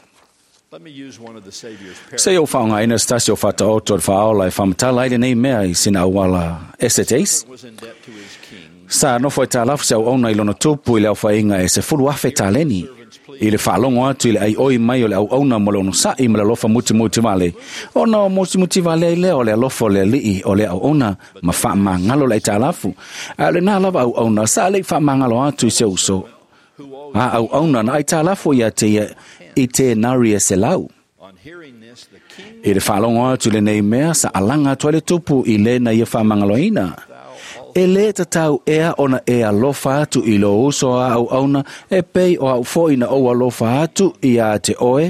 Speaker 2: Se o whaonga ina stasi o whata o tō whaola e whamatala i le nei mea i sina awala S H S. Sa nofo e tā lafu se au ona i lono tupu i le au whainga e se fulu afe tā leni. I le whaalongo atu i le ai oi mai o le au auna mo le ono sai ma le alofa muti muti vale. O na o muti muti vale i lea o le alofa o le alii o le au ona ma wha ma ngalo le tā lafu. A le nā lava au auna sa le wha ma ngalo atu i se uso. A au auna na ai tā lafu i a te i te nari e se lau. I le whaalongo atu le nei mea sa alanga atu le tupu i le na ia wha mangalo ina. E le tatau ea ona e alofa atu i lo uso a au auna e pei o au fo ina o alofa atu i a te oe.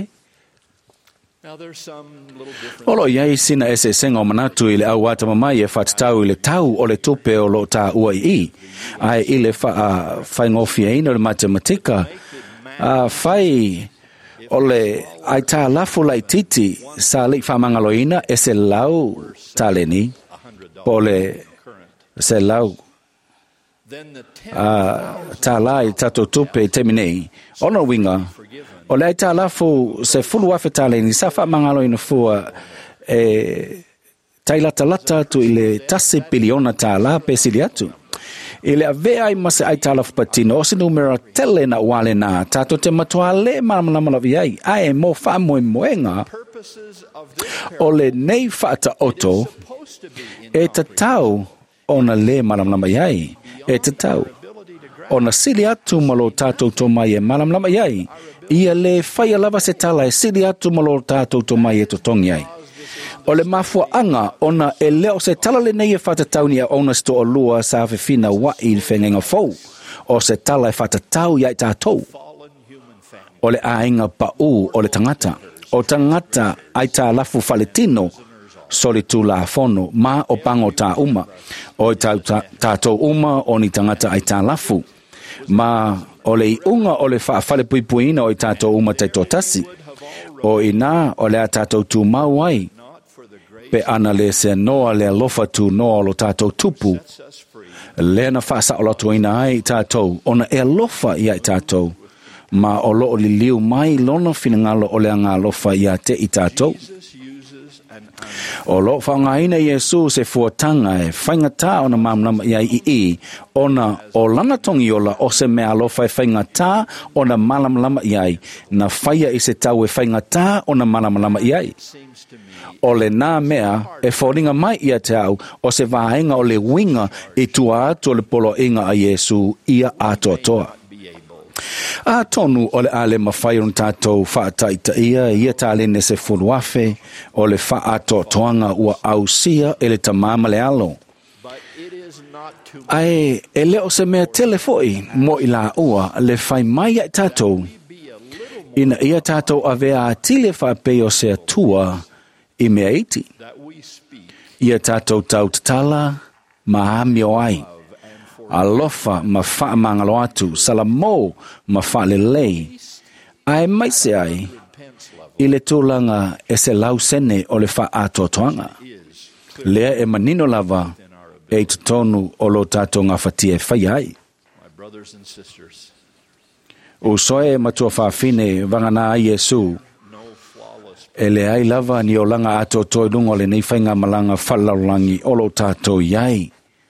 Speaker 2: Olo iai sina e se senga o manatu i le au ata mamai e whatatau i le tau o le tupe o lo ta ua i. Ai i le whaingofia ina o le matematika. A whai o le ai tā lafu lai titi sa li whamangaloina e se lau taleni po le se lau uh, tā lai tato tupe teminei ono winga o le ai tā lafu se fulu afe taleni sa whamangaloina fua e tailata lata tu ile tase piliona ta la pesili atu. Ile avea i mase ai tala patino o se numero tele na wale na tato te matua le malamala viai ai mo fa mo moenga o le nei fata oto e te tau ona le malamala viai e te tau ona sili atu malo tato to mai e malamala viai ia le fai lava se tala e sili atu malo tato to mai e to tongi ai. O le mafua anga ona e leo se tala le nei e whatatau ni a ona sto o lua sa whiwhina wa i whengenga fau. O se tala e whatatau ia i tātou. O le ainga pa u o le tangata. O tangata ai tā lafu faletino soli tu la fono ma o pango tā uma. O i tātou uma o ni tangata ai tā lafu. Ma o le iunga o le whaafale puipuina o i tātou uma te tōtasi. O ina o le a tātou tū mau ai. Pe ana le se noa le alofa tu noa lo tātou tupu. Le na whaasa o loto ina ai tātou, ona e alofa ia i tātou. Ma o lo o li liu mai lona finangalo o le anga alofa ia te i tātou. O lo whaunga ina Yesu se fuatanga e whaingata ona mamnama ia i i. Ona o lana tongi ola o se mea alofa e whaingata ona malamlama iai. Na whaia i se tau e whaingata ona malamlama iai. O le nā mea e whoringa mai ia te au o se vāenga o le winga i tua atu o le polo inga a Yesu ia atoa toa. A tonu o le ale mawhairon tātou whaataita ia ia tālene se furuafe o le whaato toanga ua ausia e le tamama le alo. Ai e leo se mea telefoi mo i la ua le whai mai ai tātou. Ina ia tātou a vea atile whapei o se atua i mea iti. Ia tātou tau tatala ma amio ai. Alofa ma wha mangalo atu, salamo ma wha lelei. Ai maise ai, i le tūlanga e se lau sene o le wha ato toanga. Lea e manino lava e tutonu o lo tātou ngā whatia e whai ai. O soe matua whawhine vangana a Yesu, e le ai lava ni o langa ato toi dungo le nei whainga malanga whalaulangi o lo tātou iai.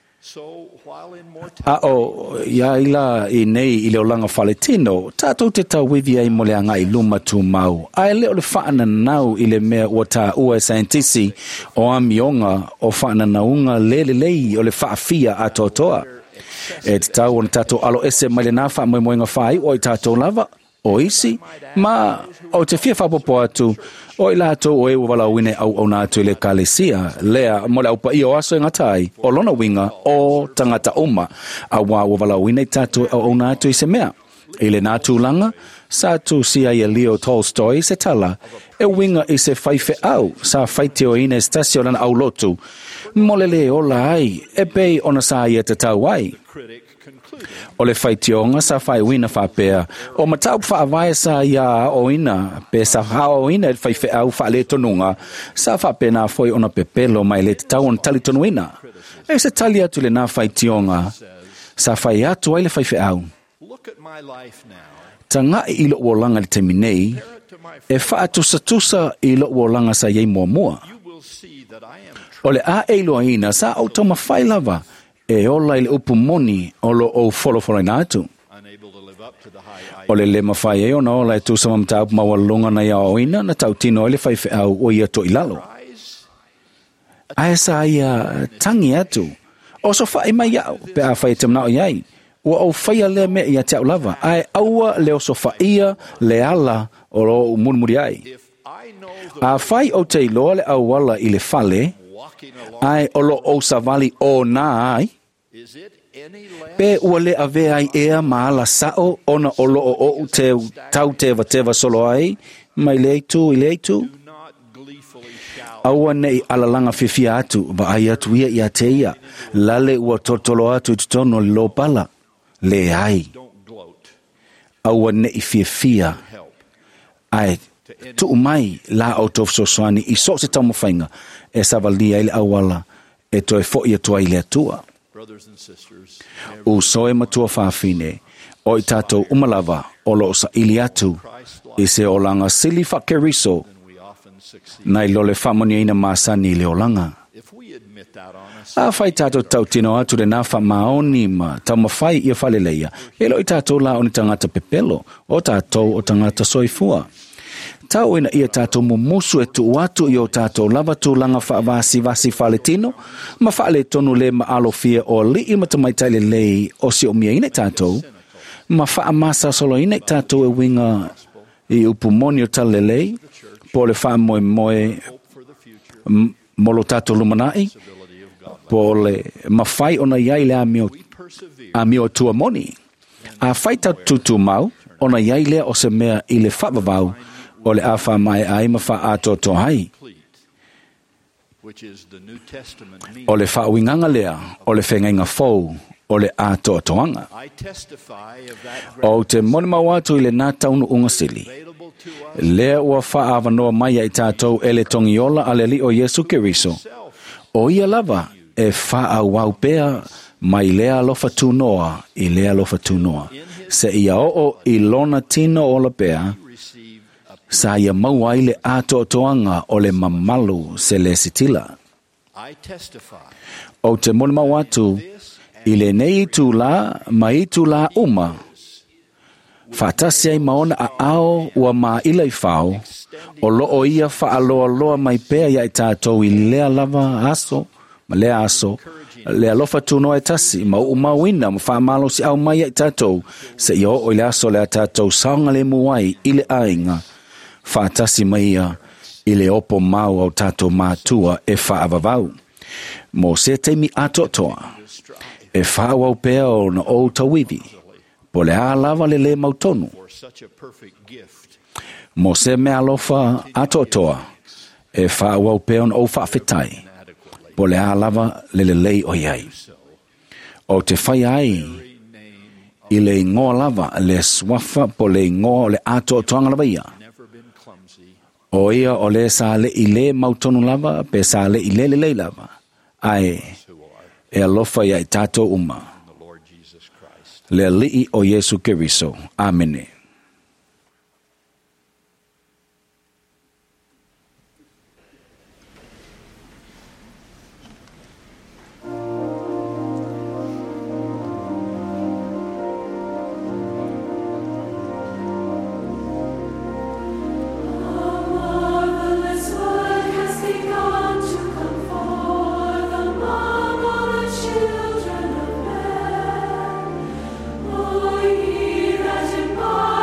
Speaker 2: A o ia ila i nei i leo langa faletino, tātou te tau wivi ai mo le anga i luma tu mau. Ai leo le whaana nau i le mea ua tā ua e saintisi o amionga o whaana naunga lele lei o le whaafia a totoa. E te tau o na tātou alo ese mai le nā wha moe moenga whai o i tātou lava, o isi, ma o te fia whapopo atu, o i lato o e wala wine au au nātu i le kalesia, lea mo le au pa i o aso i ngatai, o lona winga o tangata oma, a wā wala wine tātu au au nātu i se mea. I le nātu langa, sa tu sia i Leo Tolstoy se tala, e winga i se whaife au, sa whaite o ine stasio lana au lotu, mo le le o la ai, e pei ona sa i e te tau ai. O le whaitionga sa whai wina whapea, o matau whaavae sa ia o ina, pe sa hao o ina e whaife au whaale tonunga, sa whape nā whoi ona pepelo mai le te tau on tali tonu ina. E se tali atu le nā whaitionga, sa whai atu ai le whaife au. Ta ngā i ilo uolanga le temi nei, e whaatusa-tusa i ilo uolanga sa iei mua mua. O le a eilo ina sa au tau mawhai lava, e ola i le upu moni o lo o folofolo ina atu. O le le mawhai e ona ola e tu sama mta upu mawalunga na ia o ina na tau tino ele whaife au o ia to ilalo. Ae sa ia tangi atu. O so whai mai au pe a whai temna o iai. Ua au whaia le me ia te au lava. Ae aua le o so whaia le ala o lo murmuri ai. A whai o te iloa le au wala i le fale, ai o lo o savali o nā ai, pe ua le ave ai ea maala sao ona o lo o o te tau teva teva solo ai, mai le tu i le tu. Aua nei alalanga whiwhia atu, ba ai atu ia ia te ia, lale ua totolo atu tutono lo pala, le ai. Aua nei whiwhia, ai, tu umai la au tof sosoani i so se tamo whainga, e savalia ile awala, e toi fo ia tua ile atua. U soe matua whawhine, o i tātou umalava, o lo sa ili atu, i se o langa sili whakeriso, nai lole whamoni ina masani le olanga. A whai tātou tau tino atu le nā whamaoni ma tau mawhai ia whaleleia. E lo i tātou la o ni tangata pepelo, o tātou o tangata soifua. Tau ina ia tātou mumusu e tu watu i o tātou lava tu langa whaavasi vasi whale tino, ma whale tonu le ma alofia o li i matamaitai le lei o si o mia ina tātou, ma whaamasa solo ina tātou e winga i upumoni o tale lei, po le wha moe moe molo tātou lumanai, po le mawhai ona iai le amio, amio tua moni. A whai tau tutu mau, ona iai lea o se mea i le whavavau, o le awha mai ai ma wha ato to hai. O le wha winganga lea, o le whengainga fau, o le ato toanga. O te monima watu i le nā taunu unga sili. Lea ua wha awanoa mai ai tātou e le tongiola a le li o Yesu Keriso. O ia lava e wha au wau pea mai lea lofa tūnoa i lea lofa tūnoa. Se ia o o i lona tino o la pea, sa ia mauai le ato toanga o le mamalu se le sitila. O te monima watu, i le nei tu la, mai tu la uma. Fatasi ai maona a ao ua maa ila i whao, o loo ia wha aloa loa mai pea ia i tātou i lea lava aso, ma lea aso, lea lofa tūnoa e tasi, ma u mawina, ma wha malo si au mai i tātou, se i o o le aso lea tātou saunga le muai i le ainga, fatasi maia i le opo mau au tātou mātua e wha avavau. Mo se teimi ato toa, e wha au pea o na o tawivi, po le a lava le le mautonu. Mo se mea alofa ato toa, e wha au pea o na o whaafetai, po le a lava le le lei o iai. O te whai ai, i le ingoa lava le swafa po le ingoa le ato toanga lava ia. O ia o le sa le i le mautonu lava, pe sa le i le le le lava. Ai, e alofa ia i tato uma. Le li'i o Yesu Keriso. Amene.
Speaker 11: Oh, ye that in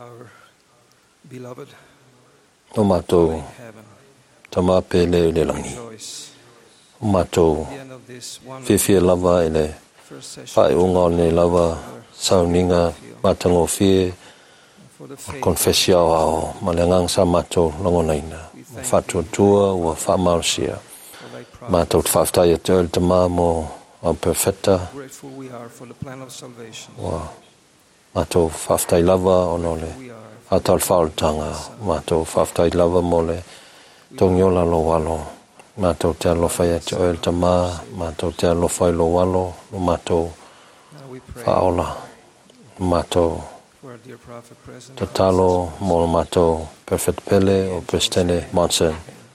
Speaker 11: our beloved
Speaker 5: O mātou
Speaker 11: in heaven.
Speaker 5: tama pele le langi.
Speaker 11: Rejoice.
Speaker 5: O mātou
Speaker 11: At the end of this one
Speaker 5: whiwhia lava e le
Speaker 11: first session,
Speaker 5: whae unga o ne lava sauninga matango fie
Speaker 11: for the faith
Speaker 5: konfesia o ao ma le ngang sa mātou langonaina. Whatua tua ua whamausia.
Speaker 11: of thy promise.
Speaker 5: Mātou te whaftai te ol te mā mo au perfecta.
Speaker 11: Grateful we are for the plan of salvation.
Speaker 5: Wa mātou whaftai lava o no le
Speaker 11: We are
Speaker 5: atal whaoltanga. Mātou whaftai lava mo le tongiola lo walo. Mātou te alofai te ol te mā. Mātou te alofai lo walo. Lo mātou
Speaker 11: now we pray
Speaker 5: whaola. Mātou
Speaker 11: for our dear prophet President
Speaker 5: te talo mo mātou perfect pele o Prestene Monson.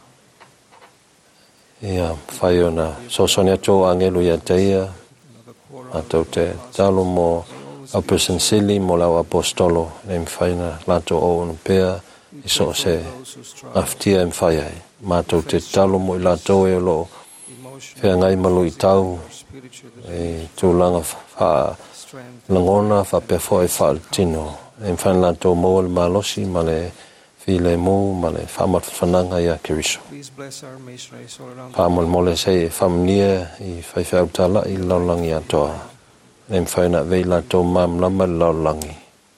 Speaker 5: Ia whai ona sosonia tō angelu ia te ia.
Speaker 11: another quarter
Speaker 5: Mātou te talo mo au President Sili mo lau apostolo. Ne mwhaina lato o unu pēa i so se
Speaker 11: those who strive
Speaker 5: aftia e mwhai ai. Mātou te talo mo i lato e lo
Speaker 11: emotional
Speaker 5: whea ngai malu i tau
Speaker 11: spiritual
Speaker 5: e tūlanga wha
Speaker 11: strength
Speaker 5: langona wha pefo e wha tino. E mwhaina lato mo le malosi ma le file mo ma le whamat whananga ia kiriso.
Speaker 11: please bless our missionaries all around the
Speaker 5: Whamol mole se e whamnia i whaiwhau tala i laulangi atoa. E mwhaina vei lato mam lama laulangi.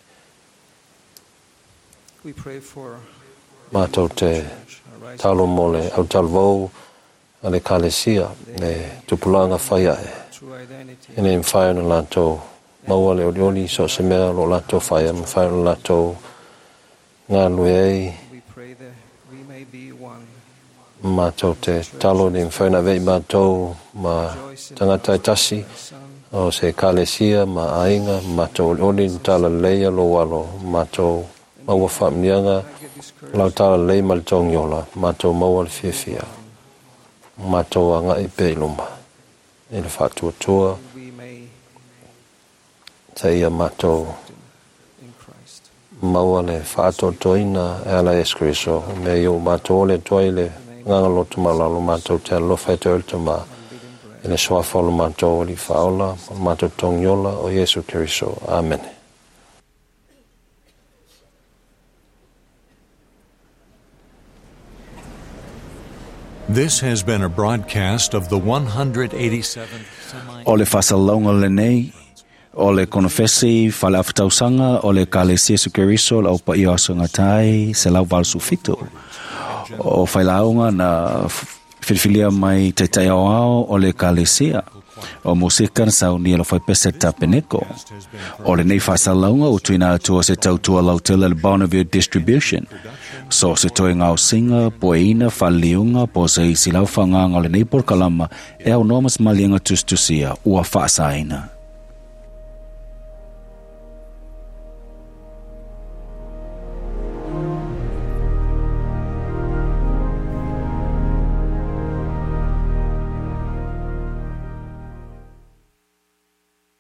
Speaker 11: we pray for
Speaker 5: Mātou te
Speaker 11: our right
Speaker 5: talo mole au talvou a le kalesia le tupulanga whaia e.
Speaker 11: true identity
Speaker 5: E ne mwhaina lato maua le olioli so se mea lo lato whaia mwhaina lato ngā lue ei.
Speaker 11: we pray that we may be one
Speaker 5: Mātou te talo ni mwhaina vei mātou ma tangata i tasi
Speaker 11: son
Speaker 5: o se kalesia ma ainga mātou oli tala leia lo walo mātou maua whamnianga
Speaker 11: get discouraged
Speaker 5: lau tala lei mal tongiola mātou maua le whiawhia mātou anga i pēluma e le whatua tua
Speaker 11: we may
Speaker 5: te ia mātou
Speaker 11: in Christ
Speaker 5: maua le whaato toina e ala eskriso me iu mātou le toi le nganga lotu malalo mātou te alofa e te ultima e le soafolo mātou li whaola mātou tongiola o Jesu Kiriso. Amen.
Speaker 1: This has been a broadcast of the one hundred eighty-seventh semi-
Speaker 2: O le whasalonga le nei, o le konofesi, whale awhitausanga, o le kalesia Jesu Keriso, au pa ia aso ngatai, se lau valsu fitu. O whailaunga na whiwhilia mai te tai ao ao o le kalesia. O musika na sauni alo whai pese tapeneko. O le nei whasalaunga o tuina atua se tautua lautela le Bonneville Distribution. So se toi ngau singa, poeina, whaliunga, po se isi lau whanganga le nei porkalama e au nomas malianga tustusia ua whaasaina.